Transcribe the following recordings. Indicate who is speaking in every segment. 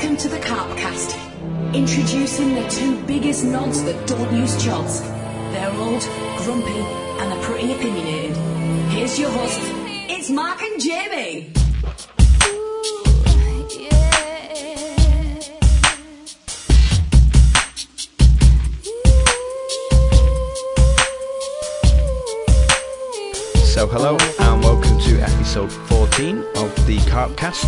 Speaker 1: Welcome to the Carpcast. Introducing the two biggest nods that don't use chods. They're old, grumpy, and they're pretty opinionated. Here's your host, it's Mark and Jamie.
Speaker 2: So hello and welcome to episode 14 of the Carpcast,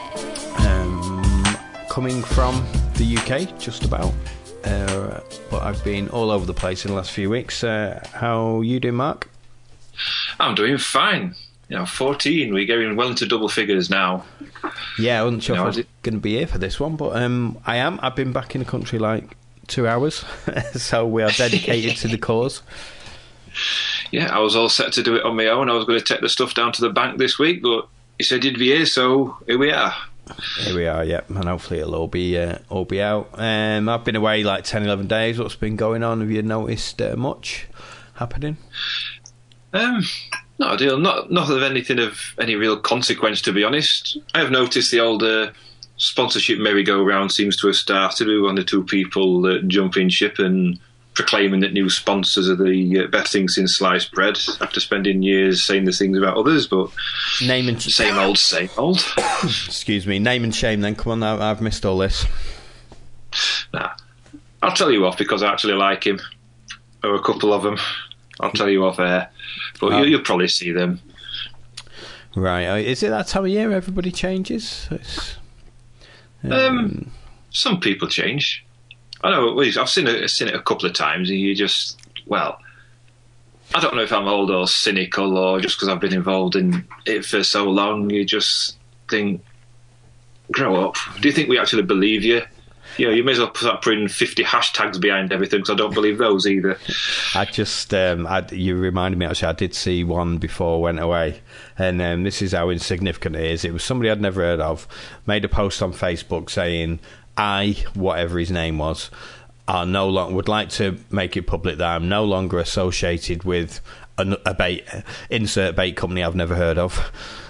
Speaker 2: coming from the UK just about, but I've been all over the place in the last few weeks. How you doing, Mark?
Speaker 3: I'm doing fine. 14, we're getting well into double figures now.
Speaker 2: Yeah, I wasn't sure if I was going to be here for this one, but I am. I've been back in the country like 2 hours, so we are dedicated to the cause.
Speaker 3: Yeah, I was all set to do it on my own. I was going to take the stuff down to the bank this week, but you said you'd be here, so here we are.
Speaker 2: Here we are, yeah, and hopefully it'll all be out. I've been away like 10, 11 days. What's been going on? Have you noticed much happening?
Speaker 3: Not a deal. Not of anything of any real consequence, to be honest. I have noticed the old sponsorship merry-go-round seems to have started with one or two people jumping ship and proclaiming that new sponsors are the best thing since sliced bread, after spending years saying the things about others, but
Speaker 2: name and
Speaker 3: same old.
Speaker 2: Excuse me, name and shame then. Come on, I've missed all this.
Speaker 3: Nah, I'll tell you off because I actually like him, or a couple of them. I'll tell you off air, but you'll probably see them.
Speaker 2: Right, is it that time of year everybody changes?
Speaker 3: Some people change. I know, I've seen it a couple of times, and you just, well, I don't know if I'm old or cynical or just because I've been involved in it for so long, you just think, grow up. Do you think we actually believe you? You may as well start putting 50 hashtags behind everything, because I don't believe those either.
Speaker 2: I just, you reminded me, actually, I did see one before I went away, and this is how insignificant it is. It was somebody I'd never heard of, made a post on Facebook saying, whatever his name was, would like to make it public that I'm no longer associated with a bait company I've never heard of.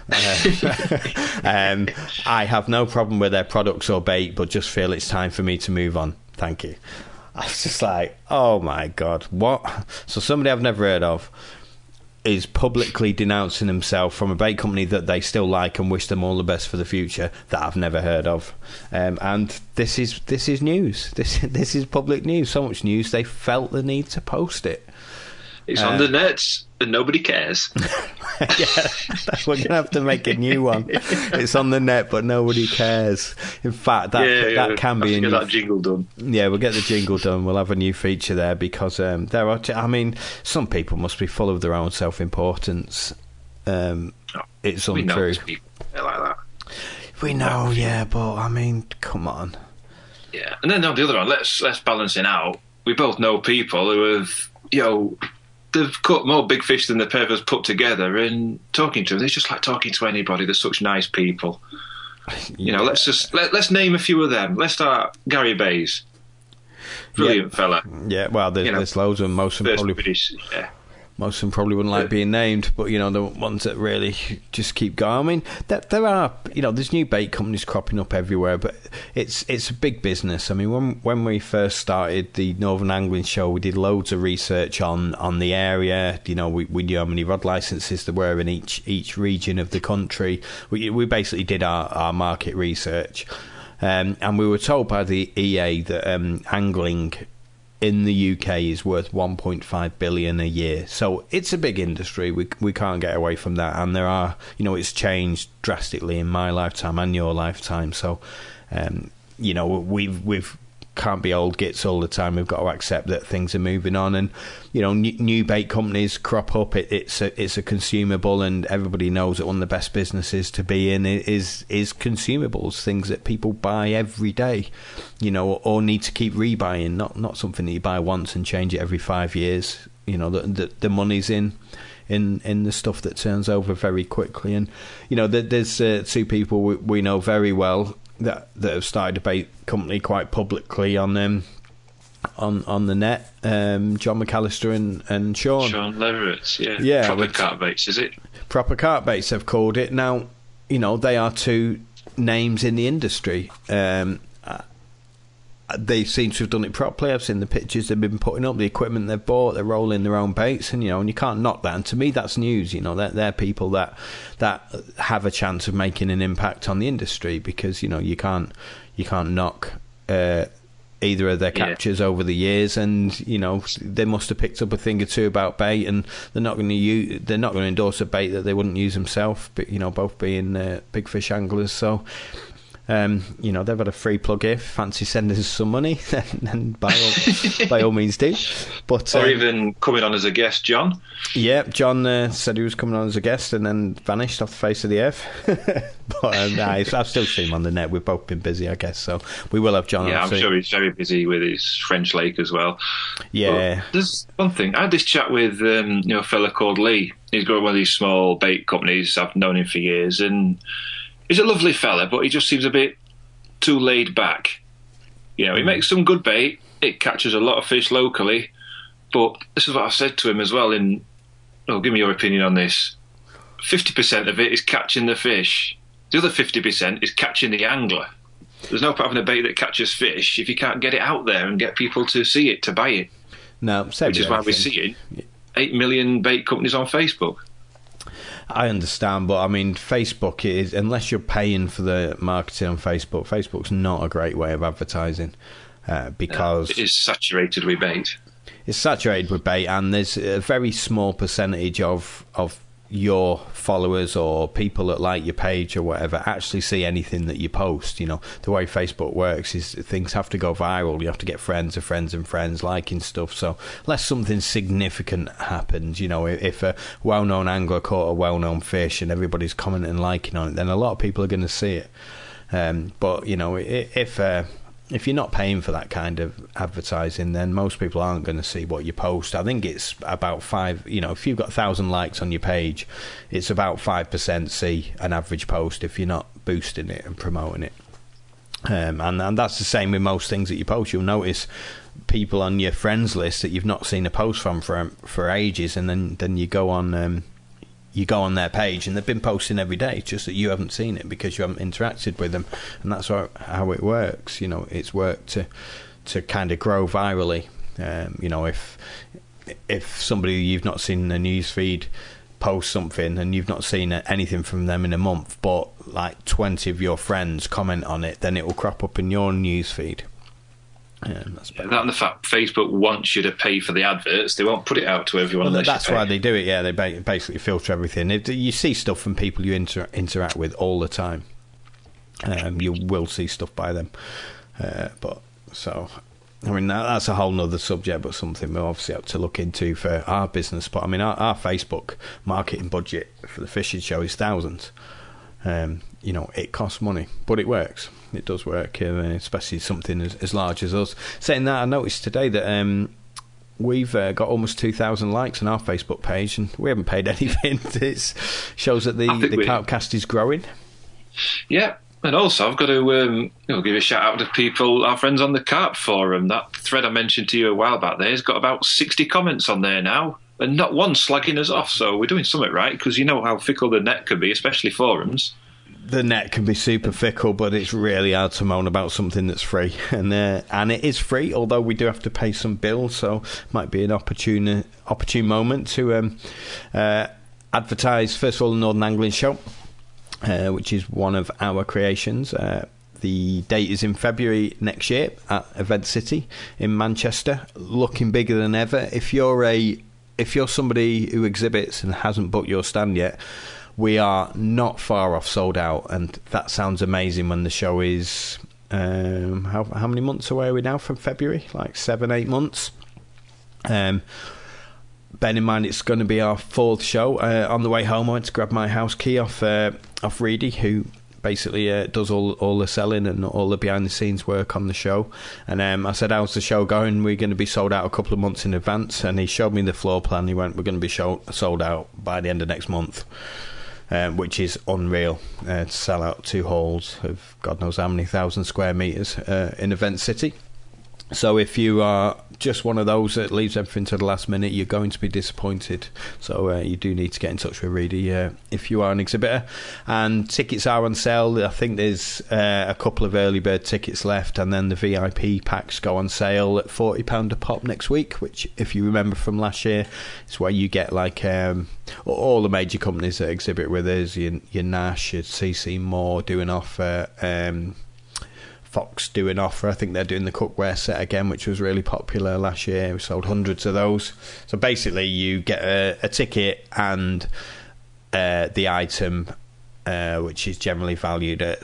Speaker 2: I have no problem with their products or bait, but just feel it's time for me to move on. Thank you. I was just like, oh my God, what? So somebody I've never heard of is publicly denouncing himself from a bait company that they still like and wish them all the best for the future, that I've never heard of. And this is news. This is public news. So much news they felt the need to post it.
Speaker 3: It's on the net and nobody cares.
Speaker 2: Yeah, we're going to have to make a new one. It's on the net, but nobody cares. In fact, that can be a new...
Speaker 3: Get that jingle done.
Speaker 2: Yeah, we'll get the jingle done. We'll have a new feature there because there are... some people must be full of their own self-importance. It's untrue.
Speaker 3: We know people like that.
Speaker 2: We know, yeah, but come on.
Speaker 3: Yeah, and then on the other hand, let's balance it out. We both know people who have, they've caught more big fish than the pair of us put together, and talking to them, it's just like talking to anybody. They're such nice people.
Speaker 2: Yeah.
Speaker 3: Let's name a few of them. Let's start Gary Bays. Brilliant fella.
Speaker 2: Yeah, well, there's loads of them. Most of them probably wouldn't like being named, but the ones that really just keep going. There are there's new bait companies cropping up everywhere, but it's a big business. When we first started the Northern Angling Show, we did loads of research on the area. We knew how many rod licenses there were in each region of the country. We basically did our market research, and we were told by the EA that angling in the UK is worth 1.5 billion a year. So it's a big industry. We can't get away from that. And there are, it's changed drastically in my lifetime and your lifetime. So, we've can't be old gits all the time. We've got to accept that things are moving on, and new bait companies crop up. It's a consumable, and everybody knows that one of the best businesses to be in is consumables, things that people buy every day, or need to keep rebuying, not something that you buy once and change it every 5 years. The money's in the stuff that turns over very quickly, and there's two people we know very well that have started a bait company quite publicly on the net. John McAllister and Sean
Speaker 3: Leverett, yeah. Proper carp baits, is it?
Speaker 2: Proper carp baits, they've called it. Now, they are two names in the industry, they seem to have done it properly. I've seen the pictures they've been putting up, the equipment they've bought, they're rolling their own baits, and and you can't knock that. And to me, that's news. They're people that have a chance of making an impact on the industry, because you can't knock either of their captures over the years, and they must have picked up a thing or two about bait, and they're not going to endorse a bait that they wouldn't use themselves. But both being big fish anglers, so. They've had a free plug here. Fancy sending us some money, then by all means do. But
Speaker 3: or even coming on as a guest, John.
Speaker 2: Yeah, John said he was coming on as a guest and then vanished off the face of the earth. But I've still seen him on the net. We've both been busy, I guess. So we will have John.
Speaker 3: Yeah, I'm sure he's very busy with his French lake as well.
Speaker 2: Yeah.
Speaker 3: But there's one thing. I had this chat with a fella called Lee. He's got one of these small bait companies. I've known him for years, and he's a lovely fella, but he just seems a bit too laid back. He makes some good bait. It catches a lot of fish locally. But this is what I've said to him as well. Give me your opinion on this. 50% of it is catching the fish. The other 50% is catching the angler. There's no point having a bait that catches fish if you can't get it out there and get people to see it, to buy it.
Speaker 2: No,
Speaker 3: which is why we're seeing 8 million bait companies on Facebook.
Speaker 2: I understand, but I mean, Facebook is, unless you're paying for the marketing on Facebook, Facebook's not a great way of advertising, because
Speaker 3: it is saturated with bait.
Speaker 2: It's saturated with bait, and there's a very small percentage of your followers or people that like your page or whatever actually see anything that you post. The way Facebook works is things have to go viral. You have to get friends of friends and friends liking stuff. So unless something significant happens, if a well-known angler caught a well-known fish and everybody's commenting and liking on it, then a lot of people are going to see it. But if you're not paying for that kind of advertising, then most people aren't going to see what you post. I think it's about 5, if you've got 1,000 likes on your page, it's about 5% see an average post if you're not boosting it and promoting it. And that's the same with most things that you post. You'll notice people on your friends list that you've not seen a post from for ages, and then you go on their page and they've been posting every day, just that you haven't seen it because you haven't interacted with them. And that's how it works. It's worked to kind of grow virally. If somebody you've not seen in the news feed post something and you've not seen anything from them in a month, but like 20 of your friends comment on it, then it will crop up in your news feed.
Speaker 3: That and the fact Facebook wants you to pay for the adverts, they won't put it out to everyone.
Speaker 2: Well, that's why they do it. Yeah, they basically filter everything. You see stuff from people you interact with all the time. You will see stuff by them. That's a whole nother subject, but something we'll obviously have to look into for our business. But I mean, our Facebook marketing budget for the fishing show is thousands. It costs money, but it works. It does work, especially something as large as us. Saying that, I noticed today that we've got almost 2,000 likes on our Facebook page, and we haven't paid anything. It shows that the Carpcast is growing. Yeah,
Speaker 3: and also I've got to give a shout out to people, our friends on the Carp Forum. That thread I mentioned to you a while back there has got about 60 comments on there now, and not one slagging us off. So we're doing something right, because you know how fickle the net can be, especially forums.
Speaker 2: The net can be super fickle, but it's really hard to moan about something that's free, and it is free, although we do have to pay some bills. So it might be an opportune moment to advertise. First of all, the Northern Angling Show, which is one of our creations. The date is in February next year at Event City in Manchester, looking bigger than ever. If you're somebody who exhibits and hasn't booked your stand yet, we are not far off sold out, and that sounds amazing when the show is how many months away are we now from February? Like 7-8 months. Bear in mind it's going to be our 4th show. On the way home I went to grab my house key off Reedy, who basically does all the selling and all the behind the scenes work on the show, and I said, how's the show going? We're going to be sold out a couple of months in advance, and he showed me the floor plan. He went, we're going to be sold out by the end of next month. Which is unreal, to sell out 2 halls of God knows how many thousand square metres in Event City. So if you are just one of those that leaves everything to the last minute, you're going to be disappointed. So you do need to get in touch with Reedy if you are an exhibitor. And tickets are on sale. I think there's a couple of early bird tickets left, and then the VIP packs go on sale at £40 a pop next week, which, if you remember from last year, is where you get like all the major companies that exhibit with us, your Nash, your CC Moore doing offer, Fox doing offer. I think they're doing the cookware set again, which was really popular last year. We sold hundreds of those. So basically you get a ticket and the item, which is generally valued at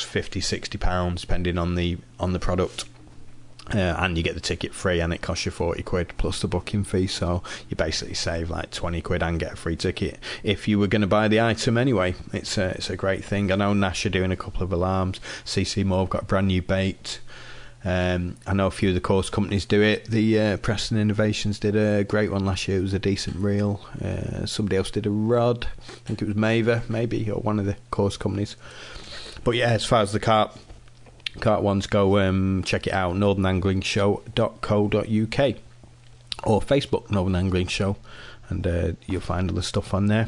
Speaker 2: £50-60 depending on the product, and you get the ticket free, and it costs you £40 plus the booking fee. So you basically save like £20 and get a free ticket if you were going to buy the item anyway. It's a great thing. I know Nash are doing a couple of alarms. CC Moore have got a brand new bait. I know a few of the course companies do it. The Preston Innovations did a great one last year. It was a decent reel. Somebody else did a rod. I think it was Maver maybe, or one of the course companies. But yeah, as far as the cart ones go, check it out, northernanglingshow.co.uk or Facebook Northern Angling Show, and you'll find all the stuff on there.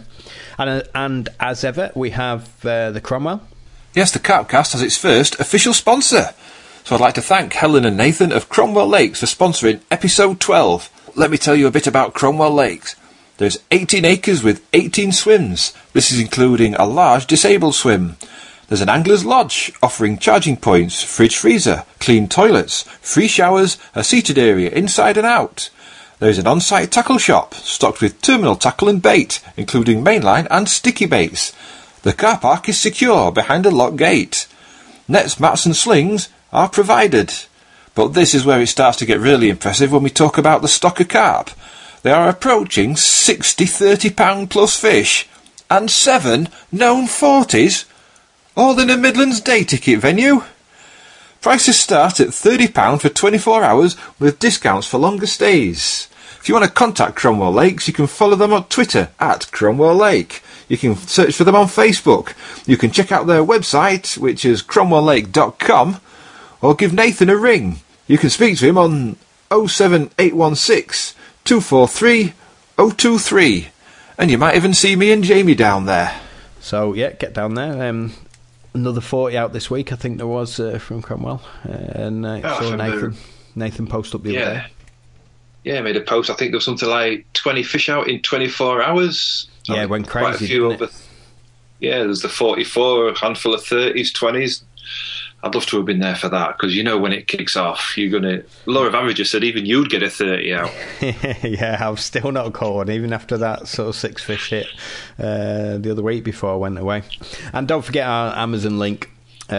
Speaker 2: And as ever, we have the Cromwell.
Speaker 4: Yes, the Carpcast has its first official sponsor. So I'd like to thank Helen and Nathan of Cromwell Lakes for sponsoring episode 12. Let me tell you a bit about Cromwell Lakes. There's 18 acres with 18 swims. This is including a large disabled swim. There's an angler's lodge offering charging points, fridge freezer, clean toilets, free showers, a seated area inside and out. There's an on-site tackle shop stocked with terminal tackle and bait, including mainline and sticky baits. The car park is secure behind a locked gate. Nets, mats and slings are provided. But this is where it starts to get really impressive when we talk about the stock of carp. They are approaching 60 £30 plus fish and 7 known 40s. All in a Midlands day ticket venue. Prices start at £30 for 24 hours with discounts for longer stays. If you want to contact Cromwell Lakes, you can follow them on Twitter at Cromwell Lake. You can search for them on Facebook. You can check out their website, which is cromwelllake.com, or give Nathan a ring. You can speak to him on 07816 243 023. And you might even see me and Jamie down there.
Speaker 2: So, yeah, get down there. Another 40 out this week, I think there was, from Cromwell. And saw Nathan post up the other day.
Speaker 3: Yeah, made a post. I think there was something like 20 fish out in 24 hours.
Speaker 2: Yeah, it went crazy.
Speaker 3: Quite a few over. Yeah, there's the 44, a handful of 30s, 20s. I'd love to have been there for that, because you know when it kicks off, you're going to... Law of averages said even you'd get a 30 out.
Speaker 2: Yeah, I've still not caught one, even after that sort of 6 fish hit the other week before I went away. And don't forget our Amazon link,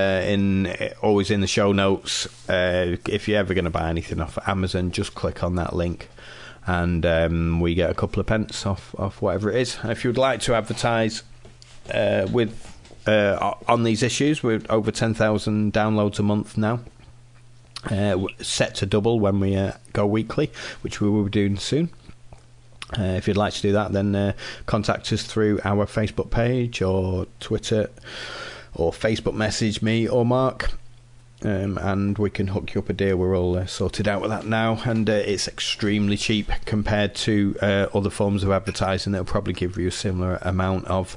Speaker 2: always in the show notes. If you're ever going to buy anything off Amazon, just click on that link, and we get a couple of pence off whatever it is. And if you would like to advertise on these issues, we're over 10,000 downloads a month now, set to double when we go weekly, which we will be doing soon. If you'd like to do that, then contact us through our Facebook page or Twitter, or Facebook message me or Mark, and we can hook you up a deal. We're all sorted out with that now, and it's extremely cheap compared to other forms of advertising. That'll probably give you a similar amount of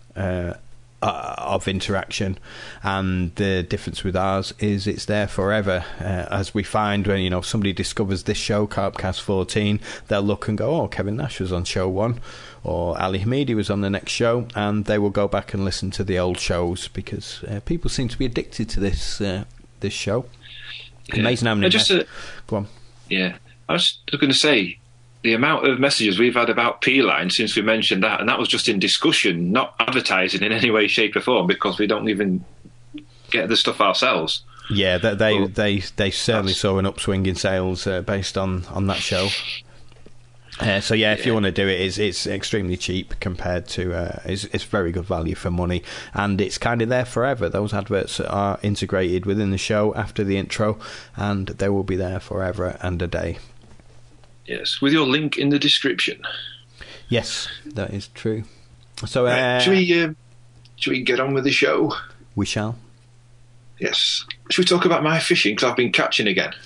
Speaker 2: interaction, and the difference with ours is it's there forever. As we find when somebody discovers this show, Carpcast 14, they'll look and go, oh, Kevin Nash was on show 1, or Ali Hamidi was on the next show, and they will go back and listen to the old shows, because people seem to be addicted to this show. Yeah. Amazing how many go on.
Speaker 3: Yeah, I was going to say, the amount of messages we've had about P-Line since we mentioned that, and that was just in discussion, not advertising in any way, shape or form, because we don't even get the stuff ourselves.
Speaker 2: Yeah, they certainly saw an upswing in sales based on that show. So yeah, if you want to do it, it's extremely cheap compared to it's very good value for money, and it's kind of there forever. Those adverts are integrated within the show after the intro, and they will be there forever and a day.
Speaker 3: Yes, with your link in the description.
Speaker 2: Yes, that is true. So,
Speaker 3: should we get on with the show?
Speaker 2: We shall.
Speaker 3: Yes. Should we talk about my fishing? Because I've been catching again.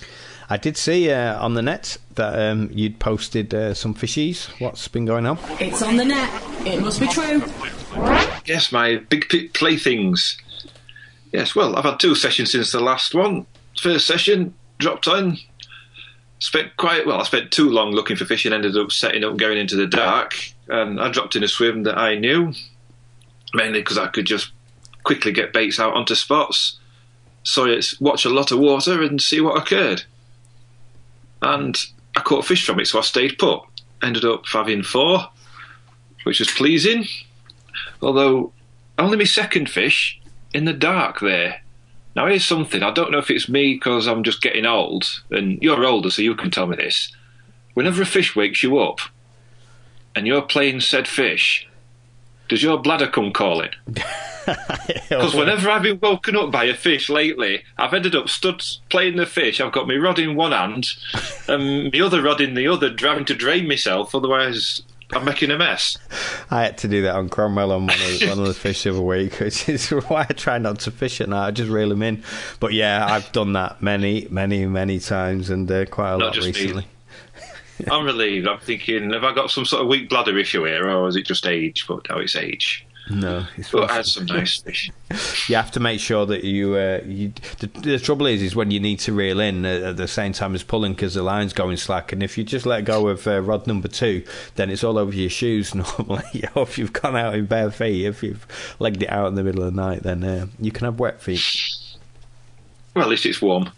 Speaker 2: I did see on the net that you'd posted some fishies. What's been going on?
Speaker 1: It's on the net. It must be true.
Speaker 3: Yes, my big playthings. Yes, well, I've had 2 sessions since the last one. First session, dropped on. I spent too long looking for fish and ended up setting up going into the dark. And I dropped in a swim that I knew, mainly because I could just quickly get baits out onto spots. So it's watch a lot of water and see what occurred. And I caught fish from it, so I stayed put. Ended up having 4, which was pleasing. Although, only my second fish in the dark there. Now here's something, I don't know if it's me because I'm just getting old, and you're older so you can tell me this. Whenever a fish wakes you up, and you're playing said fish, does your bladder come calling? Because whenever I've been woken up by a fish lately, I've ended up stood playing the fish. I've got my rod in one hand and my other rod in the other, having to drain myself, otherwise I'm making a mess.
Speaker 2: I had to do that on Cromwell on one of the fish the other week, which is why I try not to fish at night. I just reel them in. But yeah, I've done that many, many, many times, and quite a lot recently.
Speaker 3: I'm relieved. I'm thinking, have I got some sort of weak bladder issue here, or is it just age? But no, it's age.
Speaker 2: No,
Speaker 3: but I had some nice fish.
Speaker 2: You have to make sure that the trouble is when you need to reel in at the same time as pulling because the line's going slack, and if you just let go of rod number 2, then it's all over your shoes normally. If you've gone out in bare feet, if you've legged it out in the middle of the night, then you can have wet feet.
Speaker 3: Well, at least it's warm.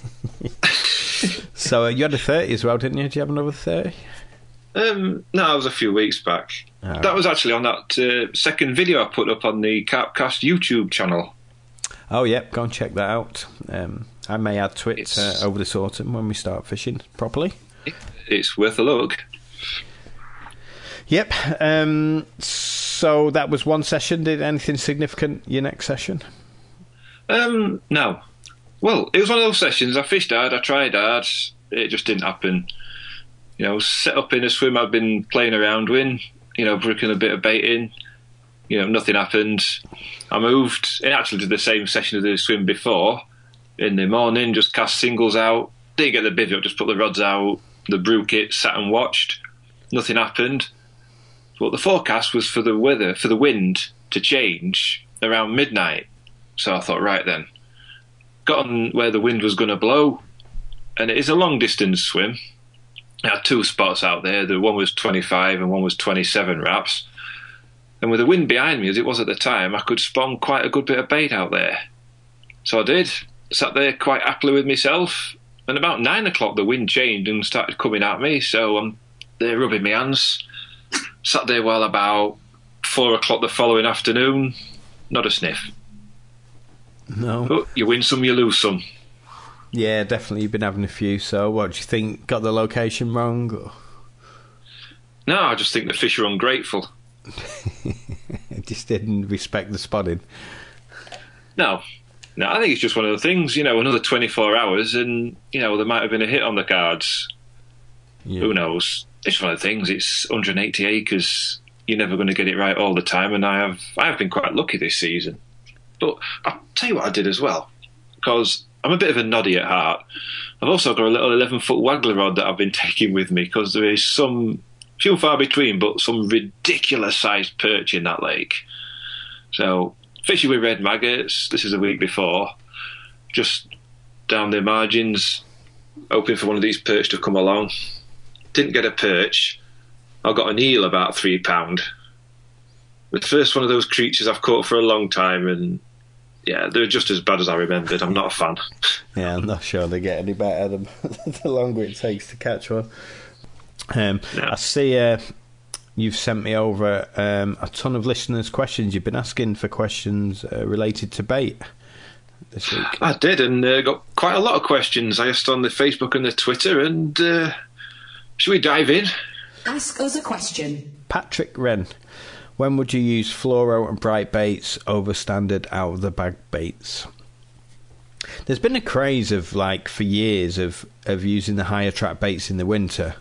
Speaker 2: So you had a 30 as well, didn't you? Did you have another 30?
Speaker 3: No, it was a few weeks back. Oh. That was actually on that second video I put up on the Carpcast YouTube channel.
Speaker 2: Oh, yep, go and check that out. I may add to it over this autumn when we start fishing properly.
Speaker 3: It's worth a look.
Speaker 2: Yep. So that was one session. Did anything significant your next session?
Speaker 3: No. Well, it was one of those sessions. I fished hard, I tried hard. It just didn't happen. You know, set up in a swim I'd been playing around with, you know, brooking a bit of bait in. You know, nothing happened. I moved and actually did the same session as the swim before. In the morning, just cast singles out. Didn't get the bivvy up, just put the rods out, the brew kit, sat and watched. Nothing happened. But the forecast was for the wind to change around midnight. So I thought, right then. Got on where the wind was going to blow. And it is a long distance swim. I had 2 spots out there. The one was 25 and one was 27 wraps. And with the wind behind me, as it was at the time, I could spawn quite a good bit of bait out there. So I did. Sat there quite happily with myself. And about 9 o'clock, the wind changed and started coming at me. So I'm there rubbing my hands. Sat there while about 4 o'clock the following afternoon. Not a sniff.
Speaker 2: No.
Speaker 3: But you win some, you lose some.
Speaker 2: Yeah, definitely. You've been having a few. So what do you think? Got the location wrong? Or?
Speaker 3: No, I just think the fish are ungrateful.
Speaker 2: Just didn't respect the spotting.
Speaker 3: No, I think it's just one of the things, you know, another 24 hours and, you know, there might have been a hit on the cards. Yeah. Who knows? It's one of the things, it's 180 acres. You're never going to get it right all the time, and I have been quite lucky this season. But I'll tell you what I did as well, because I'm a bit of a noddy at heart. I've also got a little 11-foot waggler rod that I've been taking with me, because there is some, few far between, but some ridiculous-sized perch in that lake. So, fishing with red maggots, this is a week before, just down the margins, hoping for one of these perch to come along. Didn't get a perch. I got an eel about 3 pound. The first one of those creatures I've caught for a long time, and yeah, they're just as bad as I remembered. I'm not a fan.
Speaker 2: Yeah, I'm not sure they get any better the longer it takes to catch one. No. I see you've sent me over a ton of listeners' questions. You've been asking for questions related to bait this week.
Speaker 3: I did, and got quite a lot of questions. I asked on the Facebook and the Twitter, and should we dive in?
Speaker 1: Ask us a question.
Speaker 2: Patrick Wren. When would you use fluoro and bright baits over standard out-of-the-bag baits? There's been a craze of, like, for years of using the higher trap baits in the winter.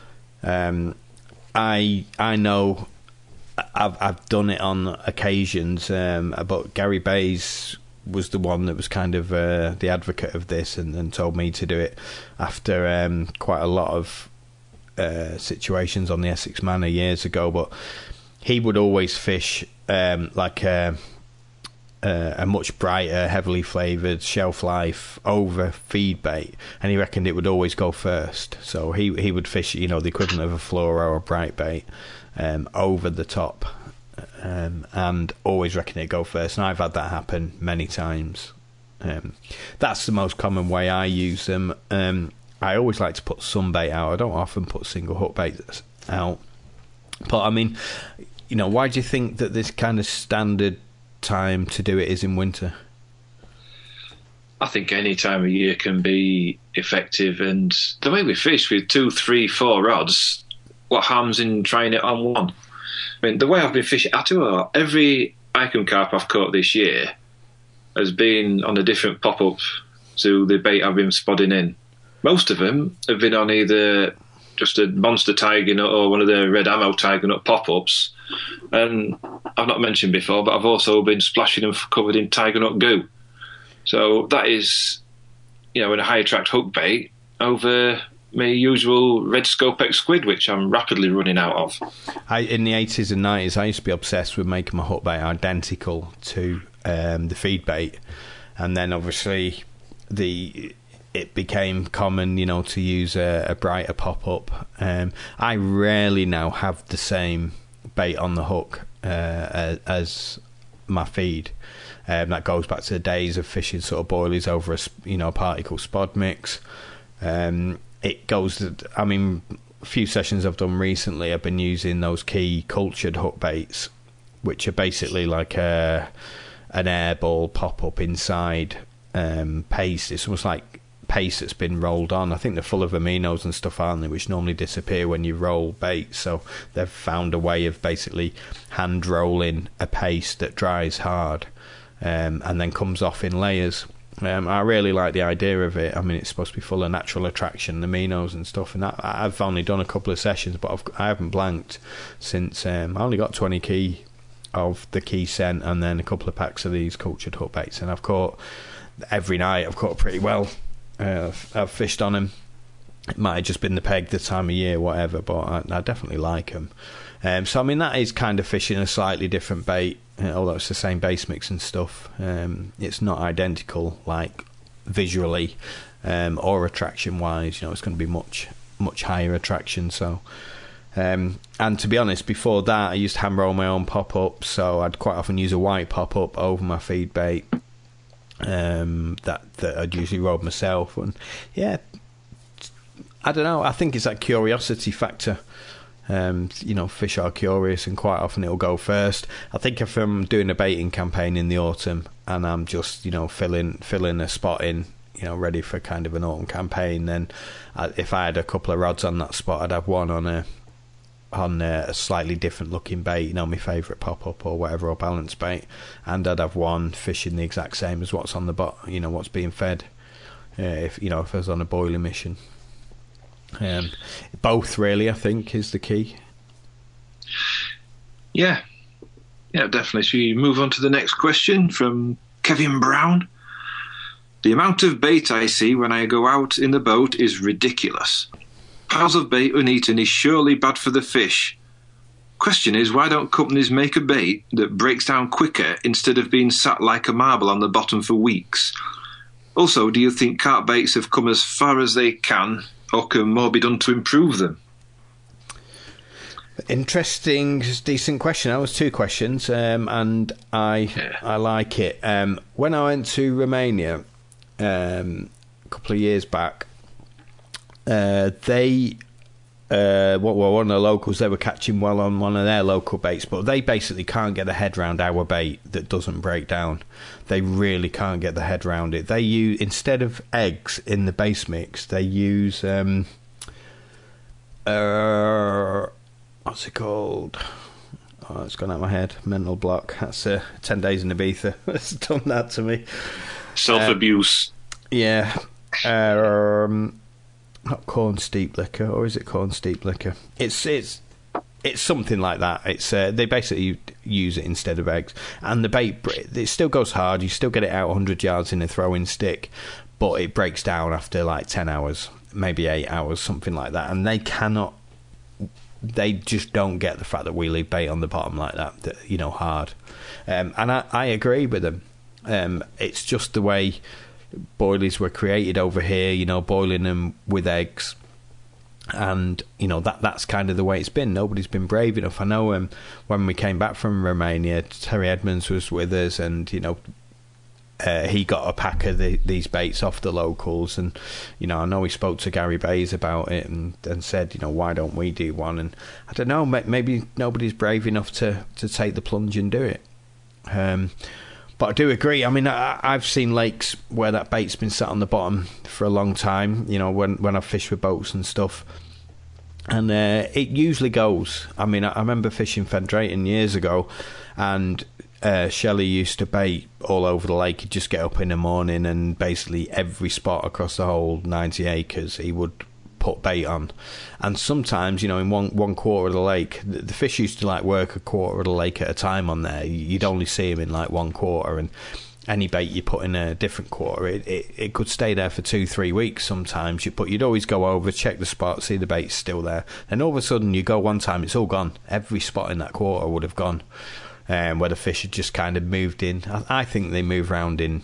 Speaker 2: I know I've done it on occasions, but Gary Bay's was the one that was kind of the advocate of this and told me to do it after quite a lot of situations on the Essex Manor years ago. But he would always fish like a much brighter, heavily flavoured shelf life over feed bait, and he reckoned it would always go first. So he would fish, the equivalent of a fluoro or a bright bait over the top, and always reckoned it'd go first. And I've had that happen many times. That's the most common way I use them. I always like to put some bait out. I don't often put single hook baits out. But I mean, why do you think that this kind of standard time to do it is in winter?
Speaker 3: I think any time of year can be effective, and the way we fish with 2, 3, 4 rods, what harm's in trying it on one? I mean, the way I've been fishing, every Icomb carp I've caught this year has been on a different pop-up to the bait I've been spodding in. Most of them have been on either just a monster tiger nut or one of the red ammo tiger nut pop-ups. And I've not mentioned before, but I've also been splashing them covered in tiger nut goo. So that is, in a high attract hook bait over my usual red Scopex squid, which I'm rapidly running out of.
Speaker 2: In the 80s and 90s, I used to be obsessed with making my hook bait identical to the feed bait. And then obviously it became common, to use a brighter pop-up. I rarely now have the same bait on the hook as my feed. That goes back to the days of fishing sort of boilies over a particle spod mix. It goes, a few sessions I've done recently, I've been using those Key cultured hook baits, which are basically like an airball pop-up inside paste. It's almost like paste that's been rolled on. I think they're full of aminos and stuff, aren't they, which normally disappear when you roll bait. So they've found a way of basically hand rolling a paste that dries hard and then comes off in layers. I really like the idea of it. I mean, it's supposed to be full of natural attraction, aminos and stuff, and I've only done a couple of sessions, but I haven't blanked since. I only got 20 key of the Key scent and then a couple of packs of these cultured hook baits, and I've caught every night. I've caught pretty well. I've fished on them. It might have just been the peg, the time of year, whatever, but I definitely like them. So I mean, that is kind of fishing a slightly different bait, although it's the same base mix and stuff. It's not identical, like visually or attraction wise. It's going to be much higher attraction. So and to be honest, before that I used to hand roll my own pop-up, so I'd quite often use a white pop-up over my feed bait that I'd usually roll myself. And yeah, I don't know, I think it's that curiosity factor. Fish are curious, and quite often it'll go first. I think if I'm doing a baiting campaign in the autumn and I'm just filling a spot in, ready for kind of an autumn campaign, then if I had a couple of rods on that spot, I'd have one on a slightly different looking bait, my favourite pop-up or whatever, or balance bait, and I'd have one fishing the exact same as what's on the what's being fed, if I was on a boiling mission. Both really, I think, is the key.
Speaker 3: Yeah, definitely. Should we move on to the next question from Kevin Brown? The amount of bait I see when I go out in the boat is ridiculous. Piles of bait uneaten is surely bad for the fish. Question is, why don't companies make a bait that breaks down quicker instead of being sat like a marble on the bottom for weeks? Also, do you think carp baits have come as far as they can, or can more be done to improve them?
Speaker 2: Interesting, decent question. That was 2 questions, and I like it. When I went to Romania a couple of years back, they one of the locals, they were catching well on one of their local baits, but they basically can't get the head round our bait that doesn't break down. They really can't get the head round it. They use, instead of eggs in the base mix, they use what's it called? Oh, it's gone out of my head. Mental block. That's 10 days in Ibiza. It's done that to me.
Speaker 3: Self-abuse.
Speaker 2: Yeah. Not corn steep liquor, or is it corn steep liquor? It's it's something like that. It's they basically use it instead of eggs, and the bait, it still goes hard. You still get it out 100 yards in a throwing stick, but it breaks down after like 10 hours, maybe 8 hours, something like that. And they just don't get the fact that we leave bait on the bottom like that, hard. And I agree with them. It's just the way boilies were created over here, boiling them with eggs. And, that's kind of the way it's been. Nobody's been brave enough. I know when we came back from Romania, Terry Edmonds was with us, and, he got a pack of these baits off the locals, and I know he spoke to Gary Bays about it and said, why don't we do one? And I don't know, maybe nobody's brave enough to take the plunge and do it. But I do agree. I mean, I've seen lakes where that bait's been sat on the bottom for a long time, when I've fished with boats and stuff. And it usually goes. I mean, I remember fishing Fen Drayton years ago, and Shelley used to bait all over the lake. He'd just get up in the morning, and basically every spot across the whole 90 acres he would put bait on. And sometimes, in one quarter of the lake, the fish used to like work a quarter of the lake at a time on there. You'd only see them in like one quarter, and any bait you put in a different quarter, it could stay there for 2-3 weeks sometimes. But you'd always go over, check the spot, see the bait's still there, and all of a sudden you go one time, it's all gone. Every spot in that quarter would have gone. Where the fish had just kind of moved in. I think they move around in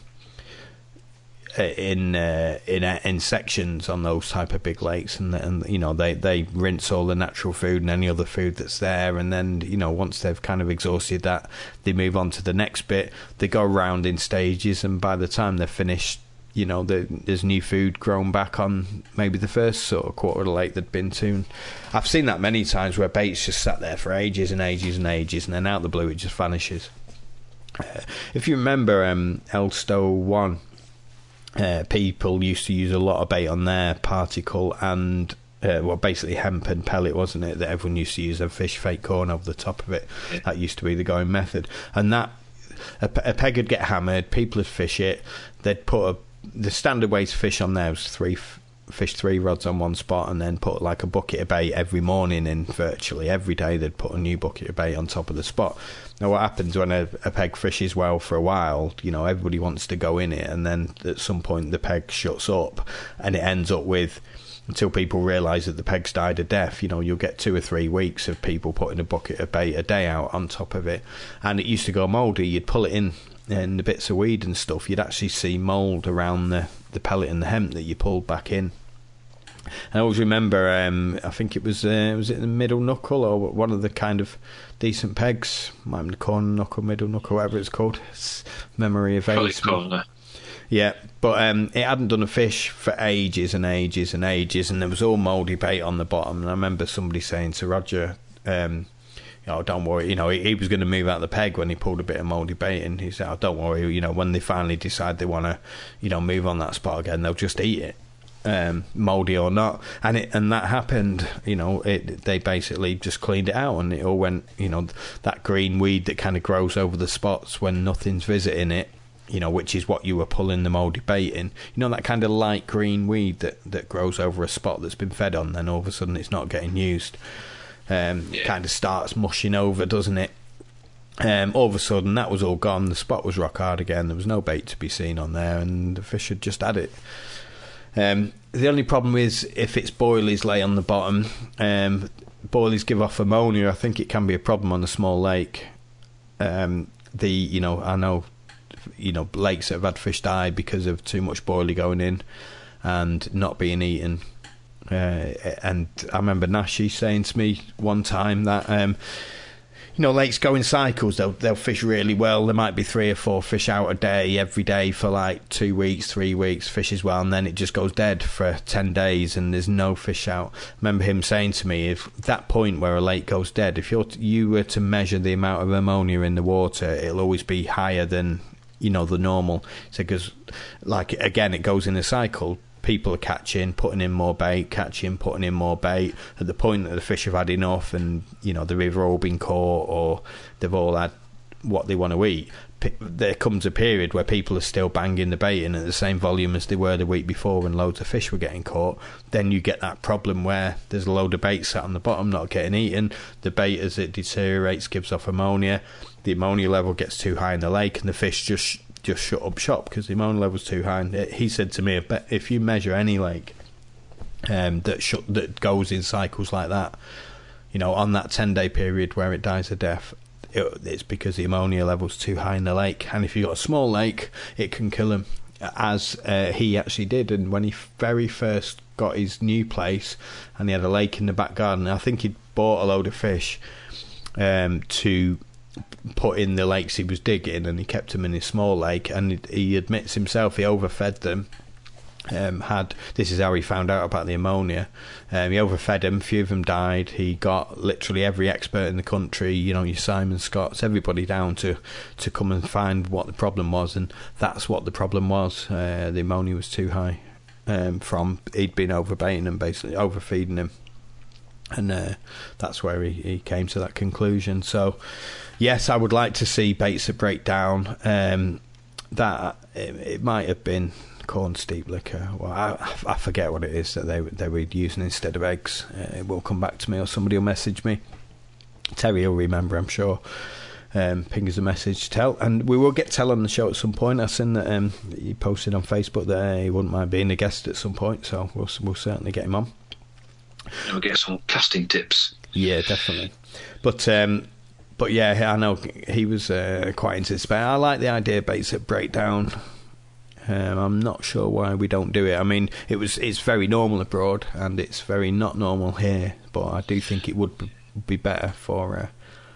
Speaker 2: sections on those type of big lakes, and they rinse all the natural food and any other food that's there, and then once they've kind of exhausted that, they move on to the next bit. They go around in stages, and by the time they're finished, there's new food grown back on maybe the first sort of quarter of the lake they'd been to. And I've seen that many times where bait's just sat there for ages and ages and ages, and then out of the blue it just vanishes. If you remember Elstow 1, people used to use a lot of bait on their particle and basically hemp and pellet, wasn't it, that everyone used to use and fish fake corn over the top of it. That used to be the going method. And that a peg would get hammered, people would fish it, they'd put the standard way to fish on there was fish 3 rods on one spot, and then put like a bucket of bait every morning, and virtually every day they'd put a new bucket of bait on top of the spot. Now what happens when a peg fishes well for a while, everybody wants to go in it, and then at some point the peg shuts up, and it ends up with, until people realise that the peg's died a death, you'll get 2 or 3 weeks of people putting a bucket of bait a day out on top of it, and it used to go mouldy. You'd pull it in the bits of weed and stuff, you'd actually see mould around the pellet and the hemp that you pulled back in. I always remember, I think it was it the middle knuckle, or one of the kind of decent pegs, might be the corner knuckle, middle knuckle, whatever it's called. Memory evades me. Yeah, but it hadn't done a fish for ages and ages and ages, and there was all mouldy bait on the bottom. And I remember somebody saying to Roger, don't worry, he was going to move out the peg when he pulled a bit of mouldy bait, and he said, don't worry, when they finally decide they want to, move on that spot again, they'll just eat it. Mouldy or not, and that happened. They basically just cleaned it out, and it all went. That green weed that kind of grows over the spots when nothing's visiting it. Which is what you were pulling the mouldy bait in. That kind of light green weed that grows over a spot that's been fed on. Then all of a sudden it's not getting used. Kind of starts mushing over, doesn't it? All of a sudden that was all gone. The spot was rock hard again. There was no bait to be seen on there, and the fish had just had it. The only problem is if it's boilies lay on the bottom, boilies give off ammonia. I think it can be a problem on a small lake. I know lakes that have had fish die because of too much boilie going in and not being eaten. And I remember Nashi saying to me one time that lakes go in cycles. They'll fish really well. There might be 3 or 4 fish out a day every day for like 2 weeks, 3 weeks, fishes well, and then it just goes dead for 10 days and there's no fish out. I remember him saying to me, if that point where a lake goes dead, if you were to measure the amount of ammonia in the water, it'll always be higher than the normal. So because again, it goes in a cycle. People are catching, putting in more bait, catching, putting in more bait. At the point that the fish have had enough, and they've either all been caught or they've all had what they want to eat, there comes a period where people are still banging the bait in at the same volume as they were the week before when loads of fish were getting caught. Then you get that problem where there's a load of bait sat on the bottom not getting eaten. The bait, as it deteriorates, gives off ammonia. The ammonia level gets too high in the lake, and the fish just shut up shop because the ammonia level's too high. And he said to me, if you measure any lake that goes in cycles like that, on that 10-day period where it dies a death, it's because the ammonia level's too high in the lake. And if you've got a small lake, it can kill him, as he actually did. And when he very first got his new place and he had a lake in the back garden, I think he'd bought a load of fish to put in the lakes he was digging, and he kept them in his small lake, and he admits himself he overfed them. This is how he found out about the ammonia. He overfed them, a few of them died. He got literally every expert in the country, your Simon Scotts, everybody down to come and find what the problem was, and that's what the problem was. The ammonia was too high from he'd been overbaiting them, basically overfeeding them, and that's where he came to that conclusion. So yes, I would like to see baits that break down. That it might have been corn steep liquor. Well, I forget what it is that they were using instead of eggs. It will come back to me, or somebody will message me. Terry will remember, I'm sure. Ping us a message, Tell, and we will get Tell on the show at some point. I've seen that he posted on Facebook that he wouldn't mind being a guest at some point, so we'll certainly get him on.
Speaker 3: And we'll get some casting tips.
Speaker 2: Yeah, definitely. But yeah, I know he was quite into this. But I like the idea of baits that break down. I'm not sure why we don't do it. I mean, it's very normal abroad, and it's very not normal here. But I do think it would be better for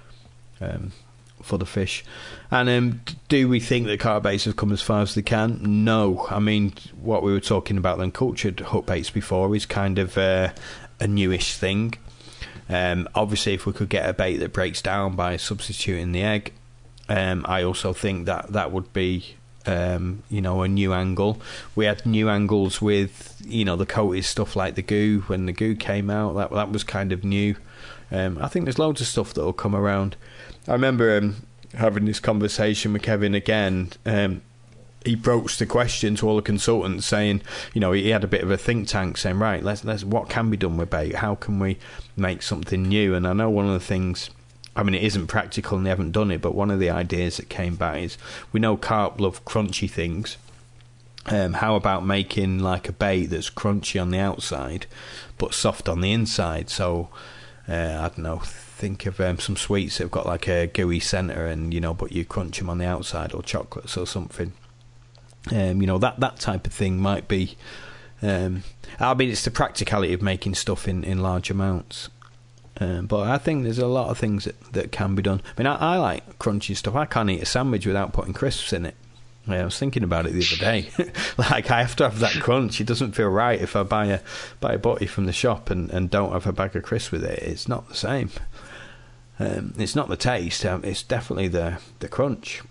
Speaker 2: the fish. And do we think that carp baits have come as far as they can? No. I mean, what we were talking about then, cultured hook baits before, is kind of a newish thing. Obviously, if we could get a bait that breaks down by substituting the egg, I also think that would be a new angle. We had new angles with the coated stuff like the goo. When the goo came out, that was kind of new. I think there's loads of stuff that will come around. I remember having this conversation with Kevin again. He broached the question to all the consultants, saying, he had a bit of a think tank, saying, right, let's what can be done with bait? How can we make something new? And I know one of the things, I mean, it isn't practical and they haven't done it, but one of the ideas that came back is, we know carp love crunchy things. How about making like a bait that's crunchy on the outside but soft on the inside? So I don't know, think of some sweets that have got like a gooey centre, and but you crunch them on the outside, or chocolates or something. That type of thing might be. I mean, it's the practicality of making stuff in large amounts. But I think there's a lot of things that can be done. I mean, I like crunchy stuff. I can't eat a sandwich without putting crisps in it. I was thinking about it the other day. Like, I have to have that crunch. It doesn't feel right if I buy a butty from the shop and don't have a bag of crisps with it. It's not the same. It's not the taste. It's definitely the crunch.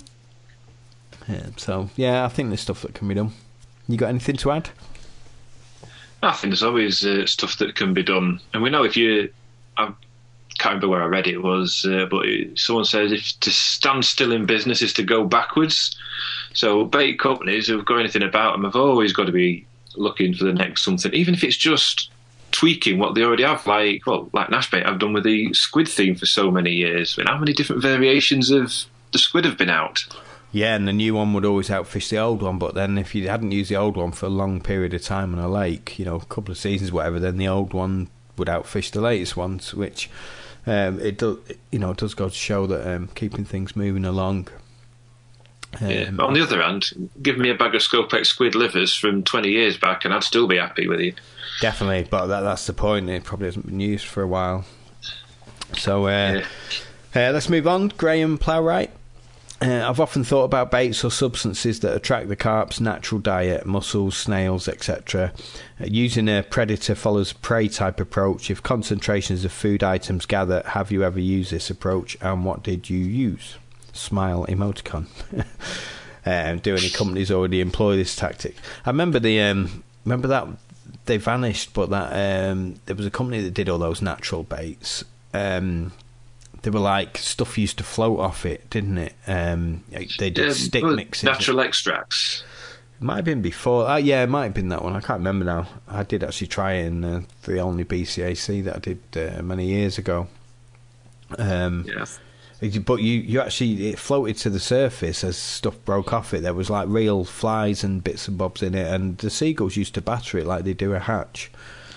Speaker 2: So yeah, I think there's stuff that can be done. You got anything to add?
Speaker 3: I think there's always stuff that can be done, and we know I can't remember where I read it was, but someone says if to stand still in business is to go backwards. So bait companies who've got anything about them have always got to be looking for the next something, even if it's just tweaking what they already have. Like Nash Bait I've done with the squid theme for so many years. I mean, how many different variations of the squid have been out?
Speaker 2: Yeah, and the new one would always outfish the old one, but then if you hadn't used the old one for a long period of time on a lake, a couple of seasons, whatever, then the old one would outfish the latest ones, which it does go to show that keeping things moving along.
Speaker 3: But on the other hand, give me a bag of Scopex squid livers from 20 years back and I'd still be happy with it.
Speaker 2: Definitely, but that's the point. It probably hasn't been used for a while. So let's move on. Graham Plowright. I've often thought about baits or substances that attract the carp's natural diet, mussels, snails, etc. Using a predator follows prey type approach. If concentrations of food items gather, have you ever used this approach, and what did you use? Smile emoticon. Do any companies already employ this tactic? I remember remember that they vanished, but that there was a company that did all those natural baits. they were like stuff used to float off it, didn't it? They did stick mixes.
Speaker 3: Natural extracts.
Speaker 2: It might have been before. Yeah, it might have been that one. I can't remember now. I did actually try it in the only BCAC that I did many years ago.
Speaker 3: Yeah.
Speaker 2: But you actually, it floated to the surface as stuff broke off it. There was like real flies and bits and bobs in it, and the seagulls used to batter it like they do a hatch.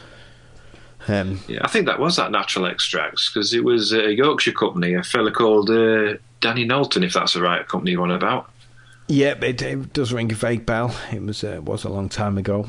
Speaker 3: Yeah, I think that was that Natural Extracts, because it was a Yorkshire company, a fella called Danny Knowlton, if that's the right company you're on about.
Speaker 2: Yeah, it does ring a vague bell. It was a long time ago.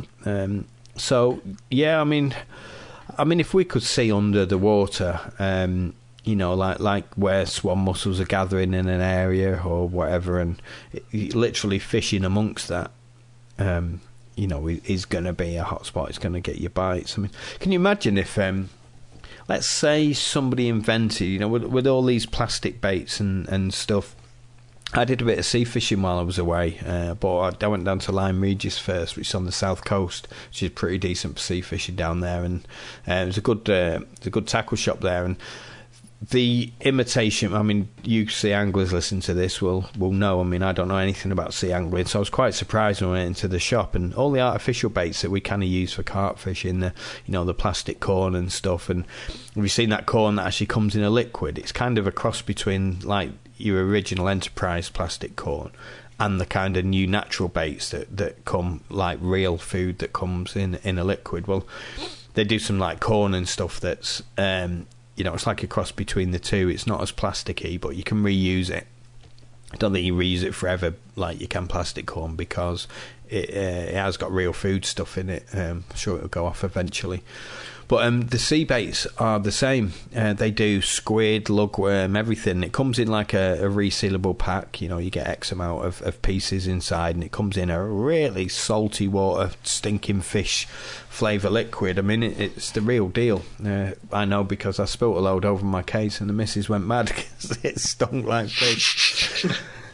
Speaker 2: So yeah, I mean, if we could see under the water, you know, like where swan mussels are gathering in an area or whatever, and literally fishing amongst that, you know, is going to be a hotspot. It's going to get you bites. I mean, can you imagine if, let's say, somebody invented, you know, with all these plastic baits and stuff. I did a bit of sea fishing while I was away, but I went down to Lyme Regis first, which is on the south coast, which is pretty decent for sea fishing down there, and it was a good tackle shop there, and the imitation, I mean, you sea anglers listen to this will know. I mean, I don't know anything about sea angling, so I was quite surprised when I went into the shop, and all the artificial baits that we kind of use for carp fishing, the plastic corn and stuff, and we've seen that corn that actually comes in a liquid. It's kind of a cross between like your original Enterprise plastic corn and the kind of new natural baits that come like real food that comes in a liquid. Well, they do some like corn and stuff that's you know, it's like a cross between the two. It's not as plasticky, but you can reuse it. I don't think you reuse it forever like you can plastic corn, because it has got real food stuff in it. I'm sure it'll go off eventually. But the sea baits are the same. They do squid, lugworm, everything. It comes in like a resealable pack. You know, you get X amount of pieces inside, and it comes in a really salty water, stinking fish flavour liquid. I mean, it's the real deal. I know, because I spilt a load over my case, and the missus went mad because it stunk like fish.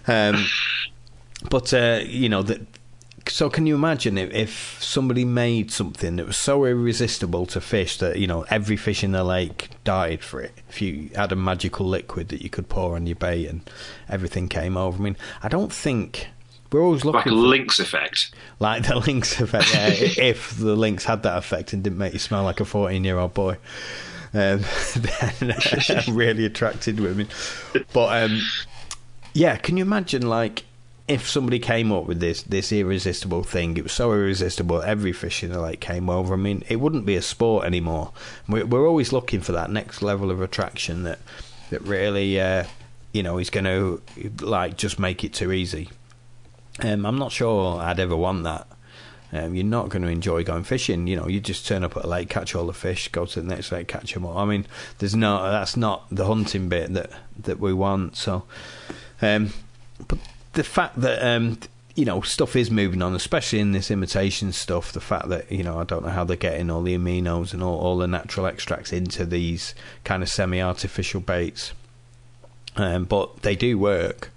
Speaker 2: But you know that. So can you imagine if somebody made something that was so irresistible to fish that, you know, every fish in the lake died for it? If you had a magical liquid that you could pour on your bait and everything came over. I mean, I don't think... We're always looking
Speaker 3: like a lynx effect.
Speaker 2: Like the lynx effect, yeah. If the lynx had that effect and didn't make you smell like a 14-year-old boy. Then really attracted women. But, yeah, can you imagine, like... If somebody came up with this irresistible thing, it was so irresistible, every fish in the lake came over. I mean, it wouldn't be a sport anymore. We're always looking for that next level of attraction that really, you know, is going to like just make it too easy. I'm not sure I'd ever want that. You're not going to enjoy going fishing. You know, you just turn up at a lake, catch all the fish, go to the next lake, catch them all. I mean, that's not the hunting bit that we want. So, but the fact that you know, stuff is moving on, especially in this imitation stuff, the fact that, you know, I don't know how they're getting all the aminos and all the natural extracts into these kind of semi-artificial baits, but they do work.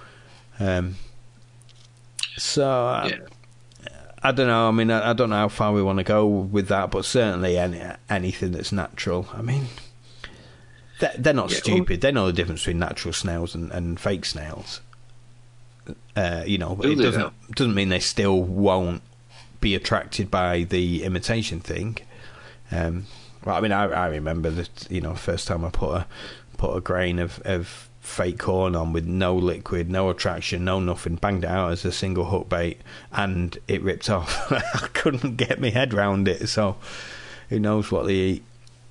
Speaker 2: So yeah. I don't know. I mean, I don't know how far we want to go with that, but certainly anything that's natural. I mean, they're not stupid. They know the difference between natural snails and fake snails. You know, but it doesn't mean they still won't be attracted by the imitation thing. Well, I mean, I remember that, you know, first time I put a grain of fake corn on with no liquid, no attraction, no nothing, banged it out as a single hook bait, and it ripped off. I couldn't get my head round it. So, who knows what they eat?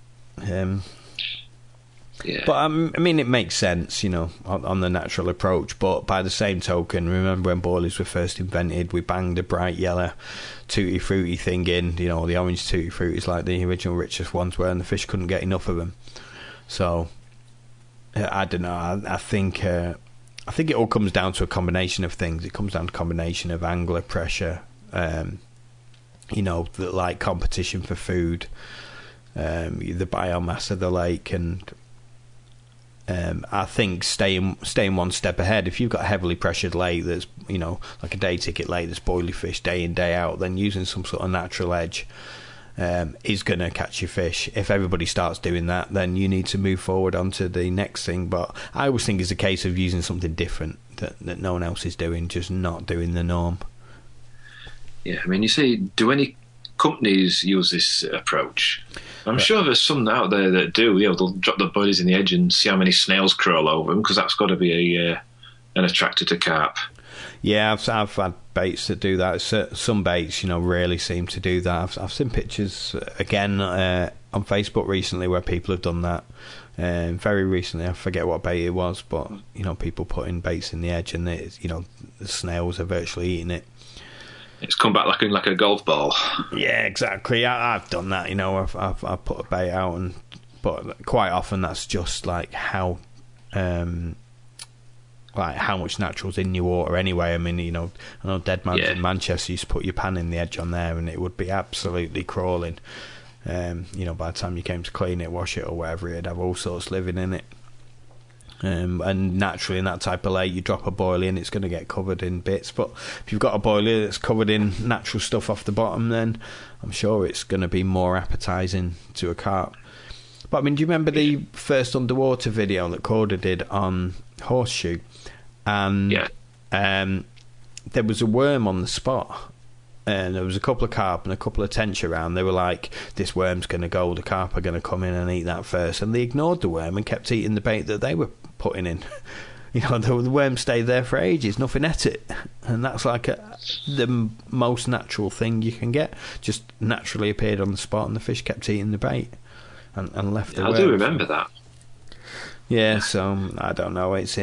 Speaker 3: Yeah.
Speaker 2: But I mean, it makes sense, you know, on the natural approach. But by the same token, remember when boilies were first invented, we banged a bright yellow tutti frutti thing in. You know, the orange tutti fruities like the original richest ones were, and the fish couldn't get enough of them. So I don't know. I think it all comes down to a combination of things. It comes down to a combination of angler pressure, you know, like competition for food, the biomass of the lake, and I think staying one step ahead. If you've got a heavily pressured lake that's, you know, like a day ticket lake that's boilie fish day in day out, then using some sort of natural edge is going to catch your fish. If everybody starts doing that, then you need to move forward onto the next thing. But I always think it's a case of using something different that no one else is doing, just not doing the norm.
Speaker 3: Yeah, I mean, you say, do any companies use this approach? I'm sure there's some out there that do. They'll drop the boilies in the edge and see how many snails crawl over them, because that's got to be an attractor to carp.
Speaker 2: Yeah, I've had baits that do that. Some baits, really seem to do that. I've seen pictures again on Facebook recently where people have done that. Very recently, I forget what bait it was, but people putting baits in the edge, and the snails are virtually eating it.
Speaker 3: It's come back like a golf ball.
Speaker 2: Yeah, exactly. I've done that. I've put a bait out, but quite often that's just like how much natural's in your water anyway. I mean, I know Dead Man's in Manchester used to put your pan in the edge on there, and it would be absolutely crawling. By the time you came to clean it, wash it, or whatever, it'd have all sorts living in it. And naturally, in that type of lake, you drop a boilie and it's going to get covered in bits. But if you've got a boilie that's covered in natural stuff off the bottom, then I'm sure it's going to be more appetising to a carp. But I mean, do you remember the first underwater video that Corder did on Horseshoe? And there was a worm on the spot, and there was a couple of carp and a couple of tench around. They were like, this worm's going to go, the carp are going to come in and eat that first. And they ignored the worm and kept eating the bait that they were putting in. The worm stayed there for ages, nothing at it. And that's like the most natural thing you can get. Just naturally appeared on the spot, and the fish kept eating the bait and left the worm.
Speaker 3: I do remember that.
Speaker 2: Yeah, so I don't know. It's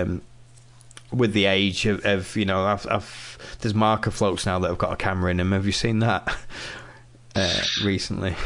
Speaker 2: with the age of there's marker floats now that have got a camera in them. Have you seen that recently?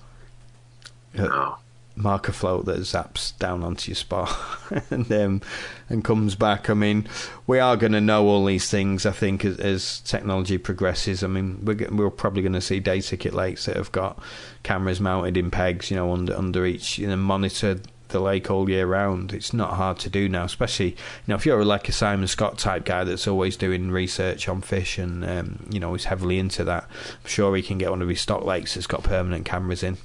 Speaker 3: No.
Speaker 2: Marker float that zaps down onto your spot and comes back. I mean, we are going to know all these things, I think, as technology progresses. I mean, we're probably going to see day ticket lakes that have got cameras mounted in pegs, under each, monitor the lake all year round. It's not hard to do now, especially if you're like a Simon Scott type guy that's always doing research on fish and is heavily into that. I'm sure he can get one of his stock lakes that's got permanent cameras in,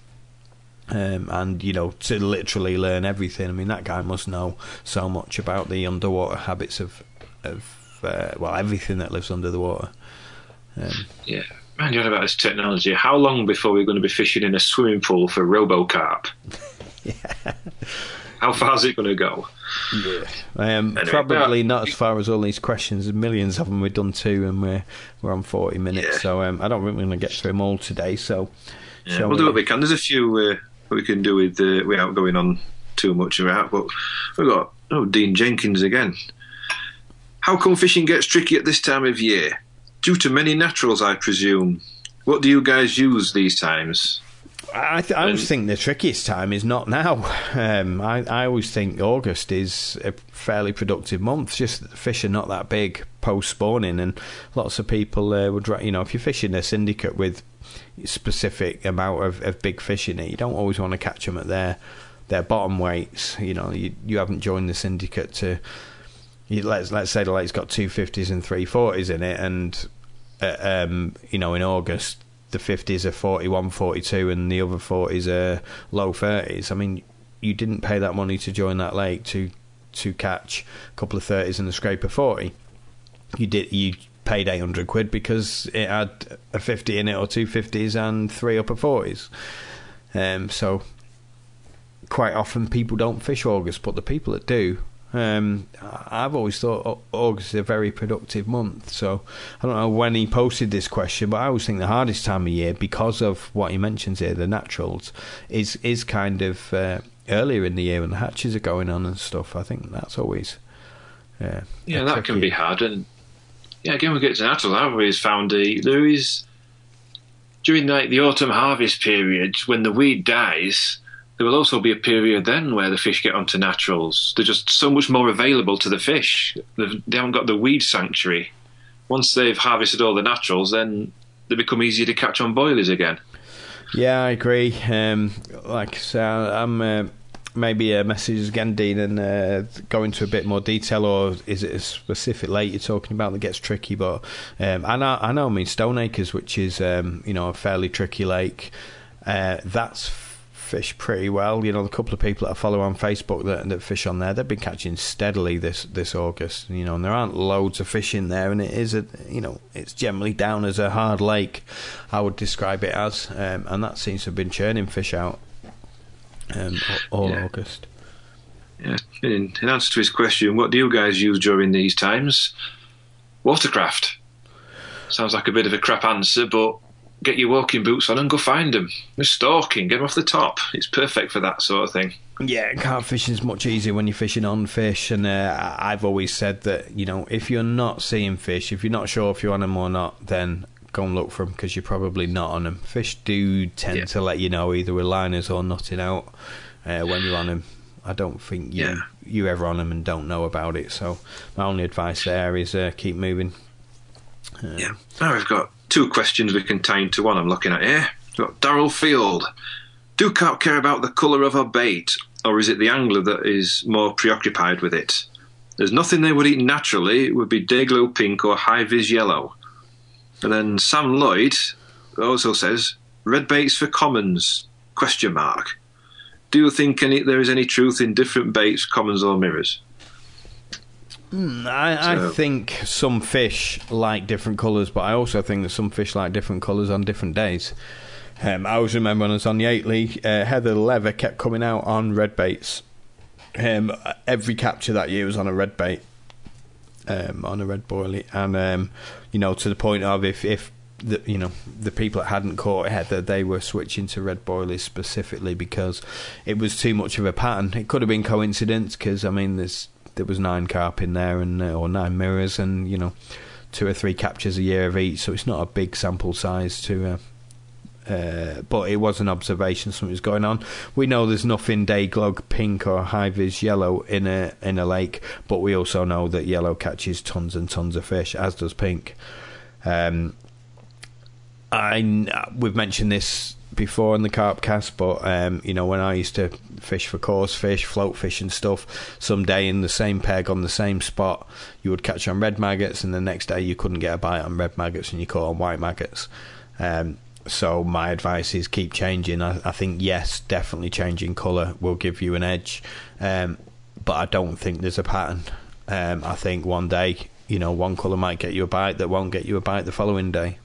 Speaker 2: and to literally learn everything. I mean, that guy must know so much about the underwater habits of everything that lives under the water.
Speaker 3: Yeah, man, you're on about this technology. How long before we're going to be fishing in a swimming pool for RoboCarp?
Speaker 2: Yeah.
Speaker 3: How far is it going to go?
Speaker 2: Yeah, anyway, probably not as far as all these questions. There's millions of them. We've done 2, and we're on 40 minutes. Yeah. So I don't think we're going to get through them all today. So
Speaker 3: we'll do what we can. There's a few we can do without going on too much about. But we've got Dean Jenkins again. How come fishing gets tricky at this time of year? Due to many naturals, I presume. What do you guys use these times?
Speaker 2: I always think the trickiest time is not now. I always think August is a fairly productive month. Just that the fish are not that big post-spawning, and lots of people would, if you're fishing a syndicate with a specific amount of big fish in it, you don't always want to catch them at their bottom weights. You haven't joined the syndicate to... let's say the lake's got 250s and 340s in it, and in August the 50s are 41, 42, and the other 40s are low 30s. I mean, you didn't pay that money to join that lake to catch a couple of 30s and a scraper 40. You paid £800 because it had a 50 in it, or 2 50s and 3 upper 40s. So quite often people don't fish August, but the people that do, I've always thought August is a very productive month. So I don't know when he posted this question, but I always think the hardest time of year, because of what he mentions here, the naturals, is kind of earlier in the year when the hatches are going on and stuff. I think that's always
Speaker 3: that can be hard. And again, we get to naturals. I've always found there is, during the autumn harvest period, when the weed dies, there will also be a period then where the fish get onto naturals. They're just so much more available to the fish. They haven't got the weed sanctuary. Once they've harvested all the naturals, then they become easier to catch on boilies again.
Speaker 2: Yeah, I agree. Like I say, maybe message again, Dean, and go into a bit more detail, or is it a specific lake you're talking about that gets tricky? But I know. I mean, Stoneacres, which is a fairly tricky lake, that's fished pretty well. The couple of people that I follow on Facebook that fish on there, they've been catching steadily this August. And there aren't loads of fish in there, and it is it's generally down as a hard lake, I would describe it as, and that seems to have been churning fish out all August.
Speaker 3: Yeah. In answer to his question, what do you guys use during these times? Watercraft. Sounds like a bit of a crap answer, but get your walking boots on and go find them. We're stalking, get them off the top. It's perfect for that sort of thing.
Speaker 2: Yeah, carp fishing is much easier when you're fishing on fish, and I've always said that, if you're not seeing fish, if you're not sure if you're on them or not, then go and look for them, because you're probably not on them. Fish do tend to let you know, either with liners or nutting out, when you're on them. I don't think you're ever on them and don't know about it, so my only advice there is keep moving.
Speaker 3: Now we've got 2 questions we can tie into one I'm looking at here. We've got Darrell Field. Do carp care about the colour of a bait, or is it the angler that is more preoccupied with it? There's nothing they would eat naturally. It would be Day-Glo pink or high-vis yellow. And then Sam Lloyd also says, red baits for commons, ? Do you think there is any truth in different baits, commons or mirrors?
Speaker 2: I think some fish like different colours, but I also think that some fish like different colours on different days. I always remember when I was on Yateley, Heather Lever kept coming out on red baits. Every capture that year was on a red bait, on a red boilie, and to the point of if the people that hadn't caught Heather, they were switching to red boilies specifically because it was too much of a pattern. It could have been coincidence, because there was 9 carp in there, or 9 mirrors, and 2 or 3 captures a year of each, so it's not a big sample size to but it was an observation something was going on. We know there's nothing Day-Glo pink or high-vis yellow in a lake, but we also know that yellow catches tons and tons of fish, as does pink. We've mentioned this before in the carp cast, but when I used to fish for coarse fish, float fish and stuff, some day in the same peg on the same spot you would catch on red maggots, and the next day you couldn't get a bite on red maggots and you caught on white maggots. So my advice is keep changing. I think yes, definitely changing colour will give you an edge, but I don't think there's a pattern. I think one day one colour might get you a bite that won't get you a bite the following day.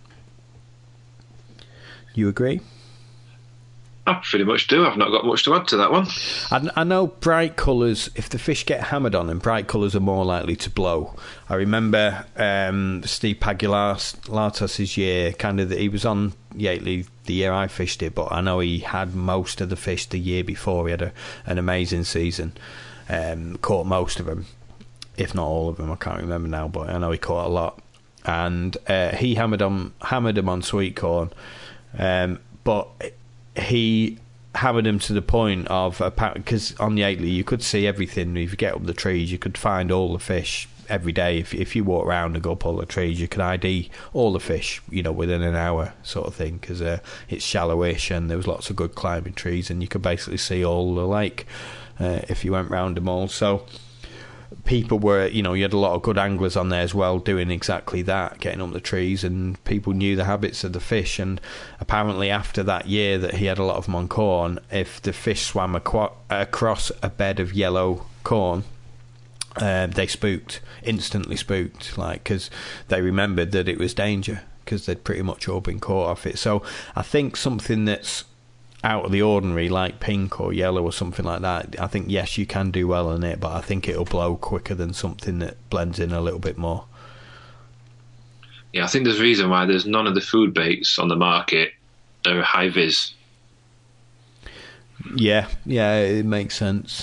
Speaker 2: You agree?
Speaker 3: I pretty much do. I've not got much to add to that one.
Speaker 2: I know bright colours, if the fish get hammered on them, bright colours are more likely to blow. I remember Steve Pagulatos' year, he was on Yateley the year I fished it, but I know he had most of the fish the year before. He had an amazing season, caught most of them, if not all of them. I can't remember now, but I know he caught a lot. And he hammered them on sweet corn, but he hammered him to the point of, because on Yateley you could see everything. If you get up the trees, you could find all the fish every day. If you walk around and go up all the trees, you could ID all the fish, within an hour, sort of thing, because it's shallowish and there was lots of good climbing trees, and you could basically see all the lake if you went round them all. So people were, you had a lot of good anglers on there as well doing exactly that, getting up the trees, and people knew the habits of the fish. And apparently after that year that he had a lot of them on corn, if the fish swam across a bed of yellow corn, they instantly spooked, because they remembered that it was danger, because they'd pretty much all been caught off it. So I think something that's out of the ordinary, like pink or yellow or something like that, I think yes, you can do well on it, but I think it'll blow quicker than something that blends in a little bit more.
Speaker 3: Yeah, I think there's a reason why there's none of the food baits on the market are high vis.
Speaker 2: Yeah, it makes sense.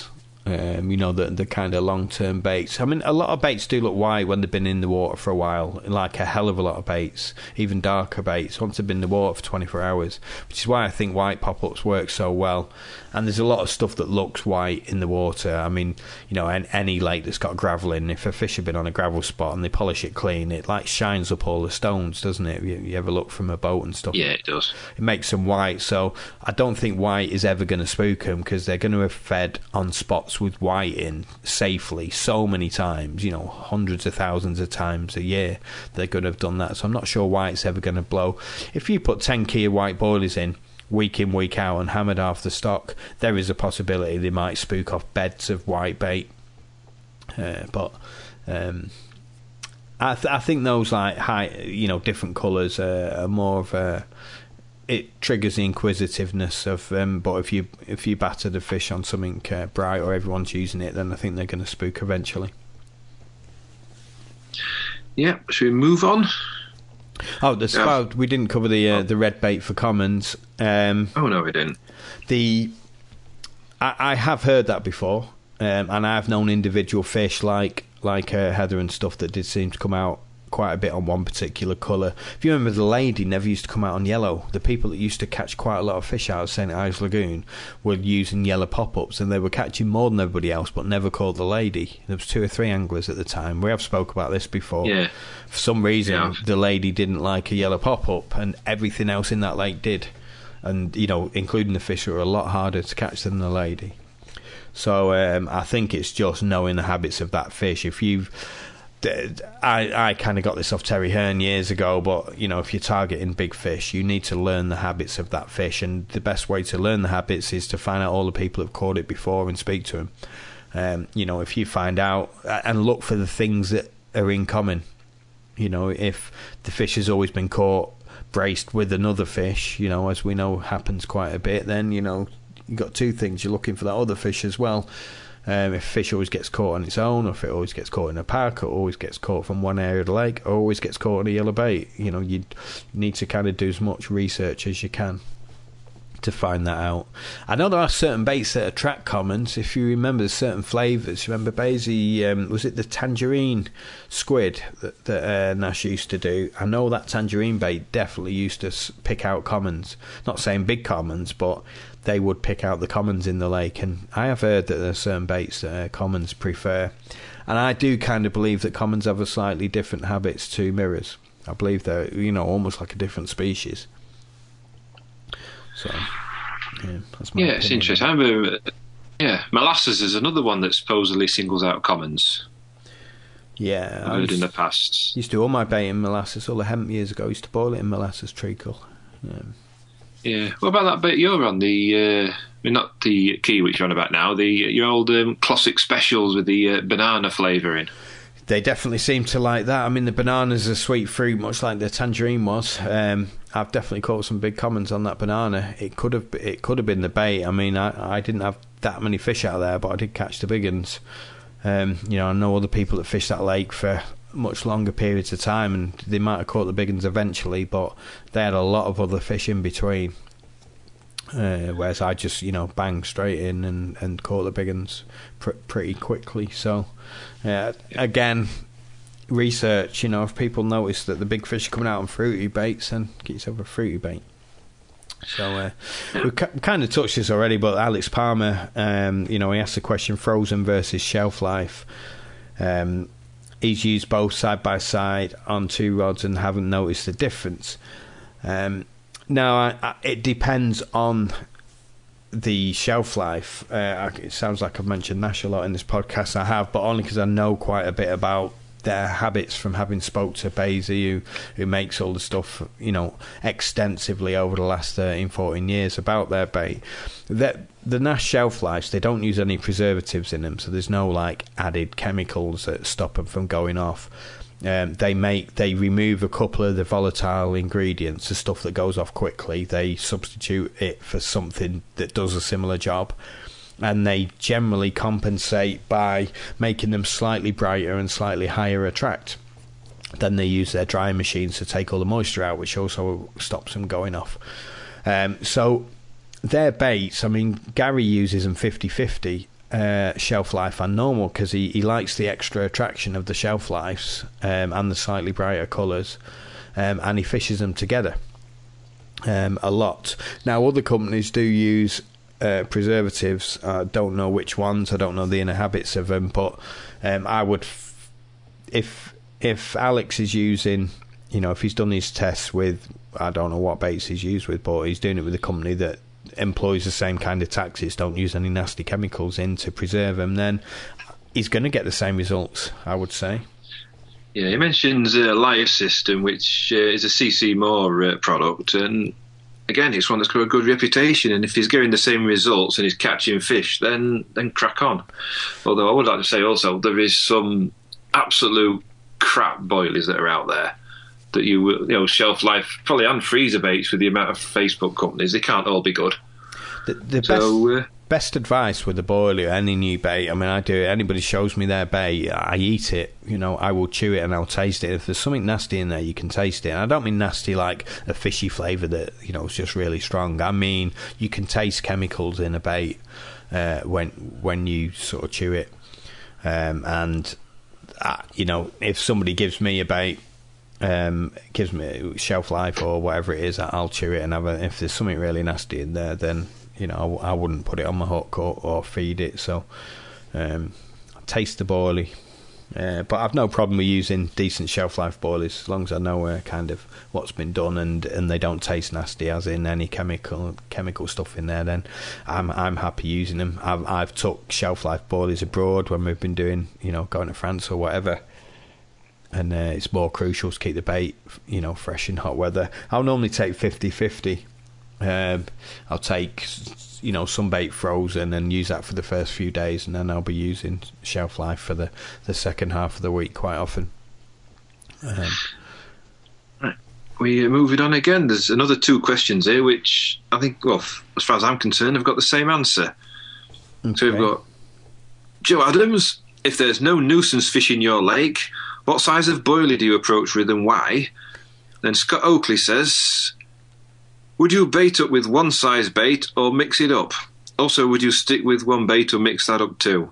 Speaker 2: The kind of long-term baits. I mean, a lot of baits do look white when they've been in the water for a while, like a hell of a lot of baits, even darker baits, once they've been in the water for 24 hours, which is why I think white pop-ups work so well. And there's a lot of stuff that looks white in the water. I mean, any lake that's got gravel in, if a fish have been on a gravel spot and they polish it clean, it like shines up all the stones, doesn't it? You ever look from a boat and stuff?
Speaker 3: Yeah, it does.
Speaker 2: It makes them white, so I don't think white is ever going to spook them, because they're going to have fed on spots with white in safely so many times, hundreds of thousands of times a year they're going to have done that. So I'm not sure white's ever going to blow. If you put 10 key of white boilies in week out and hammered half the stock, there is a possibility they might spook off beds of white bait. But I think those like high, different colours are more of a. It triggers the inquisitiveness of them. But if you batter the fish on something bright or everyone's using it, then I think they're going to spook eventually.
Speaker 3: Yeah, should we move on?
Speaker 2: Oh, we didn't cover the red bait for commons.
Speaker 3: Oh no, we didn't.
Speaker 2: I have heard that before, and I've known individual fish like heather and stuff that did seem to come out quite a bit on one particular colour. If you remember, the lady never used to come out on yellow. The people that used to catch quite a lot of fish out of St Ives Lagoon were using yellow pop-ups, and they were catching more than everybody else, but never called the lady. There was 2 or 3 anglers at the time. We have spoke about this before.
Speaker 3: Yeah.
Speaker 2: For some reason, the lady didn't like a yellow pop-up, and everything else in that lake did. And, including the fish, were a lot harder to catch than the lady. So I think it's just knowing the habits of that fish. I kind of got this off Terry Hearn years ago, but if you're targeting big fish, you need to learn the habits of that fish, and the best way to learn the habits is to find out all the people who've caught it before and speak to them. If you find out and look for the things that are in common, if the fish has always been caught braced with another fish, as we know happens quite a bit, then you've got 2 things. You're looking for that other fish as well. If fish always gets caught on its own, or if it always gets caught in a pack, or always gets caught from one area of the lake, or always gets caught on a yellow bait, you need to kind of do as much research as you can to find that out. I know there are certain baits that attract commons. If you remember certain flavours, you remember Basie, was it the tangerine squid that Nash used to do? I know that tangerine bait definitely used to pick out commons. Not saying big commons, but they would pick out the commons in the lake, and I have heard that there are certain baits that commons prefer, and I do kind of believe that commons have a slightly different habits to mirrors. I believe they're almost like a different species. So that's my opinion.
Speaker 3: It's interesting. I remember, molasses is another one that supposedly singles out commons.
Speaker 2: Yeah,
Speaker 3: I've heard in the past.
Speaker 2: Used to do all my bait in molasses. All the hemp years ago, used to boil it in molasses treacle.
Speaker 3: Yeah. What about that bit you're on? Not the key which you're on about now. Your old classic specials with the banana flavouring.
Speaker 2: They definitely seem to like that. I mean, the banana's a sweet fruit, much like the tangerine was. I've definitely caught some big commons on that banana. It could have been the bait. I mean, I didn't have that many fish out there, but I did catch the big ones. I know other people that fish that lake for much longer periods of time, and they might have caught the big ones eventually, but they had a lot of other fish in between. Whereas I just bang straight in and caught the big ones pretty quickly. So again, research. If people notice that the big fish are coming out on fruity baits, then get yourself a fruity bait. So we kind of touched this already, but Alex Palmer, he asked the question: frozen versus shelf life. He's used both side by side on 2 rods and haven't noticed the difference. Now, it depends on the shelf life. It sounds like I've mentioned Nash a lot in this podcast. I have, but only because I know quite a bit about their habits from having spoke to Basie, who makes all the stuff, extensively over the last 13, 14 years about their bait. The Nash shelf lives, they don't use any preservatives in them, so there's no added chemicals that stop them from going off. They remove a couple of the volatile ingredients, the stuff that goes off quickly. They substitute it for something that does a similar job, and they generally compensate by making them slightly brighter and slightly higher attract. Then they use their drying machines to take all the moisture out, which also stops them going off. So their baits, I mean, Gary uses them 50-50, shelf life and normal, because he likes the extra attraction of the shelf lives and the slightly brighter colours, and he fishes them together a lot. Now, other companies do use preservatives. I don't know which ones, I don't know the inner habits of them, but I would, if Alex is using, if he's done his tests with, I don't know what baits he's used with, but he's doing it with a company that employs the same kind of tactics, don't use any nasty chemicals in to preserve them, then he's going to get the same results, I would say.
Speaker 3: Yeah, he mentions Life System, which is a CC Moore product, and again, it's one that's got a good reputation, and if he's getting the same results and he's catching fish, then crack on. Although I would like to say also, there is some absolute crap boilies that are out there that you will, shelf life, probably, and freezer baits with the amount of Facebook companies. They can't all be good.
Speaker 2: The best advice with a boilie, any new bait, I mean, I do it. Anybody shows me their bait, I eat it. I will chew it and I'll taste it. If there's something nasty in there, you can taste it. And I don't mean nasty like a fishy flavour that, is just really strong. I mean, you can taste chemicals in a bait when you sort of chew it. If somebody gives me a bait, gives me shelf life or whatever it is, I'll chew it and have it. If there's something really nasty in there, then I wouldn't put it on my hook or feed it. So I taste the boilie, but I've no problem with using decent shelf life boilies as long as I know kind of what's been done and they don't taste nasty, as in any chemical stuff in there. Then I'm happy using them. I've took shelf life boilies abroad when we've been doing going to France or whatever. And it's more crucial to keep the bait, fresh in hot weather. I'll normally take 50-50. I'll take, some bait frozen and use that for the first few days, and then I'll be using shelf life for the second half of the week quite often.
Speaker 3: Right. We're moving on again. There's another 2 questions here, which I think, well, as far as I'm concerned, have got the same answer. Okay. So we've got Joe Adams. If there's no nuisance fish in your lake, what size of boilie do you approach with and why? Then Scott Oakley says, would you bait up with one size bait or mix it up? Also, would you stick with one bait or mix that up too?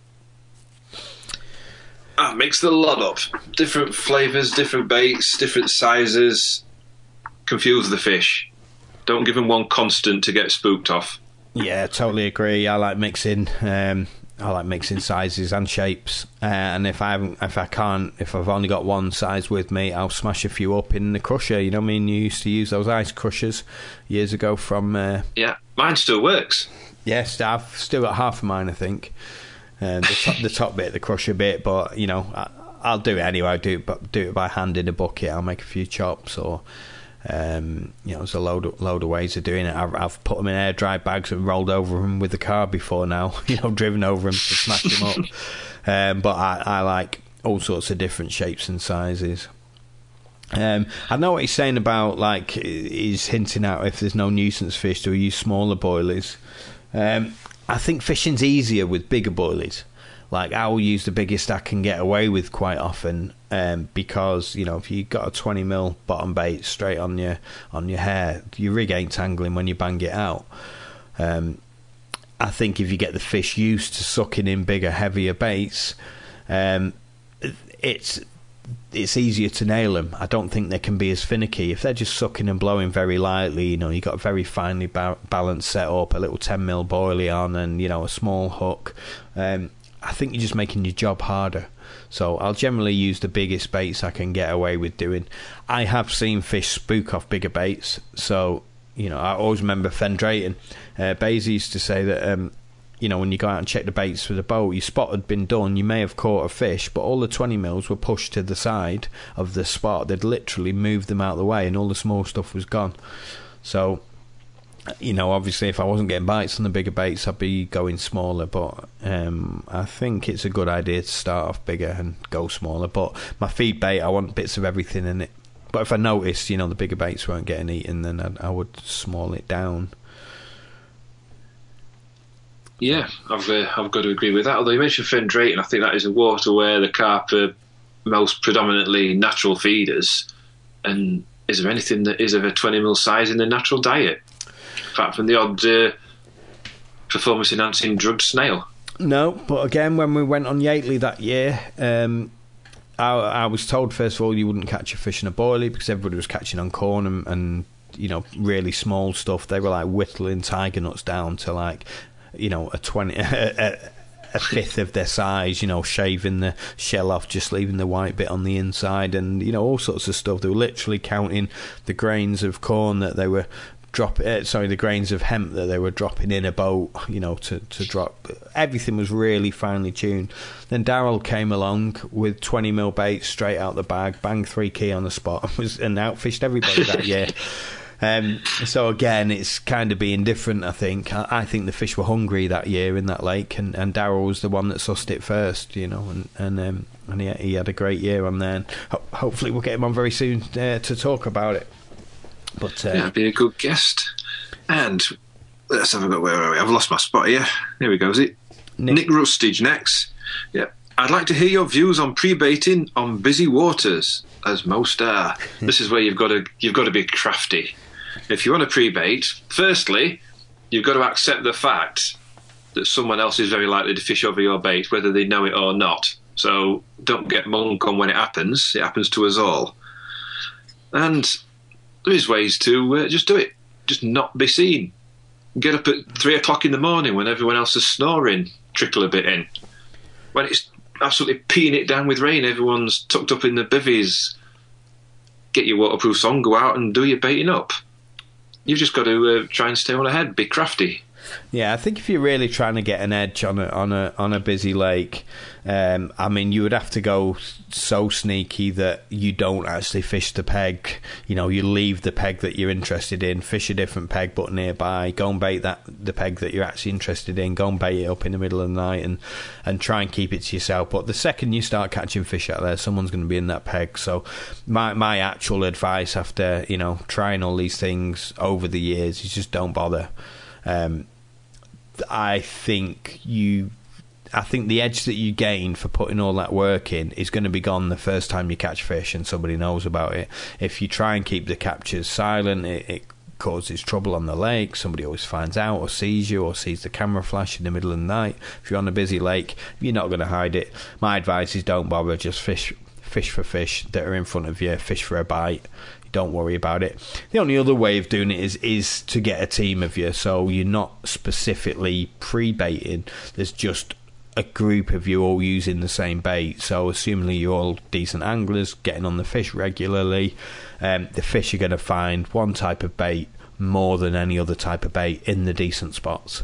Speaker 3: Mix the lot up. Different flavours, different baits, different sizes. Confuse the fish. Don't give them one constant to get spooked off.
Speaker 2: Yeah, totally agree. I like mixing sizes and shapes, and if I've only got one size with me, I'll smash a few up in the crusher. You used to use those ice crushers years ago from
Speaker 3: yeah, mine still works.
Speaker 2: Yes, I've still got half of mine, I think. The top bit, the crusher bit, but I'll do it anyway. Do it by hand in a bucket. I'll make a few chops, or there's a load of ways of doing it. I've put them in air dry bags and rolled over them with the car before now. Driven over them to smash them up. But I like all sorts of different shapes and sizes. I know what he's saying about, he's hinting out if there's no nuisance fish, do we use smaller boilies? I think fishing's easier with bigger boilies. I will use the biggest I can get away with quite often, because if you got a 20mm bottom bait straight on your hair, your rig ain't tangling when you bang it out. I think if you get the fish used to sucking in bigger, heavier baits, it's easier to nail them. I don't think they can be as finicky if they're just sucking and blowing very lightly. You got a very finely balanced setup, a little 10mm boilie on, and a small hook. I think you're just making your job harder. So I'll generally use the biggest baits I can get away with doing. I have seen fish spook off bigger baits. So, I always remember Fen Drayton. Basie used to say that, when you go out and check the baits with a boat, your spot had been done, you may have caught a fish, but all the 20mm were pushed to the side of the spot. They'd literally moved them out of the way and all the small stuff was gone. So, obviously if I wasn't getting bites on the bigger baits, I'd be going smaller, but I think it's a good idea to start off bigger and go smaller. But my feed bait, I want bits of everything in it. But if I noticed, the bigger baits weren't getting eaten, then I would small it down.
Speaker 3: Yeah, I've got to agree with that. Although you mentioned Fen Drayton, I think that is a water where the carp are most predominantly natural feeders. And is there anything that is of a 20mm size in the natural diet? Apart from the odd performance-enhancing drugged snail.
Speaker 2: No, but again, when we went on Yateley that year, I was told, first of all, you wouldn't catch a fish in a boilie because everybody was catching on corn and really small stuff. They were like whittling tiger nuts down to like, a fifth of their size, shaving the shell off, just leaving the white bit on the inside, and all sorts of stuff. They were literally counting the grains of corn that they were the grains of hemp that they were dropping in a boat, to drop. Everything was really finely tuned. Then Darryl came along with 20mm bait straight out the bag, banged 3 key on the spot, and outfished everybody that year. So again, it's kind of being different. I think the fish were hungry that year in that lake, and Darryl was the one that sussed it first, and he had a great year on there. And hopefully, we'll get him on very soon to talk about it. But
Speaker 3: it'd be a good guest. And let's have a look. Where are we? I've lost my spot here. Here we go. Is it Nick Rustage next? Yeah. I'd like to hear your views on pre-baiting on busy waters, as most are. This is where you've got to be crafty. If you want to pre-bait, firstly, you've got to accept the fact that someone else is very likely to fish over your bait, whether they know it or not. So don't get monk on when it happens. It happens to us all. And there is ways to just do it. Just not be seen. Get up at 3 o'clock in the morning when everyone else is snoring. Trickle a bit in. When it's absolutely peeing it down with rain, everyone's tucked up in the bivvies. Get your waterproof on, go out and do your baiting up. You've just got to try and stay on ahead, be crafty.
Speaker 2: Yeah, I think if you're really trying to get an edge on a busy lake, you would have to go so sneaky that you don't actually fish the peg. You leave the peg that you're interested in, fish a different peg but nearby, go and bait the peg that you're actually interested in, go and bait it up in the middle of the night and try and keep it to yourself. But the second you start catching fish out there, someone's going to be in that peg. So my actual advice after trying all these things over the years is just don't bother. I think the edge that you gain for putting all that work in is going to be gone the first time you catch fish and somebody knows about it. If you try and keep the captures silent, it causes trouble on the lake. Somebody always finds out or sees you or sees the camera flash in the middle of the night. If you're on a busy lake, you're not going to hide it. My advice is don't bother, just fish for fish that are in front of you, fish for a bite. Don't worry about it. The only other way of doing it is to get a team of you, so you're not specifically pre-baiting. There's just a group of you all using the same bait. So assuming you're all decent anglers, getting on the fish regularly, the fish are going to find one type of bait more than any other type of bait in the decent spots,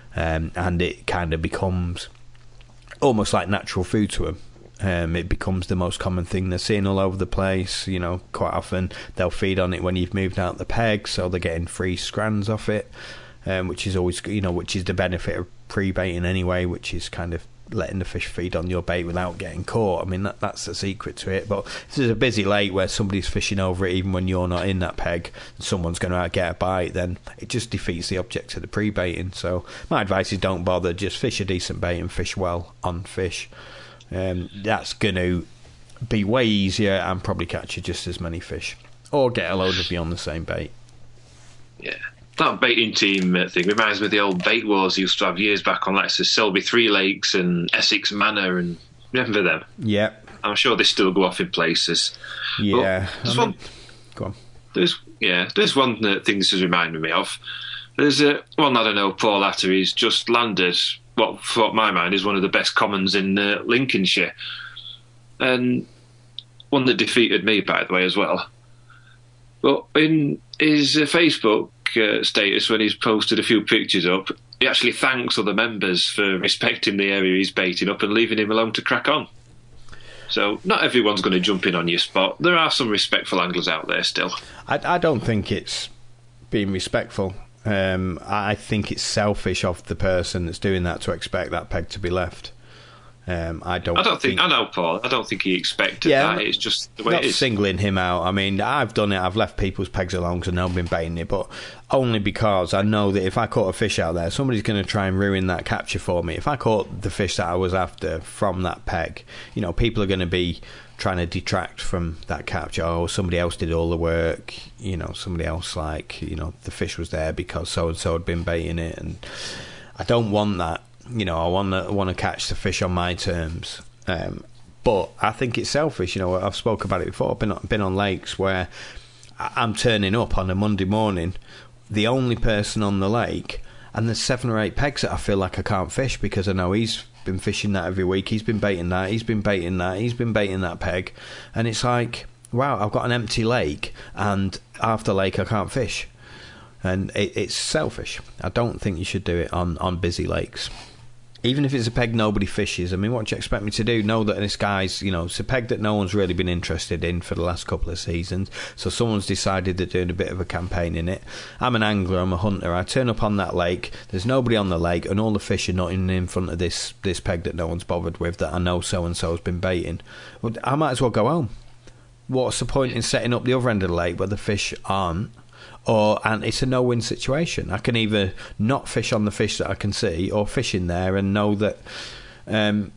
Speaker 2: and it kind of becomes almost like natural food to them. It becomes the most common thing they're seeing all over the place. Quite often they'll feed on it when you've moved out the peg, so they're getting free scrans off it, which is always, which is the benefit of pre-baiting anyway, which is kind of letting the fish feed on your bait without getting caught. I mean, that's the secret to it. But if there's a busy lake where somebody's fishing over it, even when you're not in that peg, and someone's going to get a bite, then it just defeats the object of the pre-baiting. So my advice is don't bother, just fish a decent bait and fish well on fish. That's going to be way easier and probably catch you just as many fish, or get a load of you on the same bait.
Speaker 3: Yeah, that baiting team thing reminds me of the old bait wars used to have years back on, like Selby Three Lakes and Essex Manor, and remember them?
Speaker 2: Yeah,
Speaker 3: I'm sure they still go off in places.
Speaker 2: Yeah,
Speaker 3: go on. There's one thing this has reminded me of. There's one, I don't know, Paul Attery's just landed what, for my mind, is one of the best commons in Lincolnshire, and one that defeated me, by the way, as well. But in his Facebook status, when he's posted a few pictures up, he actually thanks other members for respecting the area he's baiting up and leaving him alone to crack on. So not everyone's going to jump in on your spot. There are some respectful anglers out there still.
Speaker 2: I don't think it's being respectful. I think it's selfish of the person that's doing that to expect that peg to be left. I know, Paul.
Speaker 3: I don't think he expected that. It's just the way it is.
Speaker 2: Not singling him out. I mean, I've done it. I've left people's pegs alone because I know I've been baiting it, but only because I know that if I caught a fish out there, somebody's going to try and ruin that capture for me. If I caught the fish that I was after from that peg, people are going to be trying to detract from that capture. Oh, somebody else did all the work. Somebody else, the fish was there because so and so had been baiting it, and I don't want that. I want to catch the fish on my terms. But I think it's selfish. I've spoke about it before. I've been on lakes where I'm turning up on a Monday morning, the only person on the lake, and there's 7 or 8 pegs that I feel like I can't fish because I know he's been fishing that every week. He's been baiting that. He's been baiting that. He's been baiting that peg. And it's like, wow, I've got an empty lake, and half the lake I can't fish. And it's selfish. I don't think you should do it on busy lakes. Even if it's a peg nobody fishes. I mean, what do you expect me to do? Know that this guy's, it's a peg that no one's really been interested in for the last couple of seasons. So someone's decided they're doing a bit of a campaign in it. I'm an angler, I'm a hunter. I turn up on that lake, there's nobody on the lake, and all the fish are not in front of this peg that no one's bothered with, that I know so-and-so's been baiting. Well, I might as well go home. What's the point in setting up the other end of the lake where the fish aren't? And it's a no-win situation. I can either not fish on the fish that I can see, or fish in there and know that I'm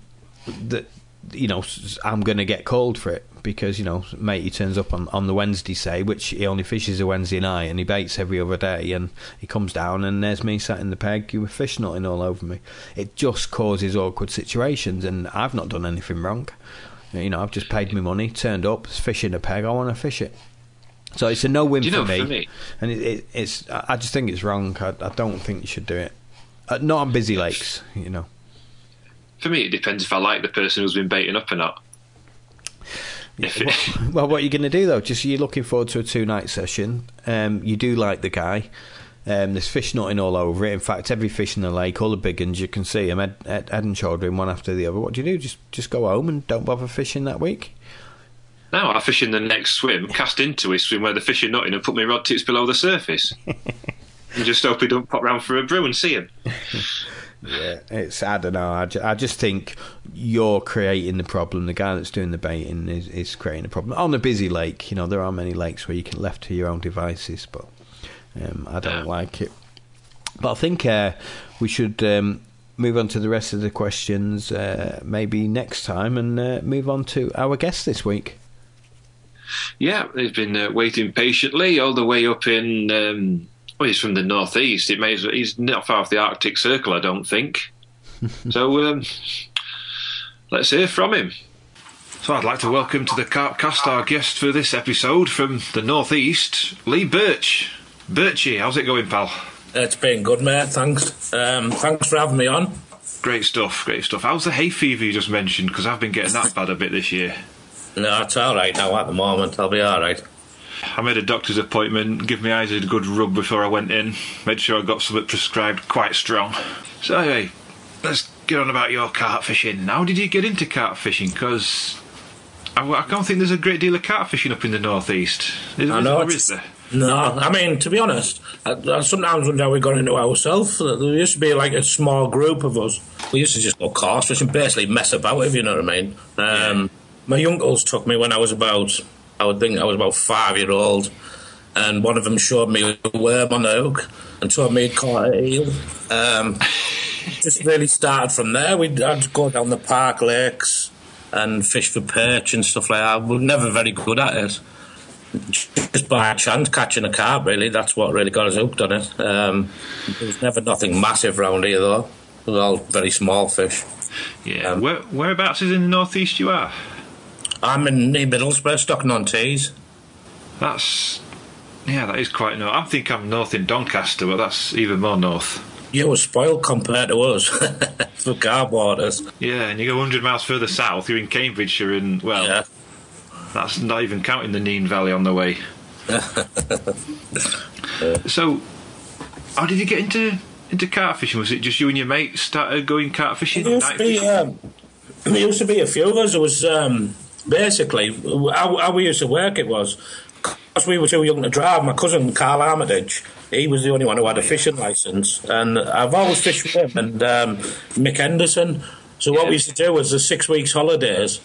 Speaker 2: going to get called for it because matey turns up on the Wednesday, say, which he only fishes a Wednesday night, and he baits every other day, and he comes down and there's me sat in the peg with fish nutting all over me. It just causes awkward situations, and I've not done anything wrong. I've just paid my money, turned up, fishing a peg. I want to fish it. So it's a no-win for me. And it's. I just think it's wrong. I don't think you should do it. Not on busy lakes,
Speaker 3: For me, it depends if I like the person who's been baiting up or not.
Speaker 2: Well, what are you going to do, though? Just you're looking forward to a 2-night session. You do like the guy. There's fish nutting all over it. In fact, every fish in the lake, all the big ones, you can see them head and shouldering one after the other. What do you do? Just go home and don't bother fishing that week?
Speaker 3: No, I fish in the next swim, cast into a swim where the fish are nutting, and put my rod tips below the surface. And just hope he don't pop round for a brew and see him.
Speaker 2: Yeah, I don't know. I just think you're creating the problem. The guy that's doing the baiting is creating a problem. On a busy lake, there are many lakes where you can left to your own devices, but I don't like it. But I think we should move on to the rest of the questions maybe next time, and move on to our guest this week.
Speaker 3: Yeah, he's been waiting patiently all the way up in... he's from the northeast. He's not far off the Arctic Circle, I don't think. So let's hear from him. So I'd like to welcome to the Carpcast our guest for this episode from the northeast, Lee Birch. Birchie, how's it going, pal?
Speaker 5: It's been good, mate. Thanks. Thanks for having me on.
Speaker 3: Great stuff. How's the hay fever you just mentioned? Because I've been getting that bad a bit this year.
Speaker 5: No, it's all right now at the moment. I'll be all right.
Speaker 3: I made a doctor's appointment, give my eyes a good rub before I went in, made sure I got something prescribed quite strong. So anyway, let's get on about your carp fishing. How did you get into carp fishing? Because I don't think there's a great deal of carp fishing up in the northeast. Is there?
Speaker 5: No, I mean, to be honest, I sometimes wonder how we got into it ourselves. There used to be like a small group of us. We used to just go coarse fishing, basically mess about, if you know what I mean. My uncles took me when I would think I was about 5-year-old, and one of them showed me a worm on the hook and told me he'd caught an eel. Just really started from there. I'd go down the park lakes and fish for perch and stuff like that. We were never very good at it. Just by chance catching a carp, really. That's what really got us hooked on it. There was never nothing massive around here, though. It was all very small fish.
Speaker 3: Yeah. Whereabouts is in the northeast you are?
Speaker 5: I'm in Middlesbrough, Stockton-on-Tees.
Speaker 3: That is quite north. I think I'm north in Doncaster, but that's even more north.
Speaker 5: You were spoiled compared to us for carp waters.
Speaker 3: Yeah, and you go 100 miles further south, you're in Cambridgeshire, and that's not even counting the Nene Valley on the way. So, how did you get into carp fishing? Was it just you and your mate started going carp fishing?
Speaker 5: There used to be a few of us. It was... basically, how we used to work it was, because we were too young to drive, my cousin Carl Armitage, he was the only one who had a fishing licence, and I've always fished with him and Mick Henderson. So what we used to do was the 6 weeks holidays,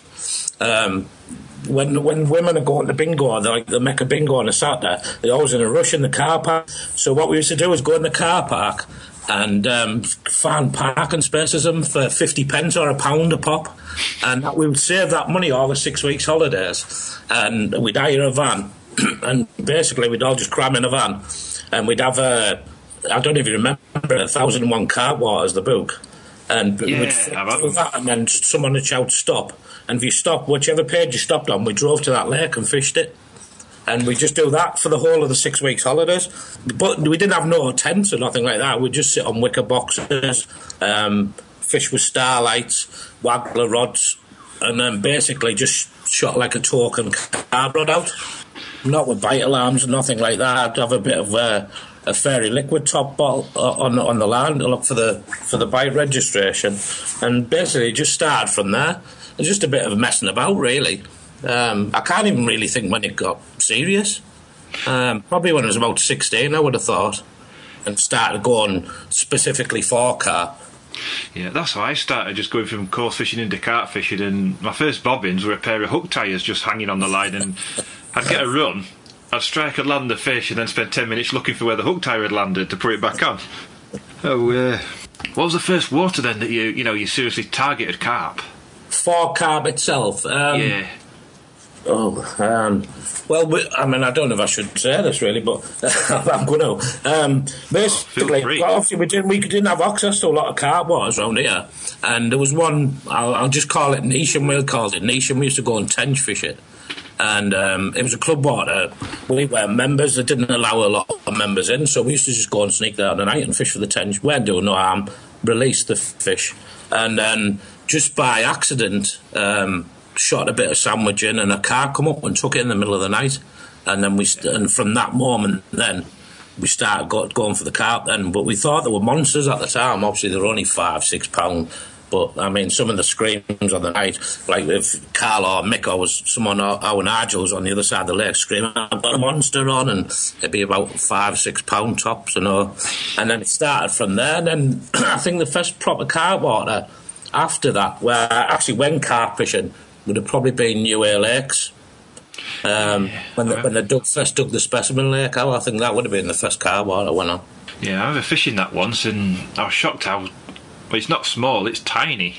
Speaker 5: when women are going to bingo, they make a bingo on a Saturday, they're always in a rush in the car park. So what we used to do was go in the car park and find parking spaces them for 50 pence or £1 a pop, and we would save that money all the 6 weeks holidays, and we'd hire a van and basically we'd all just cram in a van, and we'd have I don't even remember 1001 carp waters, the book, And
Speaker 3: Yeah,
Speaker 5: we'd do that, and then someone would shout stop. And if you stop, whichever page you stopped on, we drove to that lake and fished it. And we just do that for the whole of the 6 weeks holidays. But we didn't have no tents or nothing like that. We'd just sit on wicker boxes, fish with starlights, waggler rods, and then basically just shot like a token carp rod out. Not with bite alarms, nothing like that. I'd have a bit of a fairy liquid top bottle on the land to look for the bite registration, and basically just started from there. It's just a bit of messing about, really. I can't even really think when it got serious. Probably when I was about 16, I would have thought, and started going specifically for carp.
Speaker 3: Yeah, that's how I started, just going from coarse fishing into carp fishing, and my first bobbins were a pair of hook tyres just hanging on the line, and I'd get a run, I'd strike and land the fish, and then spend 10 minutes looking for where the hook tyre had landed to put it back on. Oh, what was the first water then that you seriously targeted carp?
Speaker 5: For carp itself?
Speaker 3: Yeah.
Speaker 5: Well, I don't know if I should say this really, but I'm going to. Basically, obviously we didn't have access to a lot of carp waters around here, and there was one. I'll just call it niche, and we'll call it niche, and we used to go and tench fish it. And it was a club water. We were members. They didn't allow a lot of members in, so we used to just go and sneak there at the night and fish for the tench. We weren't doing no harm. Release the fish, and then just by accident. Shot a bit of sandwich in, and a car come up and took it in the middle of the night, and then and from that moment then we started going for the carp then. But we thought they were monsters at the time. Obviously they were only £5-6, but I mean some of the screams on the night, like if Carl or Mick or was someone our Nigel was on the other side of the lake screaming, I've got a monster on, and it'd be about £5-6 tops, and then it started from there. And then I think the first proper carp water after that, where I actually went carp fishing, would have probably been New Ay Lakes. When they first dug the Specimen Lake out, I think that would have been the first carp water I went on.
Speaker 3: Yeah, I remember fishing that once, and I was shocked how... Well, it's not small, it's tiny.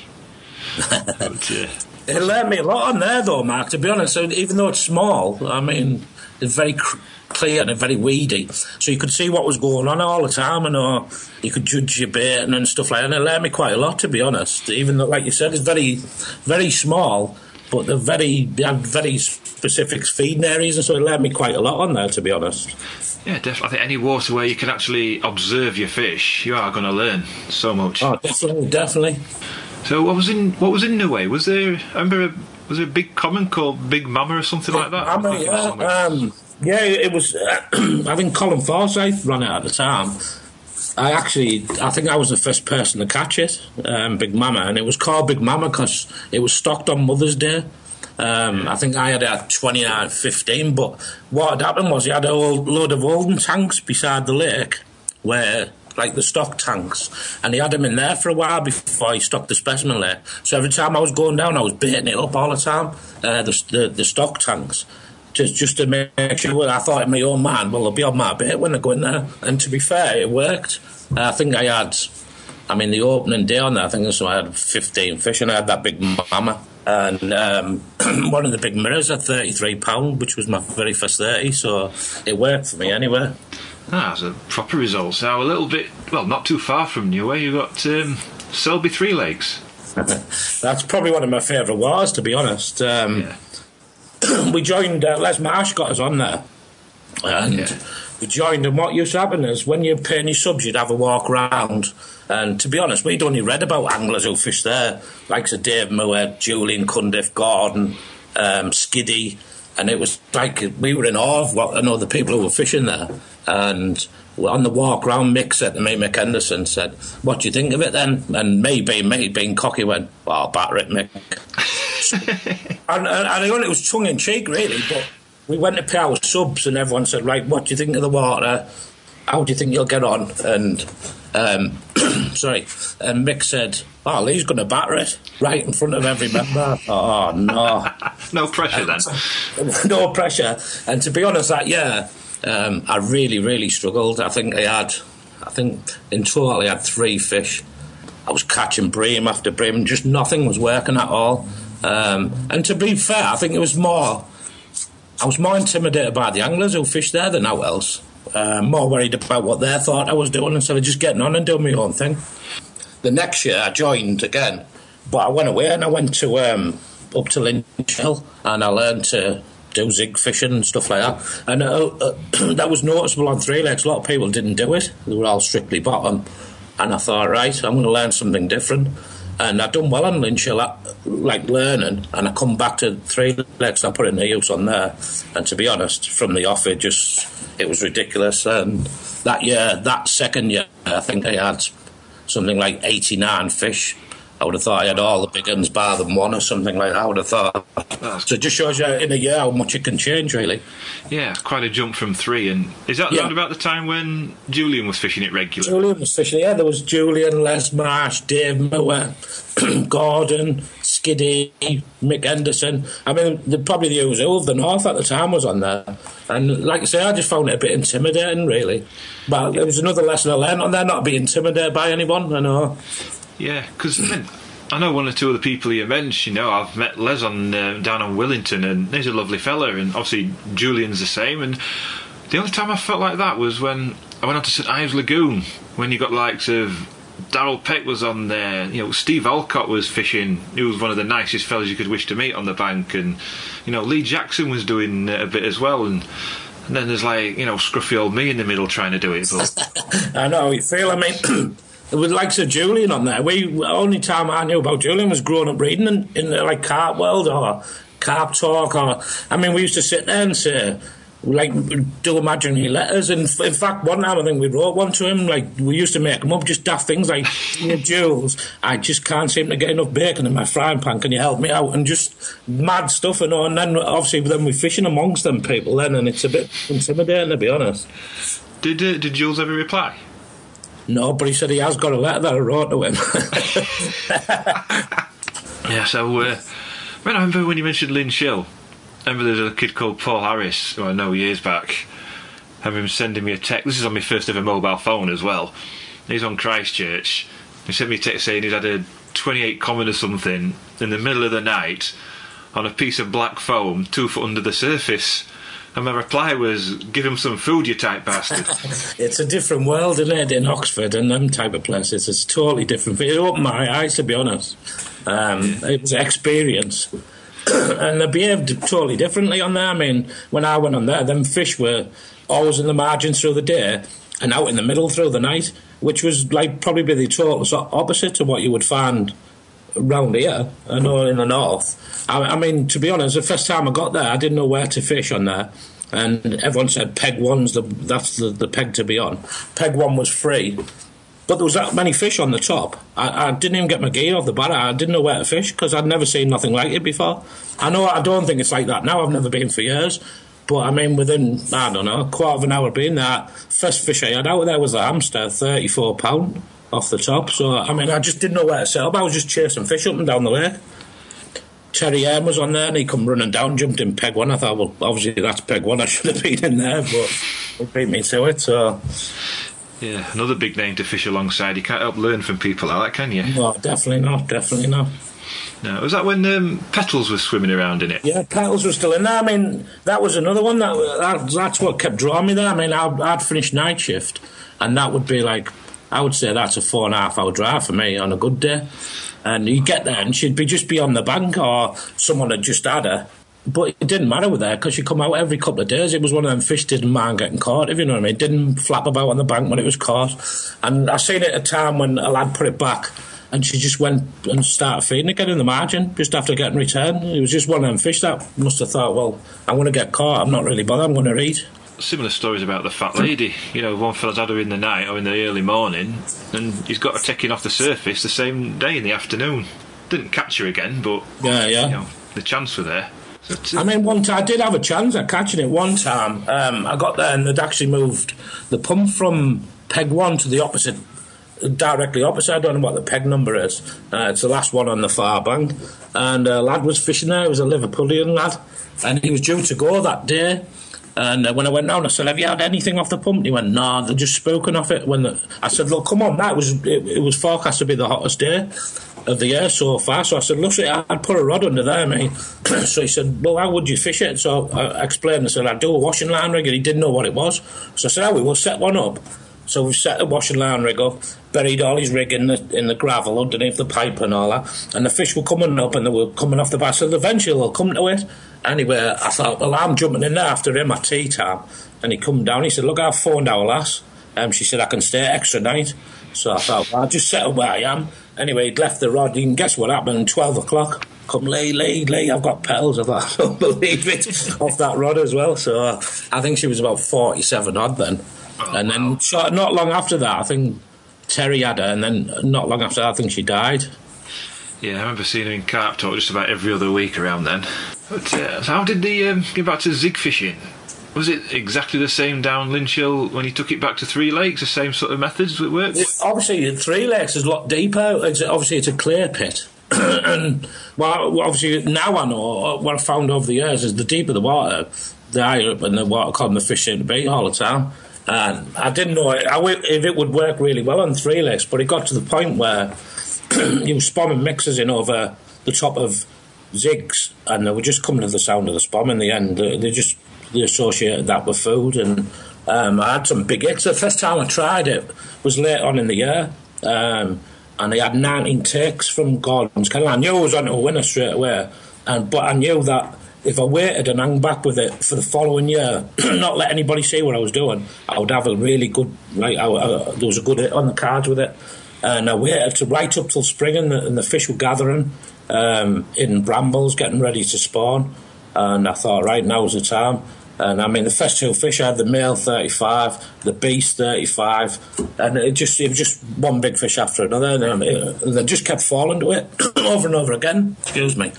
Speaker 3: But,
Speaker 5: it learned me a lot on there, though, Mark, to be honest. So even though it's small, I mean, it's very clear and very weedy. So you could see what was going on all the time, and you could judge your bait and stuff like that. And it learned me quite a lot, to be honest. Even though, like you said, it's very, very small, but they have very specific feeding areas, and so it learned me quite a lot on there, to be honest.
Speaker 3: Yeah, definitely. I think any water where you can actually observe your fish, you are going to learn so much.
Speaker 5: Oh, definitely.
Speaker 3: So what was in New Ay? Was there a big common called Big Mama or something like that?
Speaker 5: Yeah, it was. I think Colin Forsyth ran it at the time. I think I was the first person to catch it, Big Mama, and it was called Big Mama because it was stocked on Mother's Day. I think I had it at 29.15, but what had happened was he had a load of old tanks beside the lake, where like the stock tanks, and he had them in there for a while before he stocked the Specimen Lake. So every time I was going down, I was baiting it up all the time, the stock tanks. Just to make sure. Well, I thought in my own mind, well, they'll be on my bait when they go in there. And to be fair, it worked. I think the opening day on there, I think I had 15 fish, and I had that Big Mama. And one of the big mirrors at £33, which was my very first 30, so it worked for me anyway.
Speaker 3: That's a proper result. Now, a little bit, well, not too far from New Ay, you've got Selby Three Lakes.
Speaker 5: That's probably one of my favourite waters, to be honest. We joined, Les Marsh got us on there, and we joined, and what used to happen is when you're paying your subs, you'd have a walk around, and to be honest, we'd only read about anglers who fish there, like Dave Moore, Julian Cundiff, Gordon, Skiddy, and it was like we were in awe of what the people who were fishing there. And on the walk round, Mick said to me, Mick Henderson said, "What do you think of it then?" And me being cocky went, "Oh, batter it, Mick." and I know it was tongue in cheek, really, but we went to pay our subs, and everyone said, "Right, what do you think of the water? How do you think you'll get on?" And sorry, and Mick said, "Oh, Lee's going to batter it right in front of every member." Oh no,
Speaker 3: no pressure then.
Speaker 5: No pressure. And to be honest, that year, I really, really struggled. I think in total I had 3 fish. I was catching bream after bream, just nothing was working at all. And to be fair, I think I was more intimidated by the anglers who fished there than out else. More worried about what they thought I was doing instead of just getting on and doing my own thing. the next year I joined again, but I went away and I went to up to Lynchill, and I learned to do zig fishing and stuff like that. And that was noticeable on three legs. A lot of people didn't do it; they were all strictly bottom. And I thought, right, I'm going to learn something different. And I'd done well on Lynchill, like learning, and I come back to three legs. I put in the use on there, and to be honest, from the off, it was ridiculous. And that second year, I think I had something like 89 fish. I would have thought I had all the big ones bar than one or something like that. I would have thought. So it just shows you in a year how much it can change, really.
Speaker 3: Yeah, quite a jump from 3. And is that around about the time when Julian was fishing it regularly?
Speaker 5: Julian was fishing, yeah. There was Julian, Les Marsh, Dave Moore, Gordon, Skiddy, Mick Henderson. I mean, probably the who's who of the North at the time was on there. And like I say, I just found it a bit intimidating, really. But there was another lesson I learned on there, not to be intimidated by anyone, I know.
Speaker 3: Yeah, because I know one or two of the people you mentioned. I've met Les down on Willington, and he's a lovely fella, and obviously Julian's the same. And the only time I felt like that was when I went on to St Ives Lagoon, when you got the likes of Darryl Peck was on there. Steve Alcott was fishing. He was one of the nicest fellas you could wish to meet on the bank, and Lee Jackson was doing a bit as well. And then there's scruffy old me in the middle trying to do it. But
Speaker 5: I know how you feel. I mean. With likes of Julian on there, only time I knew about Julian was growing up reading in like Carp World or Carp Talk, we used to sit there and say, do imaginary letters. And in fact, one time I think we wrote one to him. We used to make them up, just daft things like, Jules, I just can't seem to get enough bacon in my frying pan. Can you help me out? And just mad stuff and all. And then obviously we're fishing amongst them people then, and it's a bit intimidating, to be honest.
Speaker 3: Did Jules ever reply?
Speaker 5: No, but he said he has got a letter that I wrote to him.
Speaker 3: Yeah, so I remember when you mentioned Lynchill. I remember there's a kid called Paul Harris, who I know years back. I remember him sending me a text. This is on my first ever mobile phone as well. He's on Christchurch. He sent me a text saying he'd had a 28 common or something in the middle of the night on a piece of black foam 2 foot under the surface. And my reply was, give him some food, you tight bastard.
Speaker 5: It's a different world, isn't it, in Oxford and them type of places. It's totally different. It opened my eyes, to be honest. It was an experience. And they behaved totally differently on there. I mean, when I went on there, them fish were always in the margins through the day and out in the middle through the night, which was probably the total opposite to what you would find round here, I know, in the north. I mean, to be honest, the first time I got there, I didn't know where to fish on there, and everyone said peg 1's that's the peg to be on. Peg 1 was free, but there was that many fish on the top. I didn't even get my gear off the bar. I didn't know where to fish because I'd never seen nothing like it before. I don't think it's like that now. I've never been for years. But I mean, within, I don't know, a quarter of an hour being there, first fish I had out there was a hamster, £34 off the top. So, I mean, I just didn't know where to set up. I was just chasing fish up and down the lake. Terry Airm was on there and he come running down, jumped in peg 1. I thought, well, obviously that's peg 1. I should have been in there, but it beat me to it, so...
Speaker 3: Yeah, another big name to fish alongside. You can't help learn from people like that, can you?
Speaker 5: No, definitely not.
Speaker 3: No, was that when Petals was swimming around in it?
Speaker 5: Yeah, Petals was still in there. I mean, that was another one. That's what kept drawing me there. I mean, I'd finished night shift, and that would be like, I would say that's a 4.5 hour drive for me on a good day. And you get there, and she'd just be on the bank, or someone had just had her. But it didn't matter with her, because she'd come out every couple of days. It was one of them fish didn't mind getting caught, if you know what I mean. Didn't flap about on the bank when it was caught. And I seen it at a time when a lad put it back, and she just went and started feeding again in the margin, just after getting returned. It was just one of them fish that must have thought, well, I'm going to get caught, I'm not really bothered, I'm going to eat.
Speaker 3: Similar stories about the fat lady. You know, one fella's had her in the night or in the early morning, and he's got her taking off the surface the same day in the afternoon. Didn't catch her again, but
Speaker 5: yeah.
Speaker 3: You know, the chance were there.
Speaker 5: I mean, one time I did have a chance at catching it. One time I got there and they'd actually moved the pump from peg 1 to the opposite, directly opposite. I don't know what the peg number is. It's the last one on the far bank. And a lad was fishing there. It was a Liverpoolian lad, and he was due to go that day. And when I went down, I said, have you had anything off the pump? And he went, no, they're just spoken off it. I said, look, come on, it was forecast to be the hottest day of the year so far. So I said, look, I'd put a rod under there, mate. So he said, well, how would you fish it? So I explained, I said, I'd do a washing line rig, and he didn't know what it was. So I said, we will set one up. So we've set the washing line rig up, buried all his rig in the gravel underneath the pipe and all that, and the fish were coming up and they were coming off the back, so eventually they'll come to it. Anyway, I thought, well, I'm jumping in there after him at tea time. And he come down, he said, look, I've phoned our lass. She said, I can stay extra night. So I thought, well, I'll just settle where I am. Anyway, he'd left the rod. You can guess what happened, 12 o'clock. Come, Lee, I've got petals. I thought, I don't believe it, off that rod as well. So I think she was about 47 odd then. And then not long after that, I think Terry had her, and then not long after that, I think she died.
Speaker 3: Yeah, I remember seeing her in carp talk just about every other week around then. But so how did the get back to zig fishing? Was it exactly the same down Lynch Hill when he took it back to Three Lakes, the same sort of methods that worked?
Speaker 5: Obviously, Three Lakes is a lot deeper. Obviously, it's a clear pit. And, well, obviously, now I know, what I've found over the years is the deeper the water, the higher up in the water column the fish seem to be all the time. And I didn't know if it would work really well on Three Lakes, but it got to the point where you were spomming mixers in over the top of zigs, and they were just coming to the sound of the spom in the end. They associated that with food, and I had some big hits. The first time I tried it was late on in the year, and they had 19 takes from Gordon's Kennel. I knew I was on to a winner straight away, but I knew that if I waited and hung back with it for the following year, not let anybody see what I was doing, I would have a really good, there was a good hit on the cards with it. And I waited to right up till spring, and the fish were gathering in brambles, getting ready to spawn. And I thought, right, now's the time. And I mean, the first two fish, I had the male 35, the beast 35, and it was just one big fish after another. And they just kept falling to it over and over again. Excuse me.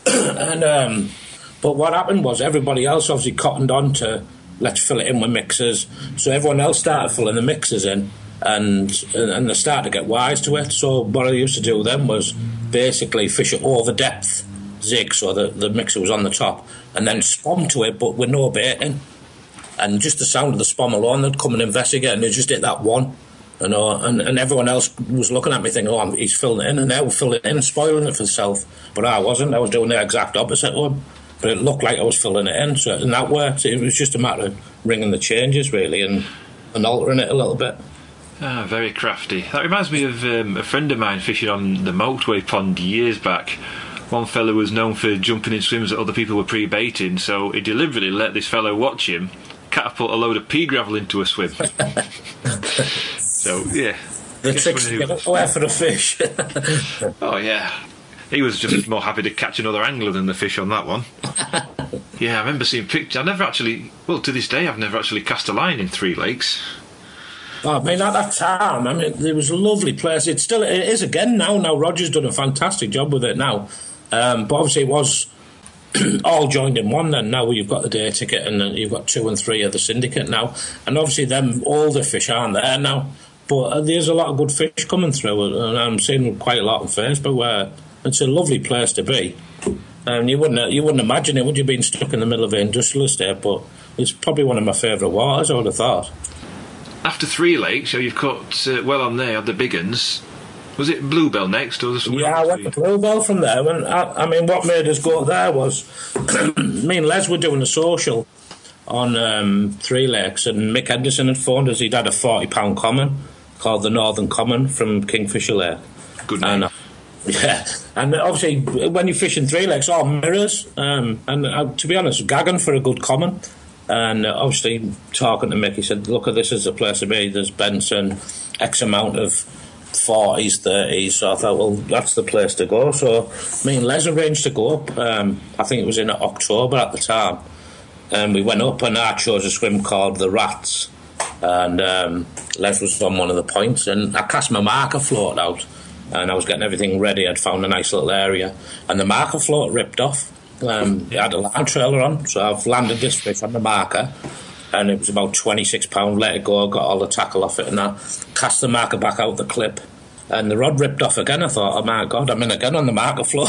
Speaker 5: And but what happened was everybody else obviously cottoned on to let's fill it in with mixers. So everyone else started filling the mixers in, and they started to get wise to it. So what I used to do then was basically fish it over depth zig, so the mixer was on the top, and then spom to it, but with no baiting. And just the sound of the spom alone, they'd come and investigate, and they'd just hit that one. And everyone else was looking at me thinking, oh, he's filling it in, and they were filling it in and spoiling it for themselves. But I wasn't. I was doing the exact opposite to him. But it looked like I was filling it in, and that worked. It was just a matter of ringing the changes, really, and altering it a little bit.
Speaker 3: Ah, very crafty. That reminds me of a friend of mine fishing on the Moatway Pond years back. One fellow was known for jumping in swims that other people were pre-baiting, so he deliberately let this fellow watch him catapult a load of pea gravel into a swim. So, yeah.
Speaker 5: The tricks to get away for the fish.
Speaker 3: Oh, yeah. He was just more happy to catch another angler than the fish on that one. Yeah, I remember seeing pictures. To this day, I've never actually cast a line in Three Lakes.
Speaker 5: Oh, I mean, at that time, there was a lovely place. It is again now. Now, Roger's done a fantastic job with it now. But obviously it was all joined in one then. Now you've got the day ticket, and then you've got 2 and 3 of the syndicate now. And obviously them older fish aren't there now. But there's a lot of good fish coming through, and I'm seeing quite a lot on Facebook where it's a lovely place to be. And you wouldn't imagine it, would you, being stuck in the middle of an industrial estate? But it's probably one of my favourite waters, I would have thought.
Speaker 3: After Three Lakes, so you've caught well on there, the big uns. Was it Bluebell next, or something?
Speaker 5: Yeah, I went to Bluebell from there. And I mean, what made us go there was me and Les were doing a social on Three Lakes, and Mick Henderson had phoned us. He'd had a £40 common called the Northern Common from Kingfisher Lake.
Speaker 3: Good name.
Speaker 5: Yeah, and obviously when you fish in Three Lakes, all mirrors. And to be honest, gagging for a good common. And obviously talking to Mick, he said, look, this is the place to be. There's Benson, X amount of 40s, 30s. So I thought, well, that's the place to go. So me and Les arranged to go up. I think it was in October at the time. And we went up, and I chose a swim called the Rats. And Les was on one of the points, and I cast my marker float out. And I was getting everything ready. I'd found a nice little area. And the marker float ripped off. It had a land trailer on, so I've landed this fish on the marker, and it was about £26. Let it go, got all the tackle off it, and I cast the marker back out the clip, and the rod ripped off again. I thought, oh my God, I'm in again on the marker float.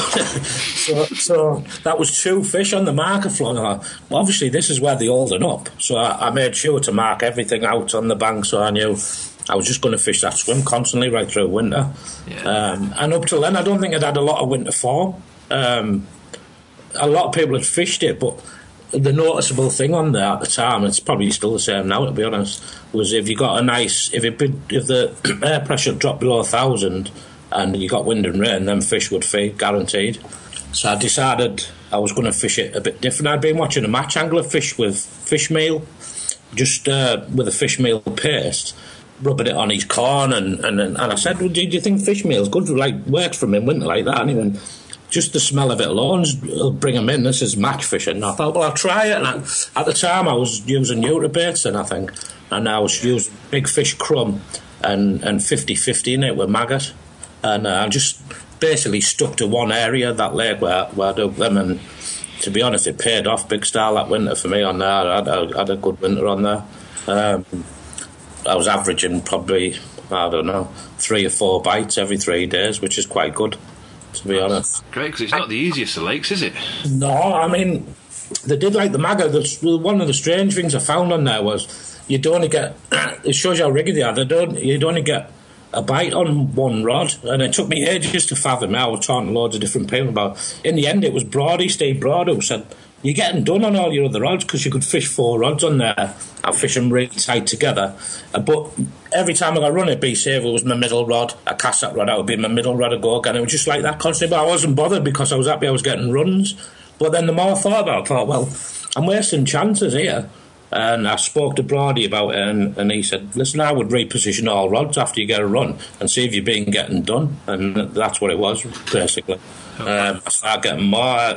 Speaker 5: so that was 2 fish on the marker float. I thought, well, obviously this is where they holding up, so I made sure to mark everything out on the bank, so I knew I was just going to fish that swim constantly right through winter. Yeah. And up till then, I don't think I'd had a lot of winter form. A lot of people had fished it, but the noticeable thing on there at the time, it's probably still the same now, to be honest, was if you got if the air pressure dropped below 1,000 and you got wind and rain, then fish would feed, guaranteed. So I decided I was going to fish it a bit different. I'd been watching a match angler fish with fish meal, just with a fish meal paste, rubbing it on his corn, and I said, well, do you think fish meal's good? Like, works for him in winter like that? And he went, just the smell of it alone will bring him in. This is match fishing. And I thought, well, I'll try it. And at the time, I was using Nutabaits, and I think, and I was using big fish crumb and 50-50 in it with maggot. And I just basically stuck to one area, that lake where I dug them. And to be honest, it paid off big style that winter for me on there. I had a good winter on there. I was averaging probably, I don't know, 3 or 4 bites every 3 days, which is quite good, to be honest.
Speaker 3: Great, because it's not the easiest of lakes, is it?
Speaker 5: No, I mean, they did like the maggot. One of the strange things I found on there was you'd only get, it shows you how rigid they are, you'd only get a bite on one rod, and it took me ages to fathom. I was talking to loads of different people about. In the end, it was Steve Broad, who said, you're getting done on all your other rods because you could fish 4 rods on there. I fish them really tight together. But every time I got run it, say if it was my middle rod, I cast that rod out, it would be my middle rod, I'd go again. It was just like that constantly, but I wasn't bothered because I was happy I was getting runs. But then the more I thought about it, I thought, well, I'm wasting chances here. And I spoke to Brody about it, and he said, listen, I would reposition all rods after you get a run and see if you've been getting done. And that's what it was, basically. I started getting more.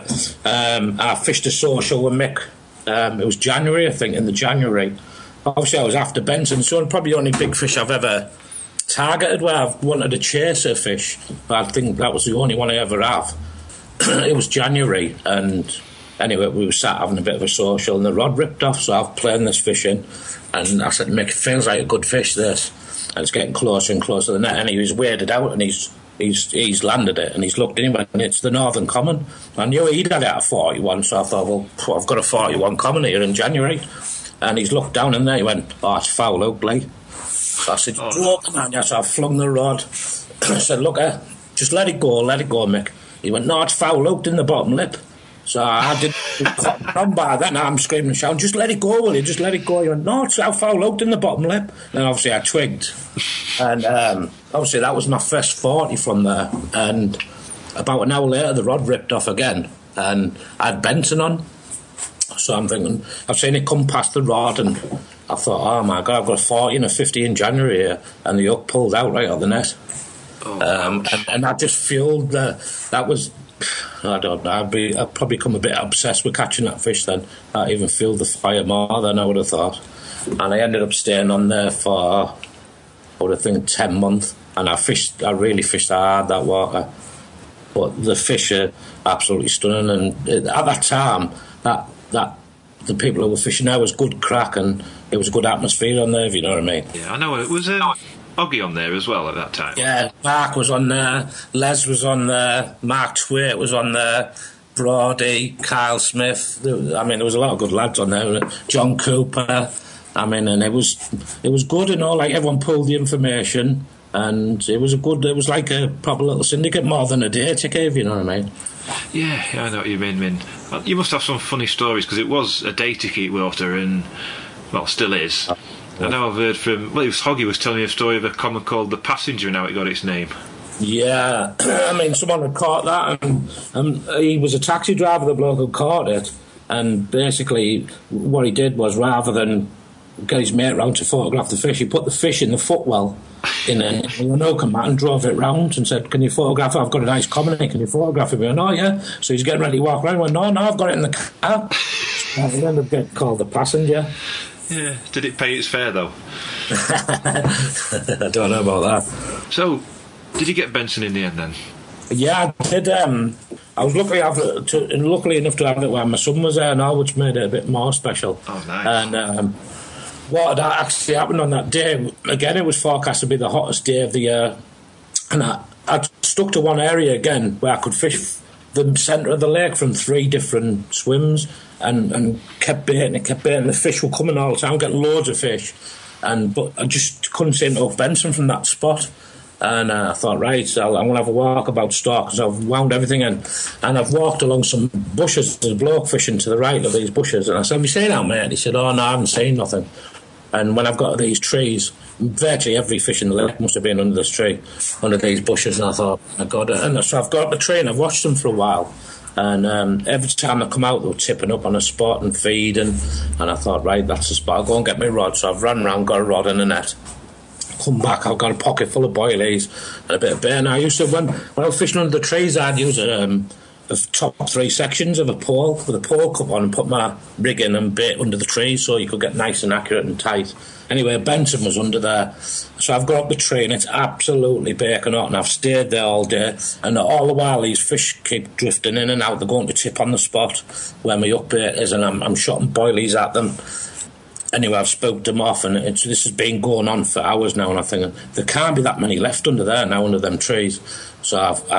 Speaker 5: I fished a social with Mick. It was January, I think, in the January. Obviously, I was after Benson, so probably the only big fish I've ever targeted where I've wanted to chase a fish. I think that was the only one I ever have. It was January, and anyway, we were sat having a bit of a social, and the rod ripped off, so I've played this fish in, and I said, Mick, it feels like a good fish, this. And it's getting closer and closer to the net, and he was weirded out, and he's landed it, and he's looked in, and it's the Northern Common. I knew he'd had it at 41, so I thought, well, I've got a 41 Common here in January. And he's looked down in there, he went, oh, it's foul, ugly. So I said, so I flung the rod. I said, look, just let it go, Mick. He went, no, it's foul, looked in the bottom lip. So I did come by that, now I'm screaming and shouting, just let it go, will you? Just let it go. He went, no, it's how foul looked in the bottom lip. And obviously I twigged. And obviously that was my first 40 from there. And about an hour later, the rod ripped off again. And I had Benson on. So I'm thinking, I've seen it come past the rod, and I thought, oh my God, I've got a 40 and a 50 in January here. And the hook pulled out right out the net. And that just fueled that was, I don't know, I'd probably become a bit obsessed with catching that fish then. I even fueled the fire more than I would have thought. And I ended up staying on there for, I would have think, 10 months. And I really fished hard, that water. But the fish are absolutely stunning. And at that time, that the people who were fishing there was good crack, and it was a good atmosphere on there, if you know what I mean.
Speaker 3: Yeah, I know. It was Oggy on there as well at that time.
Speaker 5: Yeah, Mark was on there, Les was on there, Mark Twaite was on there, Brody, Kyle Smith. There was a lot of good lads on there. John Cooper. And it was good, you know, like everyone pulled the information, and it was like a proper little syndicate, more than a day ticket, if you know what I mean.
Speaker 3: Yeah, I know what you mean. Well, you must have some funny stories, because it was a day ticket water, and, well, still is. I know I've heard from, well, it was Hoggy was telling me a story of a common called the Passenger and how it got its name.
Speaker 5: Yeah, someone had caught that, and he was a taxi driver, the bloke who caught it, and basically what he did was, rather than get his mate round to photograph the fish, he put the fish in the footwell in a Lanoka mat and drove it round and said, can you photograph it? I've got a nice common here, can you photograph it? Oh, yeah. So he's getting ready to walk around. He went, no, I've got it in the car. And he ended up getting called the Passenger.
Speaker 3: Yeah. Did it pay its fare, though?
Speaker 5: I don't know about that.
Speaker 3: So, did you get Benson in the end, then?
Speaker 5: Yeah, I did. I was lucky enough to have it where my son was there now, which made it a bit more special.
Speaker 3: Oh, nice.
Speaker 5: And what had actually happened on that day, again, it was forecast to be the hottest day of the year. And I stuck to one area again where I could fish the centre of the lake from 3 different swims, and kept baiting. The fish were coming all the time, getting loads of fish. But I just couldn't seem to hook Benson from that spot. And I thought, right, so I'm going to have a walk about Stock, because I've wound everything in. And I've walked along some bushes. There's a bloke fishing to the right of these bushes. And I said, have you seen that, mate? And he said, oh, no, I haven't seen nothing. And when I've got to these trees, virtually every fish in the lake must have been under this tree, under these bushes. And I thought, my God. And so I've got up the tree and I've watched them for a while. And every time I come out, they were tipping up on a spot and feeding. And I thought, right, that's the spot. I'll go and get my rod. So I've run round, got a rod and a net. Come back, I've got a pocket full of boilies and a bit of bait. And I used to, when I was fishing under the trees, I'd use the top 3 sections of a pole with a pole cup on and put my rig in and bait under the tree so you could get nice and accurate and tight. Anyway, Benson was under there. So I've got up the tree and it's absolutely baking hot, and I've stayed there all day. And all the while, these fish keep drifting in and out. They're going to tip on the spot where my up bait is, and I'm shotting boilies at them. Anyway, I've spooked them off, and this has been going on for hours now, and I'm thinking, there can't be that many left under there now, under them trees. So I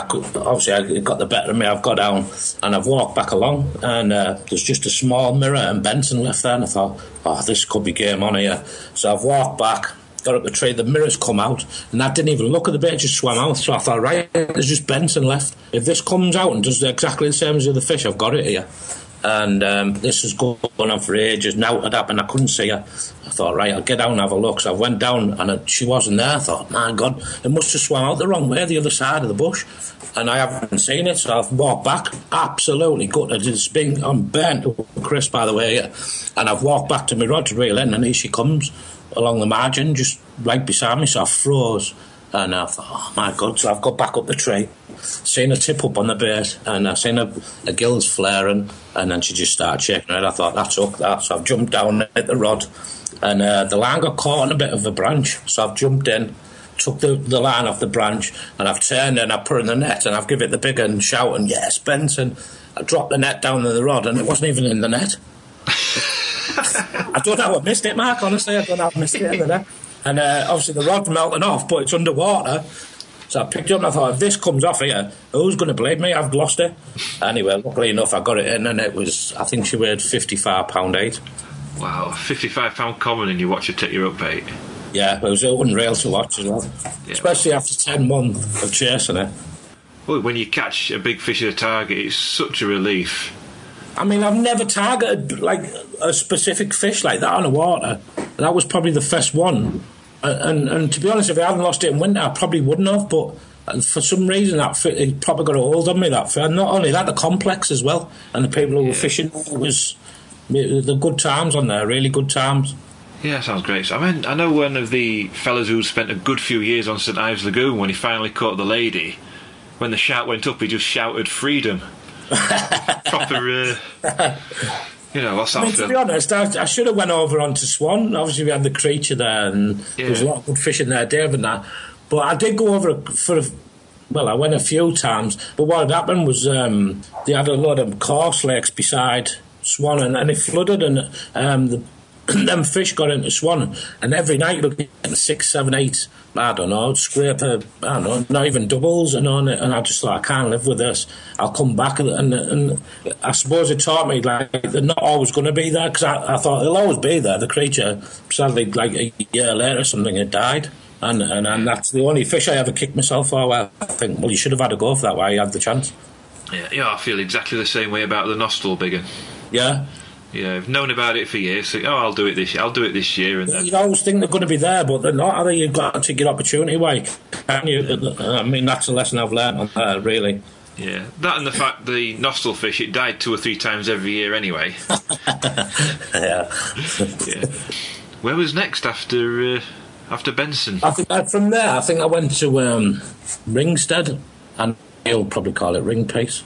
Speaker 5: got the better of me. I've got down, and I've walked back along, and there's just a small mirror and Benson left there, and I thought, oh, this could be game on here. So I've walked back, got up the tree, the mirror's come out, and I didn't even look at the bait, it just swam out. So I thought, right, there's just Benson left. If this comes out and does exactly the same as the other fish, I've got it here. And this was going on for ages. Now it happened, I couldn't see her. I thought, right, I'll get down and have a look. So I went down, and she wasn't there. I thought, my God, it must have swam out the wrong way, the other side of the bush. And I haven't seen it, so I've walked back, absolutely gutted. I'm burnt to a crisp, by the way. And I've walked back to my rod to reel in, and here she comes along the margin, just right beside me. So I froze. And I thought, oh my God. So I've got back up the tree, seen her tip up on the bait, and I've seen her gills flaring, and then she just started shaking her head. I thought, that's up, that. So I've jumped down at the rod, and the line got caught on a bit of a branch. So I've jumped in, took the line off the branch, and I've turned and I've put it in the net, and I've given it the big and shouting, yes, Benson. I dropped the net down to the rod, and it wasn't even in the net. I don't know how I missed it, Mark, honestly. I don't know how I missed it in the net. And obviously the rod's melting off, but it's underwater. So I picked it up and I thought, if this comes off here, who's going to blame me? I've lost it. Anyway, luckily enough, I got it in, and it was, I think she weighed 55.8 £8.
Speaker 3: Wow, £55 common, and you watch her take your up bait.
Speaker 5: Yeah, it was unreal to watch as well. Yeah. Especially after 10 months of chasing it.
Speaker 3: Well, when you catch a big fish at a target, it's such a relief.
Speaker 5: I mean, I've never targeted like a specific fish like that on the water. That was probably the first one. And to be honest, if I hadn't lost it in winter, I probably wouldn't have. But for some reason, it probably got a hold on me. And not only that, the complex as well. And the people who were fishing, it was the good times on there, really good times.
Speaker 3: Yeah, sounds great. So, I mean, I know one of the fellas who spent a good few years on St Ives Lagoon, when he finally caught the lady, when the shark went up, he just shouted freedom. Proper... You know, what's that?
Speaker 5: To be honest, I should have went over onto Swan. Obviously, we had the creature there, and there was a lot of good fishing there, Dave, and that. But I did go over I went a few times. But what had happened was they had a lot of coarse lakes beside Swan, and it flooded, and them fish got into Swan, and every night you'd get 6, 7, 8, I don't know, scraper, I don't know, not even doubles, and I just thought, I can't live with this. I'll come back, and I suppose it taught me, like, they're not always going to be there, because I thought they'll always be there. The creature, sadly, like a year later or something, it died, and that's the only fish I ever kicked myself for. Well, I think, well, you should have had a go for that while you had the chance.
Speaker 3: Yeah, I feel exactly the same way about the Nostell biggin.
Speaker 5: Yeah.
Speaker 3: Yeah, I've known about it for years. So, I'll do it this year. I'll do it this year. And then...
Speaker 5: You always think they're going to be there, but they're not. Are they? You've got to take your opportunity away, can you? I mean, that's a lesson I've learned on that, really.
Speaker 3: Yeah, that and the fact the Nostell fish, it died 2 or 3 times every year anyway.
Speaker 5: Yeah.
Speaker 3: Where was next after Benson?
Speaker 5: I think from there, I think I went to Ringstead, and you'll probably call it ring piece.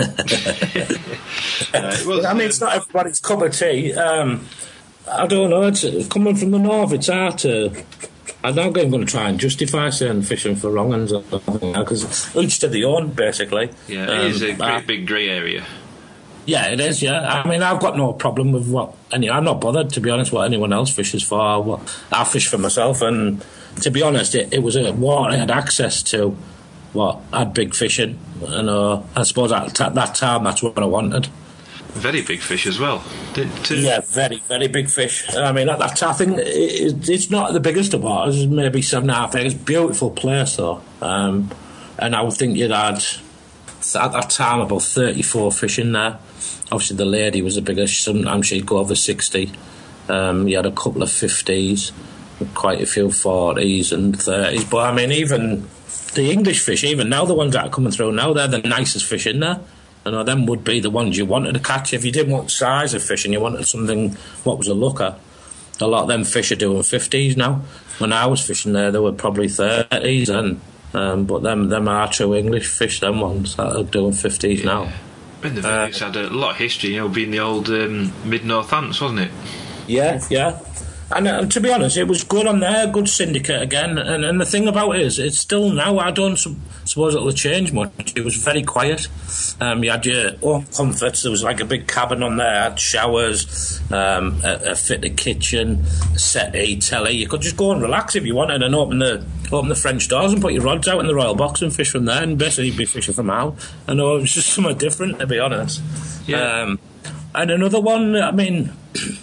Speaker 5: I mean, it's not everybody's cup of tea. I don't know. It's coming from the north. It's hard to. I'm not going to try and justify saying fishing for wrong uns, because each to their own, basically.
Speaker 3: Yeah, it is a great big grey area.
Speaker 5: Yeah, it is. Yeah, I mean, I've got no problem with I'm not bothered, to be honest, what anyone else fishes for. I fish for myself, and to be honest, it was a water I had access to. I had big fishing, and I suppose at that time that's what I wanted.
Speaker 3: very big fish as well.
Speaker 5: Yeah, very, very big fish. I mean, I think it's not the biggest of waters, it's maybe 7.5 acres. Beautiful place, though. And I would think you'd had, at that time, about 34 fish in there. Obviously, the lady was the biggest. Sometimes she'd go over 60. You had a couple of 50s, quite a few 40s and 30s. But, I mean, even the English fish, even now, the ones that are coming through now, they're the nicest fish in there. You know, them would be the ones you wanted to catch. If you didn't want size of fish and you wanted something, what was a looker, a lot of them fish are doing 50s now. When I was fishing there, they were probably 30s, but them are true English fish, them ones that are doing 50s now.
Speaker 3: And the Vegas had a lot of history, being the old Mid-Northants, wasn't it?
Speaker 5: Yeah. And to be honest, it was good on there, good syndicate again. And the thing about it is, it's still now, I don't suppose it'll change much. It was very quiet. You had your own comforts. There was like a big cabin on there, had showers, a fitted kitchen, a settee, telly. You could just go and relax if you wanted and open the French doors and put your rods out in the Royal Box and fish from there and basically be fishing from out. I know it was just something different, to be honest.
Speaker 3: Yeah.
Speaker 5: And another one, I mean...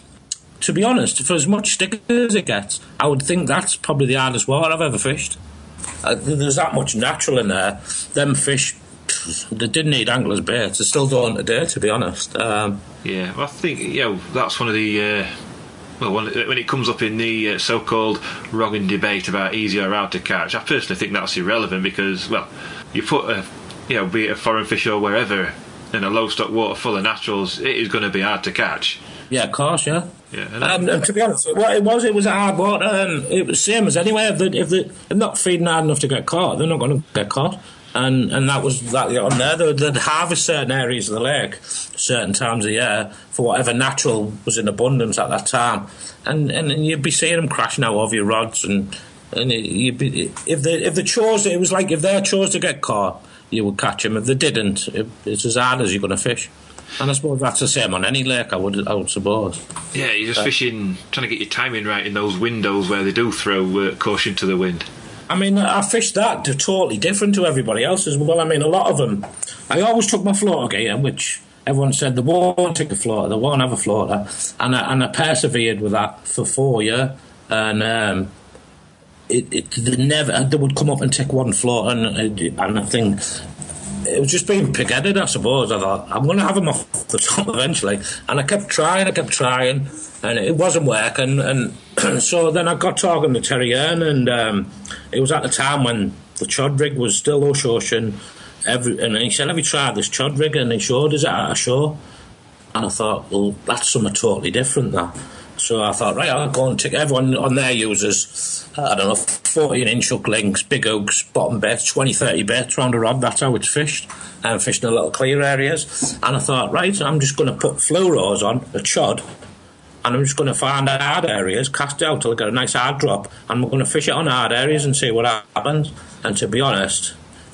Speaker 5: To be honest, for as much stick as it gets, I would think that's probably the hardest water I've ever fished. There's that much natural in there. Them fish, they didn't need angler's baits. They still don't today, to be honest.
Speaker 3: Well, I think that's one of the when it comes up in the so-called Rogan debate about easy or hard to catch. I personally think that's irrelevant because, well, you put be it a foreign fish or wherever in a low stock water full of naturals, it is going to be hard to catch.
Speaker 5: Yeah, of course, yeah.
Speaker 3: And
Speaker 5: to be honest, what it was a hard water, and it was the same as anywhere. If they're not feeding hard enough to get caught, they're not going to get caught. And that was that on there. They'd harvest certain areas of the lake, certain times of the year, for whatever natural was in abundance at that time. And you'd be seeing them crashing out of your rods, and if they chose, it was like if they chose to get caught, you would catch them. If they didn't, it's as hard as you're going to fish. And I suppose that's the same on any lake, I would suppose.
Speaker 3: Yeah, you're just fishing, trying to get your timing right in those windows where they do throw caution to the wind.
Speaker 5: I mean, I fished that totally different to everybody else as well. I mean, a lot of them, I always took my floater gear, which everyone said they won't take a floater, they won't have a floater, and I persevered with that for 4 years, and they would come up and take one floater, and I think it was just being pig-headed, I suppose. I thought, I'm going to have them off the top eventually. And I kept trying, and it wasn't working. And so then I got talking to Terry Earn, and it was at the time when the chod rig was still Ocean. And he said, have you tried this chod rig? And he showed us at a show. And I thought, well, that's something totally different, that. So I thought, right, I'll go and take everyone on there uses, 14-inch hook links, big hooks, bottom baits, 20-30 baits round a rod. That's how it's fished, and fished in the little clear areas. And I thought, right, I'm just going to put fluoros on a chod, and I'm just going to find hard areas, cast it out till I get a nice hard drop, and we're going to fish it on hard areas and see what happens. And to be honest,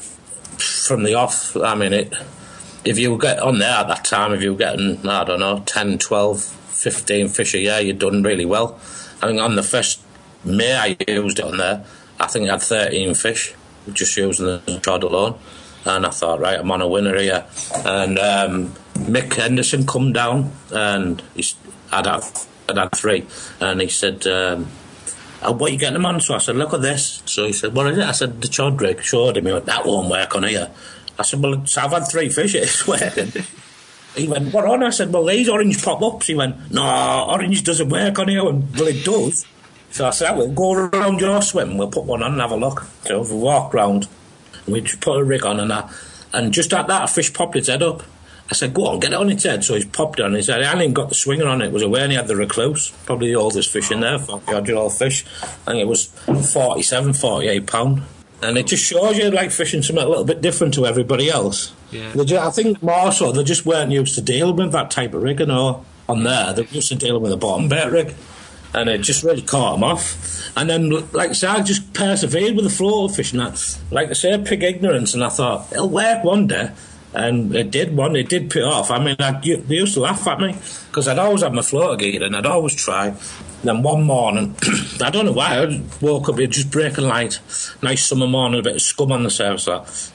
Speaker 5: from the off, I mean, if you get on there at that time, if you were getting, 10, 12... 15 fish a year, you'd done really well. I think on the first May I used it on there, I think I had 13 fish, just using the chod alone. And I thought, right, I'm on a winner here. And Mick Henderson come down, and I'd had 3. And he said, what are you getting them on? So I said, look at this. So he said, what is it? I said, the chod rig. Showed him. He went, that won't work on here. I said, well, so I've had 3 fish, it's working. He went, what on? I said, well, these orange pop-ups. He went, no, orange doesn't work on here. And, well, it does. So I said, we'll go around your swim. We'll put one on and have a look. So we walked round. We just put a rig on and just at that, a fish popped its head up. I said, go on, get it on its head. So he's popped it on his head. He hadn't even got the swinger on it. It was away and he had the recluse. Probably the oldest fish in there, 40-odd fish. I think it was 47, 48 pound. And it just shows you, like, fishing something a little bit different to everybody else.
Speaker 3: Yeah.
Speaker 5: I think more so, they just weren't used to dealing with that type of rig, on there. They were used to dealing with a bottom bait rig. And it just really caught them off. And then, like I said, I just persevered with the floater fishing. Like I say, pig ignorance, and I thought, it'll work one day. And it did pay off. I mean, they used to laugh at me, because I'd always have my floater gear, and I'd always try. Then one morning, I don't know why, I woke up, it just breaking light, nice summer morning, a bit of scum on the surface,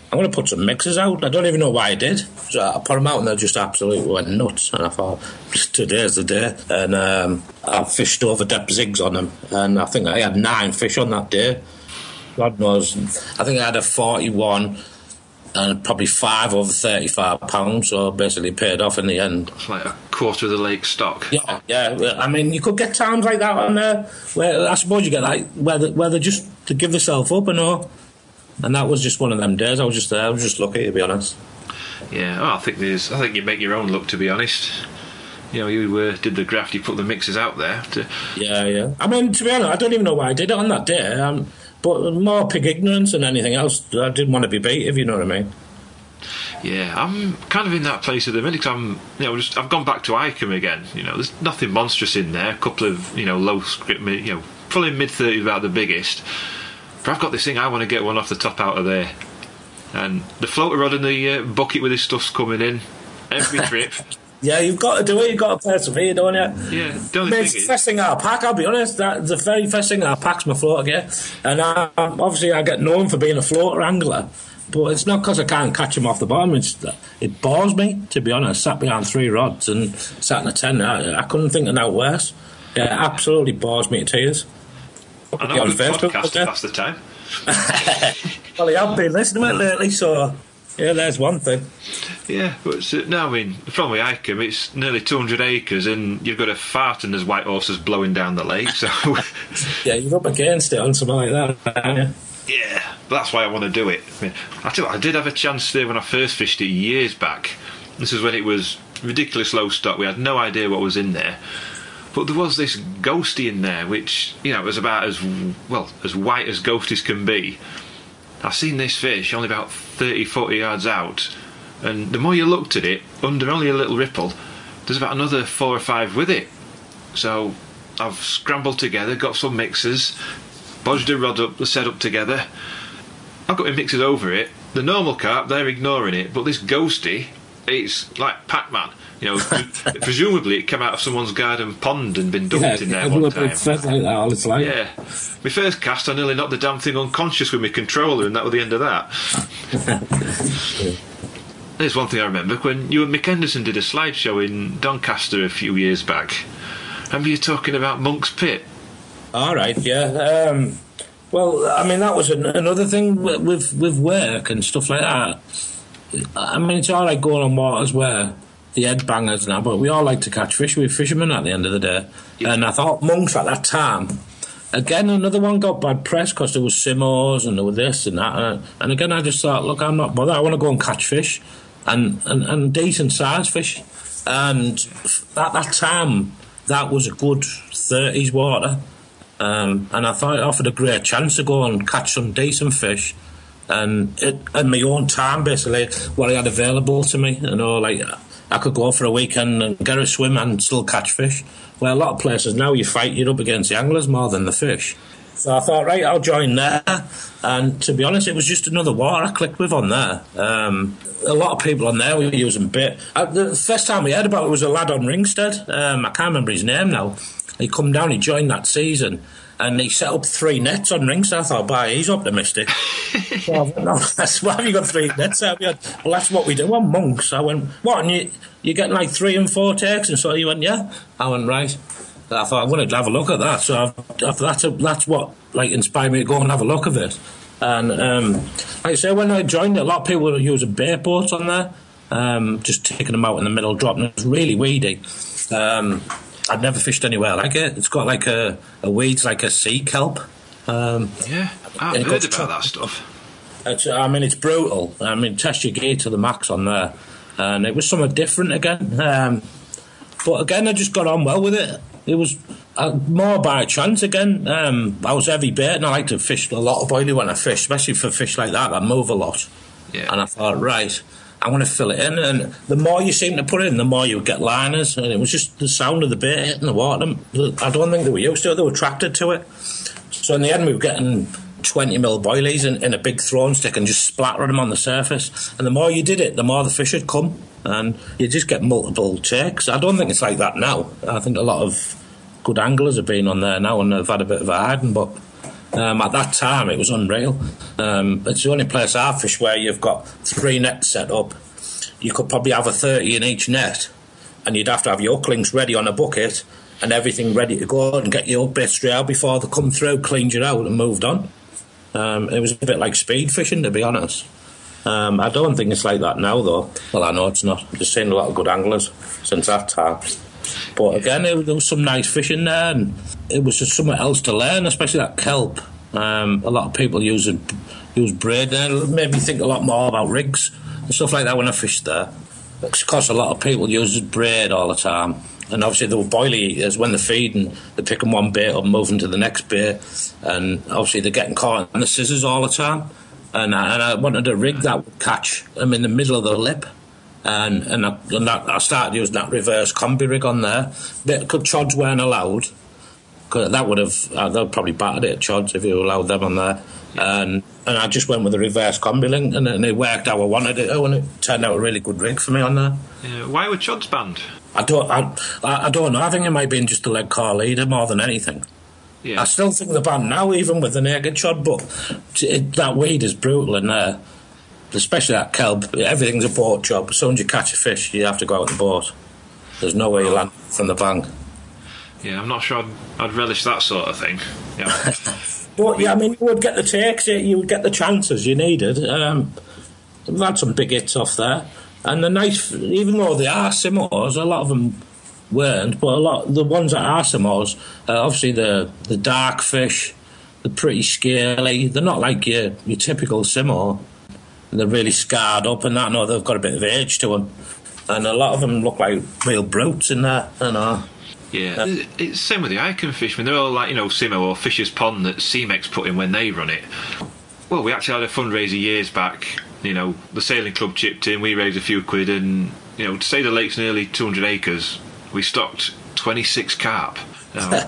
Speaker 5: I'm going to put some mixes out. I don't even know why I did. So I put them out and they just absolutely went nuts. And I thought, today's the day. And I fished over depth zigs on them. And I think I had 9 fish on that day. God knows. I think I had a 41 and probably 5 over 35 pounds. So basically paid off in the end.
Speaker 3: It's like a quarter of the lake stock.
Speaker 5: Yeah. I mean, you could get times like that on there where I suppose you get like where they just to give themselves up and all. And that was just one of them days. I was just there. I was just lucky, to be honest.
Speaker 3: Yeah, I think you make your own luck, to be honest. You know, you did the graft, you put the mixes out there.
Speaker 5: Yeah. I mean, to be honest, I don't even know why I did it on that day. But more pig ignorance than anything else. I didn't want to be beat, if you know what I mean.
Speaker 3: Yeah, I'm kind of in that place at the minute. I've gone back to Icombe again. You know, there's nothing monstrous in there. A couple of low script, probably mid-30s about the biggest. But I've got this thing, I want to get one off the top out of there. And the floater rod and the bucket with his stuff's coming in every trip.
Speaker 5: Yeah, you've got to do it. You've got to persevere, don't you?
Speaker 3: Yeah. It's
Speaker 5: the first thing I pack, I'll be honest. The very first thing I pack's my floater gear. And obviously I get known for being a floater angler. But it's not because I can't catch them off the bottom. It bores me, to be honest. Sat behind 3 rods and sat in a 10. I couldn't think of no worse. Yeah, it absolutely bores me to tears.
Speaker 3: I know, on Facebook podcast to pass the time.
Speaker 5: Well, I've been listening to it lately, so yeah, there's one thing.
Speaker 3: Yeah, but no, I mean, the problem with Icombe, it's nearly 200 acres, and you've got a fart and there's white horses blowing down the lake. So
Speaker 5: yeah, you're up against it on something like that, aren't you?
Speaker 3: Yeah, but that's why I want to do it. I tell you what, I did have a chance there when I first fished it years back. This is when it was ridiculous low stock. We had no idea what was in there. But there was this ghostie in there, which, was about as white as ghosties can be. I've seen this fish only about 30, 40 yards out, and the more you looked at it, under only a little ripple, there's about another 4 or 5 with it. So I've scrambled together, got some mixers, bodged a rod up, set up together. I've got my mixers over it. The normal carp, they're ignoring it, but this ghostie, it's like Pac-Man. Presumably it came out of someone's garden pond and been dumped in there one time. Yeah. My first cast, I nearly knocked the damn thing unconscious with my controller, and that was the end of that. There's one thing I remember, when you and Mick Henderson did a slideshow in Doncaster a few years back. Remember you talking about Monk's Pit?
Speaker 5: All right, yeah. Well, I mean, that was another thing with work and stuff like that. I mean, it's all right going on waters where the headbangers now, but we all like to catch fish. We're fishermen at the end of the day. Yep. And I thought Monks at that time, again, another one got bad press because there was Simos and there was this and that. And again, I just thought, look, I'm not bothered. I want to go and catch fish and decent size fish. And at that time, that was a good 30s water. And I thought it offered a great chance to go and catch some decent fish. And in my own time, basically, what I had available to me, I could go for a weekend and get a swim and still catch fish. Well, a lot of places now you're up against the anglers more than the fish. So I thought, right, I'll join there. And to be honest, it was just another water I clicked with on there. A lot of people on there were using bait. The first time we heard about it was a lad on Ringstead. I can't remember his name now. He come down, he joined that season. And he set up 3 nets on rings. I thought, he's optimistic. So I went, no, why have you got 3 nets out? Well, that's what we do on Monks. I went, what? And you're getting like 3 and 4 takes? And so he went, yeah. I went, right. I thought, I'm going to have a look at that. So that's what inspired me to go and have a look at it. And like I say, when I joined it, a lot of people were using bait boats on there, just taking them out in the middle, dropping them. It was really weedy. I'd never fished anywhere like it. It's got like a weeds, like a sea kelp.
Speaker 3: Yeah, I've heard about that stuff.
Speaker 5: It's brutal. Test your gear to the max on there. And it was something different again. But again, I just got on well with it. It was more by chance again. I was heavy bait and I like to fish a lot of oily when I fish, especially for fish like that move a lot.
Speaker 3: Yeah.
Speaker 5: And I thought, right, I want to fill it in, and the more you seem to put in, the more you get liners, and it was just the sound of the bait hitting the water. I don't think they were used to it, they were attracted to it. So in the end we were getting 20mm boilies in a big thrown stick and just splattering them on the surface, and the more you did it, the more the fish would come, and you just get multiple takes. I don't think it's like that now. I think a lot of good anglers have been on there now and they've had a bit of a hiding, but At that time, it was unreal. It's the only place I've fished where you've got 3 nets set up. You could probably have a 30 in each net, and you'd have to have your hook links ready on a bucket and everything ready to go and get your hook bait straight out before they come through, cleaned you out and moved on. It was a bit like speed fishing, to be honest. I don't think it's like that now, though. Well, I know it's not. I've just seen a lot of good anglers since that time. But again, there was some nice fishing there, and it was just something else to learn, especially that kelp. A lot of people use braid, and it made me think a lot more about rigs and stuff like that when I fished there. Because a lot of people use braid all the time. And obviously they were boilie eaters. When they're feeding, they're picking one bait up, moving to the next bait, and obviously they're getting caught in the scissors all the time. And I wanted a rig that would catch them in the middle of the lip, and I started using that reverse combi rig on there. Because chods weren't allowed, because that would have they'd probably battered it at chods if you allowed them on there. And I just went with the reverse combi link, and it worked how I wanted it, and it turned out a really good rig for me on there.
Speaker 3: Why were chods banned?
Speaker 5: I don't know. I think it might be just the leg car leader more than anything. Yeah. I still think they're banned now, even with the naked chod, but that weed is brutal in there, especially that kelp. Everything's a boat job. As soon as you catch a fish, you have to go out the boat. There's no way you land from the bank.
Speaker 3: Yeah, I'm not sure I'd relish that sort of thing. Yeah.
Speaker 5: But yeah, I mean, you would get the takes, you would get the chances you needed. We've had some big hits off there. And the nice, even though they are Simos, a lot of them weren't, but a lot the ones that are Simos, obviously the dark fish, they're pretty scaly. They're not like your typical Simo. They're really scarred up and that. No, they've got a bit of age to them. And a lot of them look like real brutes in there, you know.
Speaker 3: Yeah, it's same with the Icon fish. I mean, they're all like, Simo or Fisher's Pond that CMEX put in when they run it. Well, we actually had a fundraiser years back. The sailing club chipped in, we raised a few quid, and, to say the lake's nearly 200 acres, we stocked 26 carp. Now,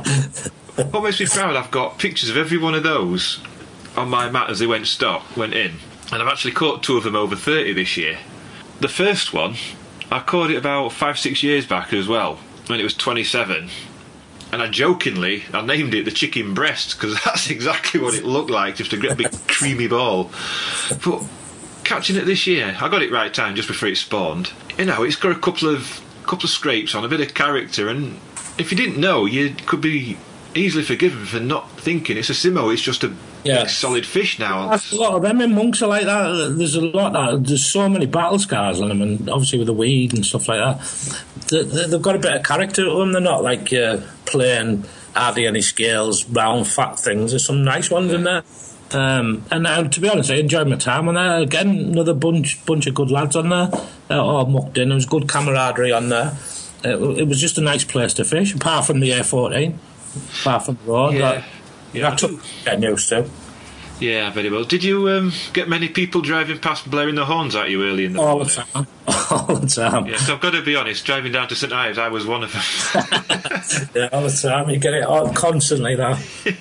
Speaker 3: what makes me proud, I've got pictures of every one of those on my mat as they went in, and I've actually caught 2 of them over 30 this year. The first one, I caught it about 5-6 years back as well, when it was 27. And I named it the chicken breast, because that's exactly what it looked like, just a great big creamy ball. But catching it this year, I got it right time just before it spawned. It's got a couple of scrapes on, a bit of character, and if you didn't know, you could be easily forgiven for not thinking it's a Simo. It's just a big solid fish now.
Speaker 5: There's a lot of them in monks are like that. There's so many battle scars on them, and obviously with the weed and stuff like that. They've got a bit of character to them. They're not like plain, hardly any scales, round, fat things. There's some nice ones in there. And to be honest, I enjoyed my time on there. Again, another bunch of good lads on there. All mucked in. There was good camaraderie on there. It was just a nice place to fish, apart from the A14, apart from the road. I took getting used to.
Speaker 3: Yeah, very well. Did you get many people driving past blaring the horns at you early in the
Speaker 5: morning?
Speaker 3: All the time. Yes, I've got to be honest, driving down to St Ives, I was one of them.
Speaker 5: Yeah, all the time. You get it constantly now.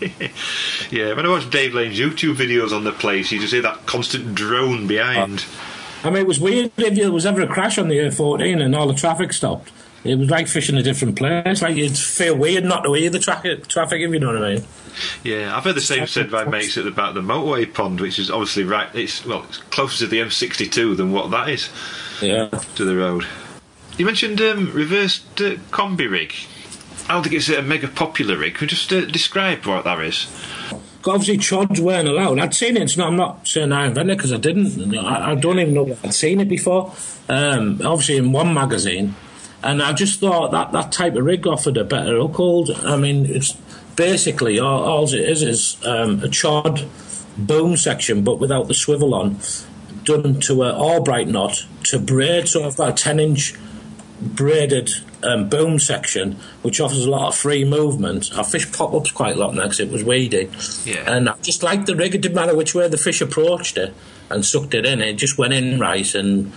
Speaker 3: Yeah, when I watch Dave Lane's YouTube videos on the place, you just hear that constant drone behind.
Speaker 5: I mean, it was weird if there was ever a crash on the A14 and all the traffic stopped. It was like fishing a different place. Like, you'd feel weird not to hear the traffic, if you know what I mean.
Speaker 3: Yeah, I've heard the same said by mates at the back of the motorway pond, which is obviously right. It's closer to the M62 than what that is.
Speaker 5: Yeah,
Speaker 3: to the road. You mentioned reversed combi rig. I don't think it's a mega popular rig. Can you just describe what that is?
Speaker 5: Obviously, chods weren't allowed. I'd seen it. I'm not saying I invented it because I didn't. I don't even know I'd seen it before. Obviously, in one magazine. And I just thought that type of rig offered a better hook hold. I mean, it's basically all it is a chod boom section, but without the swivel on, done to an Albright knot to braid. So I've got a 10-inch braided boom section, which offers a lot of free movement. I fished pop-ups quite a lot now because it was weedy.
Speaker 3: Yeah.
Speaker 5: And I just liked the rig. It didn't matter which way the fish approached it and sucked it in. It just went in right and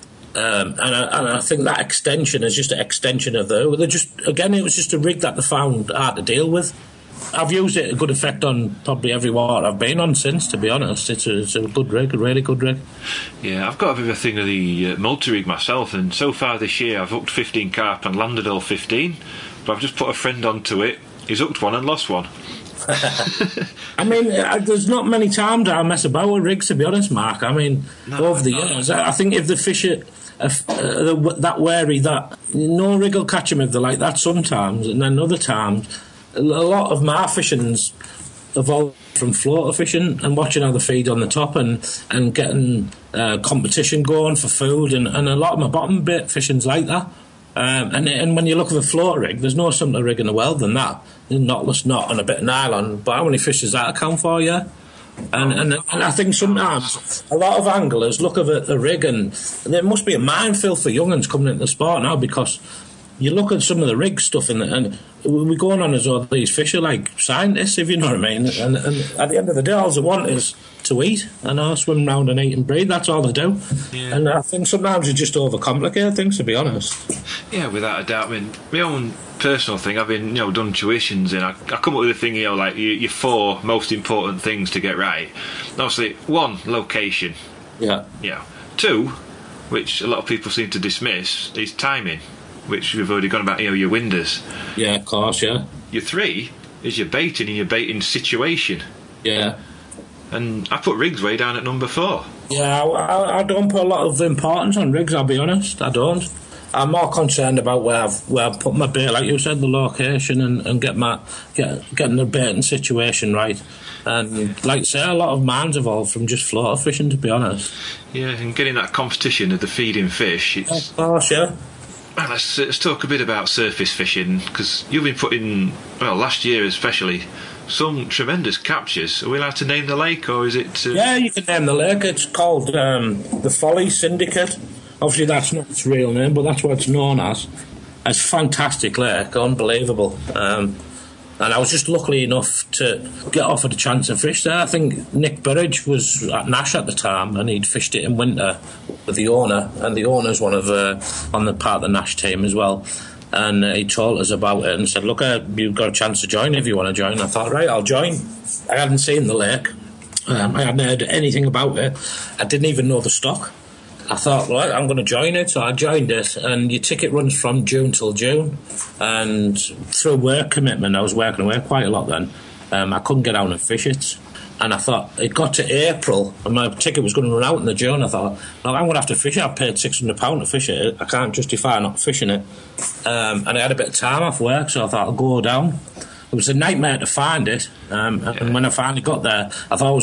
Speaker 5: I think that extension is just an extension of it was just a rig that they found hard to deal with. I've used it a good effect on probably every water I've been on since, to be honest. It's a good rig, a really good rig.
Speaker 3: Yeah, I've got a bit of a thing of the multi-rig myself, and so far this year I've hooked 15 carp and landed all 15, but I've just put a friend onto it. He's hooked one and lost one.
Speaker 5: I mean, there's not many times I mess about with rigs, to be honest, Mark. I mean, over the years, I think if the fish are that wary, that no rig will catch them if they're like that sometimes, and then other times, a lot of my fishing's evolved from floater fishing and watching how they feed on the top and getting competition going for food, and a lot of my bottom bait fishing's like that. And when you look at a floater rig, there's no simpler rig in the world than that. A knotless knot and a bit of nylon. But how many fish does that account for, yeah? And I think sometimes a lot of anglers look at the rig, and there must be a minefield for young'uns coming into the sport now, because you look at some of the rig stuff and we're going on as though these fish are like scientists, if you know what I mean. And at the end of the day, all they want is to eat, and swim round and eat and breathe. That's all they do. Yeah. And I think sometimes you just overcomplicate things, to be honest.
Speaker 3: Yeah, without a doubt. I mean, my own personal thing, I've been, done tuitions, and I come up with a thing, like your 4 most important things to get right. Obviously, 1, location.
Speaker 5: Yeah.
Speaker 3: 2, which a lot of people seem to dismiss, is timing, which we've already gone about, your windows.
Speaker 5: Yeah, of course, yeah.
Speaker 3: Your 3 is your baiting and your baiting situation.
Speaker 5: Yeah. And
Speaker 3: I put rigs way down at number 4.
Speaker 5: Yeah, I don't put a lot of importance on rigs, I'll be honest. I don't. I'm more concerned about where I've put my bait, like you said, the location, and getting the baiting situation right. And like I say, a lot of mine's evolved from just floater fishing, to be honest.
Speaker 3: Yeah, and getting that competition of the feeding fish.
Speaker 5: Of course, yeah.
Speaker 3: Well, let's talk a bit about surface fishing, because you've been putting, last year especially, some tremendous captures. Are we allowed to name the lake, or is it...
Speaker 5: Yeah, you can name the lake. It's called the Folly Syndicate. Obviously, that's not its real name, but that's what it's known as. It's a fantastic lake, unbelievable. And I was just lucky enough to get offered a chance to fish there. I think Nick Burridge was at Nash at the time, and he'd fished it in winter with the owner, and the owner's on the part of the Nash team as well. And he told us about it and said, look, you've got a chance to join if you want to join. I thought, right, I'll join. I hadn't seen the lake. I hadn't heard anything about it. I didn't even know the stock. I thought, right, I'm going to join it. So I joined it, and your ticket runs from June till June. And through work commitment, I was working away quite a lot then. I couldn't get out and fish it. And I thought, it got to April, and my ticket was going to run out in the June. I thought, well, I'm going to have to fish it. I paid £600 to fish it. I can't justify not fishing it. And I had a bit of time off work, so I thought I'll go down. It was a nightmare to find it. And when I finally got there, I thought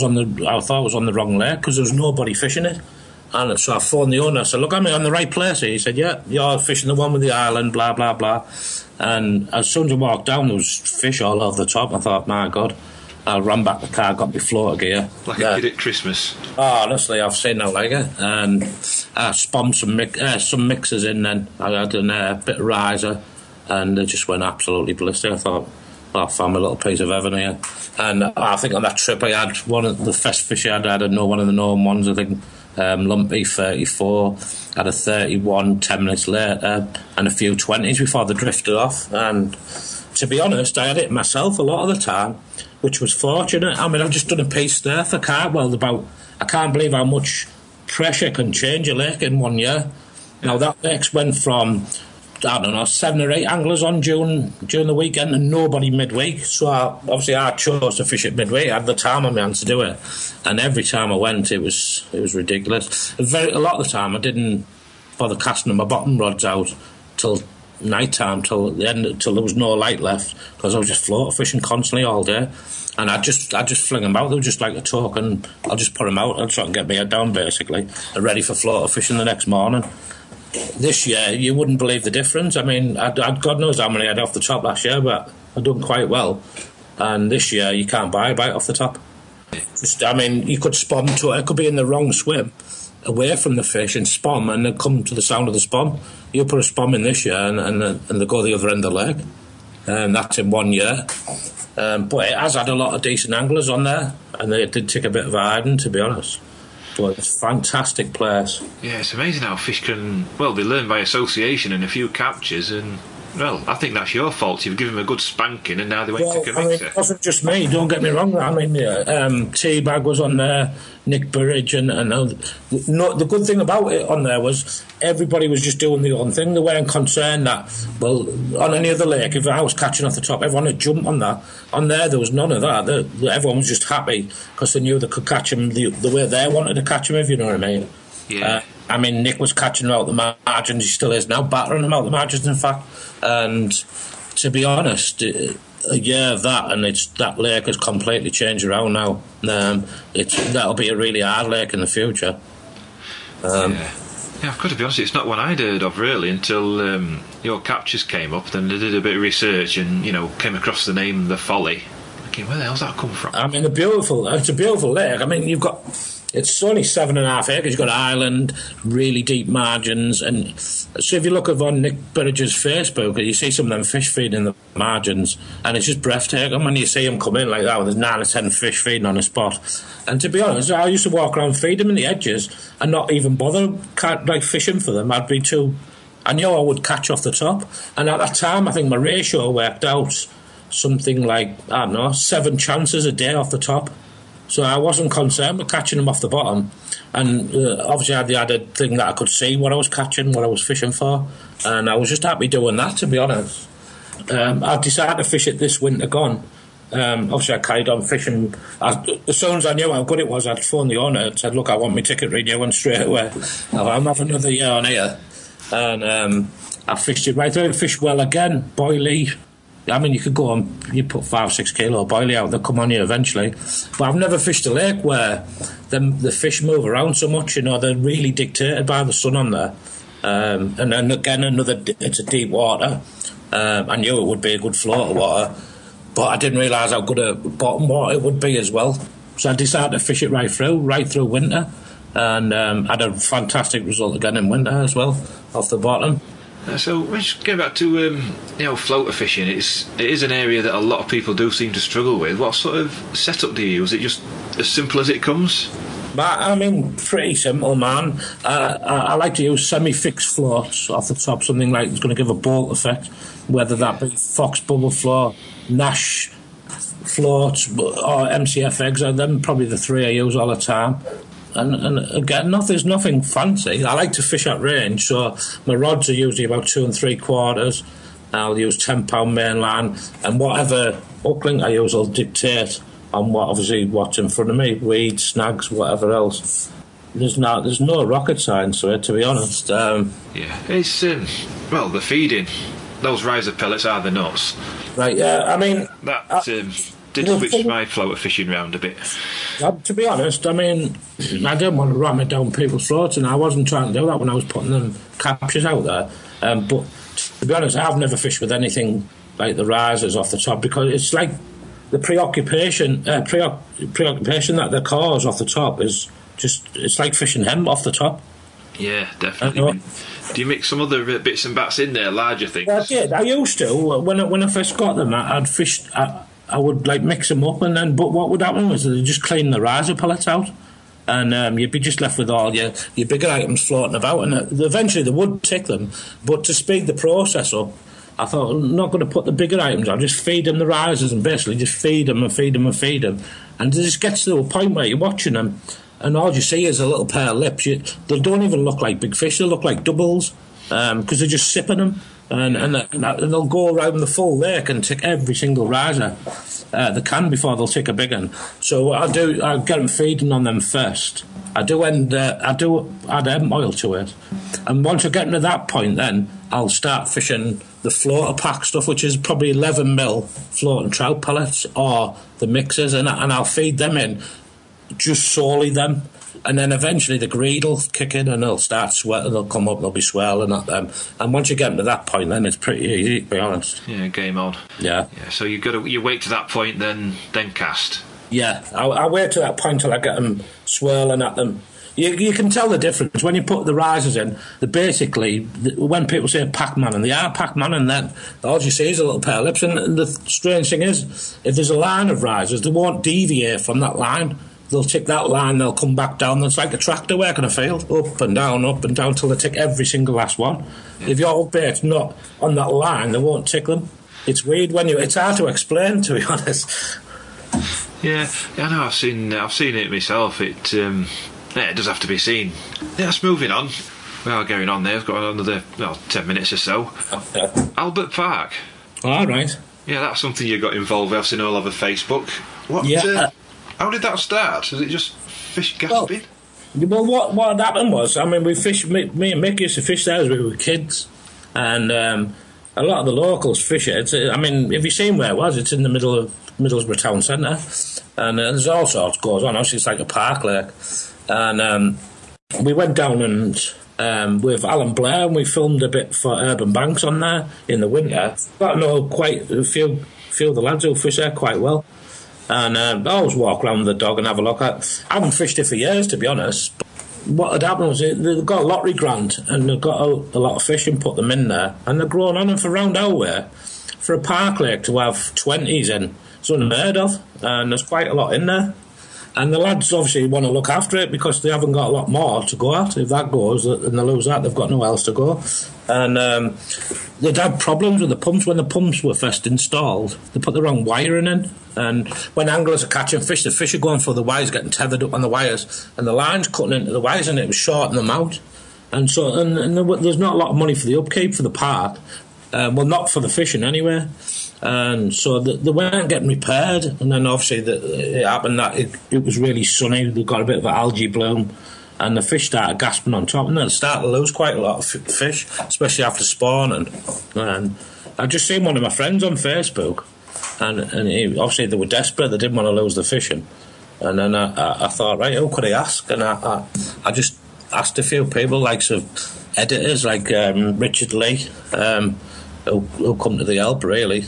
Speaker 5: I was on the wrong lake, because there was nobody fishing it. And so I phoned the owner. I said, look, am I on the right place here? He said, yeah, you're fishing the one with the island, blah, blah, blah. And as soon as I walked down, there was fish all over the top. I thought, my God. I ran back the car, got my floater gear.
Speaker 3: Like a kid at Christmas.
Speaker 5: Oh, honestly, I've seen that like it. And I spun some mixers in then. I had a bit of riser, and they just went absolutely ballistic. I thought, I found a little piece of heaven here. And I think on that trip I had one of the first fish I had one of the known ones, I think. Lumpy 34, had a 31 10 minutes later, and a few 20s before they drifted off. And to be honest, I had it myself a lot of the time, which was fortunate. I mean, I've just done a piece there for Cartwell about, I can't believe how much pressure can change a lake in 1 year. Now, that lake went from, 7 or 8 anglers on during the weekend, and nobody midweek. So obviously I chose to fish it midweek. I had the time on my hands to do it, and every time I went, it was ridiculous. A lot of the time I didn't bother casting my bottom rods out till night time, till the end, till there was no light left, because I was just floater fishing constantly all day. And I just fling them out. They were just like a talk, and I'll just put them out and try and get my head down, basically, and ready for floater fishing the next morning. This year, you wouldn't believe the difference. I mean, I'd God knows how many I had off the top last year, but I'd done quite well. And this year, you can't buy a bite off the top. You could spawn to it. It could be in the wrong swim, away from the fish, and spawn, and then come to the sound of the spawn. You put a spawn in this year, and they go the other end of the lake. And that's in 1 year. But it has had a lot of decent anglers on there, and they did take a bit of a hiding, to be honest. But it's a fantastic place.
Speaker 3: Yeah, it's amazing how fish can, they learn by association and a few captures, and Well, I think that's your fault. You've given them a good spanking, and now they went to Mixer.
Speaker 5: It wasn't just me. Don't get me wrong. I mean, Teabag was on there, Nick Burridge, and the good thing about it on there was everybody was just doing their own thing. They weren't concerned that, well, on any other lake, if I was catching off the top, everyone would jump on that. On there was none of that. Everyone was just happy because they knew they could catch him the way they wanted to catch him, if you know what I mean.
Speaker 3: Yeah.
Speaker 5: I mean, Nick was catching him out the margins. He still is now, battering him out the margins, in fact. And to be honest, a year of that, and that lake has completely changed around now. That'll be a really hard lake in the future.
Speaker 3: I've got to be honest, it's not one I'd heard of really until your captures came up. Then they did a bit of research and came across the name The Folly. Thinking, where the hell's that come from?
Speaker 5: I mean, it's a beautiful lake. I mean, it's only 7.5 acres. You've got an island, really deep margins, and so if you look on Nick Burridge's Facebook, you see some of them fish feeding in the margins, and it's just breathtaking when you see them come in like that. There's 9 or 10 fish feeding on a spot, and to be honest, I used to walk around, feed them in the edges, and not even bother fishing for them. I knew I would catch off the top, and at that time, I think my ratio worked out something like 7 chances a day off the top. So I wasn't concerned with catching them off the bottom. And obviously I had the added thing that I could see what I was catching, what I was fishing for. And I was just happy doing that, to be honest. I decided to fish it this winter gone. Obviously I carried on fishing. As soon as I knew how good it was, I'd phoned the owner and said, look, I want my ticket renewing straight away. I'm having another year on here. And I fished it right through. Fished well again, boilie. I mean, you could go on, you put 5-6 kilo boilie out, they'll come on you eventually. But I've never fished a lake where the fish move around so much, they're really dictated by the sun on there. And then again, it's a deep water. I knew it would be a good flow of water, but I didn't realise how good a bottom water it would be as well. So I decided to fish it right through winter, and had a fantastic result again in winter as well, off the bottom.
Speaker 3: So, going back to floater fishing, it is an area that a lot of people do seem to struggle with. What sort of setup do you use? Is it just as simple as it comes?
Speaker 5: I mean, pretty simple, man. I like to use semi-fixed floats off the top, something like it's going to give a bolt effect, whether that be Fox Bubble Float, Nash floats, or MCF eggs. Are them probably the 3 I use all the time. And again, there's nothing fancy. I like to fish at range, so my rods are usually about 2 3/4. I'll use 10-pound mainline, and whatever hook link I use will dictate on what's in front of me, weeds, snags, whatever else. There's no rocket science to it, to be honest.
Speaker 3: It's the feeding. Those riser pellets are the nuts.
Speaker 5: Right, yeah. I mean
Speaker 3: that. Did switch my floater fishing round a bit.
Speaker 5: To be honest, I mean, I didn't want to ram it down people's floats, and I wasn't trying to do that when I was putting them captures out there. But to be honest, I've never fished with anything like the risers off the top, because it's like the preoccupation that they cause off the top is it's like fishing hemp off the top.
Speaker 3: Yeah, definitely. Do you mix some other bits and bats in there, larger things?
Speaker 5: Well, I did. I used to. When I first got them, I'd fish. I would mix them up, but what would happen was they'd just clean the riser pellets out, and you'd be just left with all your bigger items floating about, and eventually they would tick them. But to speed the process up, I thought, I'm not going to put the bigger items, I'll just feed them the risers and basically just feed them and feed them and feed them. And it just gets to a point where you're watching them and all you see is a little pair of lips. They don't even look like big fish, they look like doubles, because they're just sipping them. And they'll go around the full lake and tick every single riser they can before they'll tick a big one. So what I'll do, I'll get them feeding on them first. I do add hemp oil to it, and once I get to that point, then I'll start fishing the floater pack stuff, which is probably 11mm floating trout pellets or the mixers, and I'll feed them in, just solely them. And then eventually the greed will kick in and they'll start sweating, they'll come up, they'll be swirling at them. And once you get to that point, then it's pretty easy, to be honest.
Speaker 3: Yeah, game on.
Speaker 5: Yeah.
Speaker 3: So you wait to that point, then cast.
Speaker 5: Yeah, I wait to that point till I get them swirling at them. You can tell the difference when you put the risers in. Basically, when people say Pac-Man, and they are Pac-Man, and then all you see is a little pair of lips. And the strange thing is, if there's a line of risers, they won't deviate from that line. they'll tick that line, they'll come back down. It's like a tractor working a field, up and down, till they tick every single last one. Yeah. If your bait's not on that line, they won't tick them. It's weird it's hard to explain, to be honest.
Speaker 3: Yeah, I know. I've seen it myself. It does have to be seen. Yeah, that's moving on. We are going on there. I've got another 10 minutes or so. Albert Park.
Speaker 5: All right.
Speaker 3: Yeah, that's something you got involved with. I've seen all over Facebook. What?
Speaker 5: Yeah.
Speaker 3: How did that start? Was it just fish gasping?
Speaker 5: Well, what happened was, I mean, we fished. Me and Mick used to fish there as we were kids, and a lot of the locals fish it. I mean, have you seen where it was? It's in the middle of Middlesbrough town centre, and there's all sorts goes on. Obviously, it's like a park lake, and we went down and with Alan Blair, and we filmed a bit for Urban Banks on there in the winter. Got to know quite a few of the lads who fish there quite well. And I always walk around with the dog and have a look at. I haven't fished it for years, to be honest. But what had happened was they got a lottery grant and they got a lot of fish and put them in there, and they're growing on them for round our way. For a park lake to have 20s in, it's unheard of, and there's quite a lot in there. And the lads obviously want to look after it because they haven't got a lot more to go at. If that goes and they lose that, they've got nowhere else to go. And they'd had problems with the pumps. When the pumps were first installed, they put the wrong wiring in. And when anglers are catching fish, the fish are going for the wires, getting tethered up on the wires, and the line's cutting into the wires, and it was shorting them out. And so, and there's not a lot of money for the upkeep for the park. Well, not for the fishing anyway. And so they weren't getting repaired, and then obviously it happened that it was really sunny. They got a bit of an algae bloom, and the fish started gasping on top, and they started to lose quite a lot of fish, especially after spawning. And I just seen one of my friends on Facebook, and obviously they were desperate. They didn't want to lose the fishing, and then I thought, right, who could I ask? And I just asked a few people, like some editors, like Richard Lee. Who'll come to the help, really.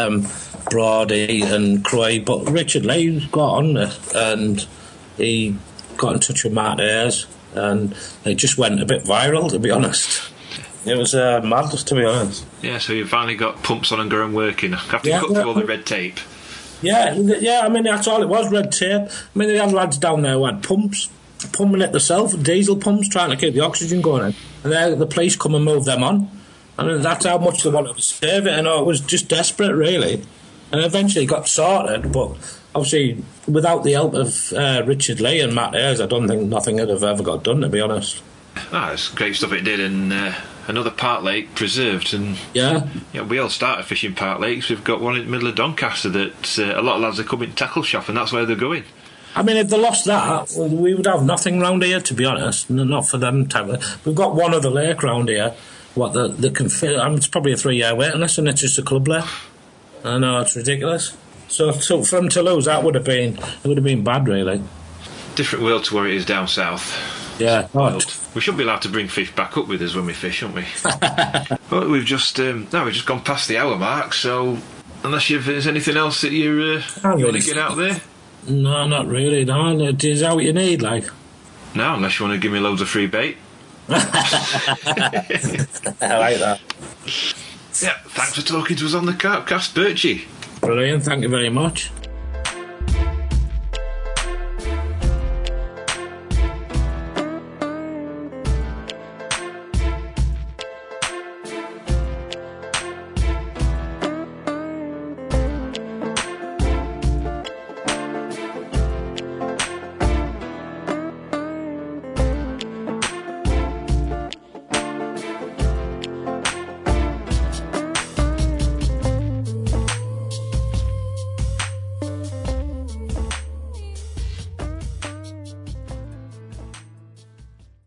Speaker 5: Brody and Croy, but Richard Lee got on it, and he got in touch with Matt Ayres, and it just went a bit viral, to be honest. It was mad, to be honest.
Speaker 3: Yeah, so you finally got pumps on and going working after you cut through all the red tape.
Speaker 5: Yeah, I mean, that's all it was, red tape. I mean, they had lads down there who had pumps, pumping it themselves, diesel pumps, trying to keep the oxygen going in, and the police come and move them on. I mean, that's how much they wanted to save it, and it was just desperate, really. And eventually it got sorted, but obviously without the help of Richard Lee and Matt Ayres, I don't think nothing would have ever got done, to be honest.
Speaker 3: It's great stuff it did, and another park lake preserved. And
Speaker 5: yeah,
Speaker 3: we all started fishing park lakes. We've got one in the middle of Doncaster that a lot of lads are coming to tackle shop, and that's where they're going.
Speaker 5: I mean, if they lost that, we would have nothing round here, to be honest. Not for them. We've got one other lake round here. What the can fit? I mean, it's probably a 3-year waiting list, and it's just a club lake. I know, it's ridiculous. So for them to lose, it would have been bad, really.
Speaker 3: Different world to where it is down south.
Speaker 5: Yeah,
Speaker 3: we should be allowed to bring fish back up with us when we fish, shouldn't we? But we've just gone past the hour mark. So unless there's anything else that you want to get out there.
Speaker 5: No, not really. No, is that what you need, like?
Speaker 3: No, unless you want to give me loads of free bait.
Speaker 5: I like that.
Speaker 3: Yeah, thanks for talking to us on the Carpcast, Birchie.
Speaker 5: Brilliant, thank you very much.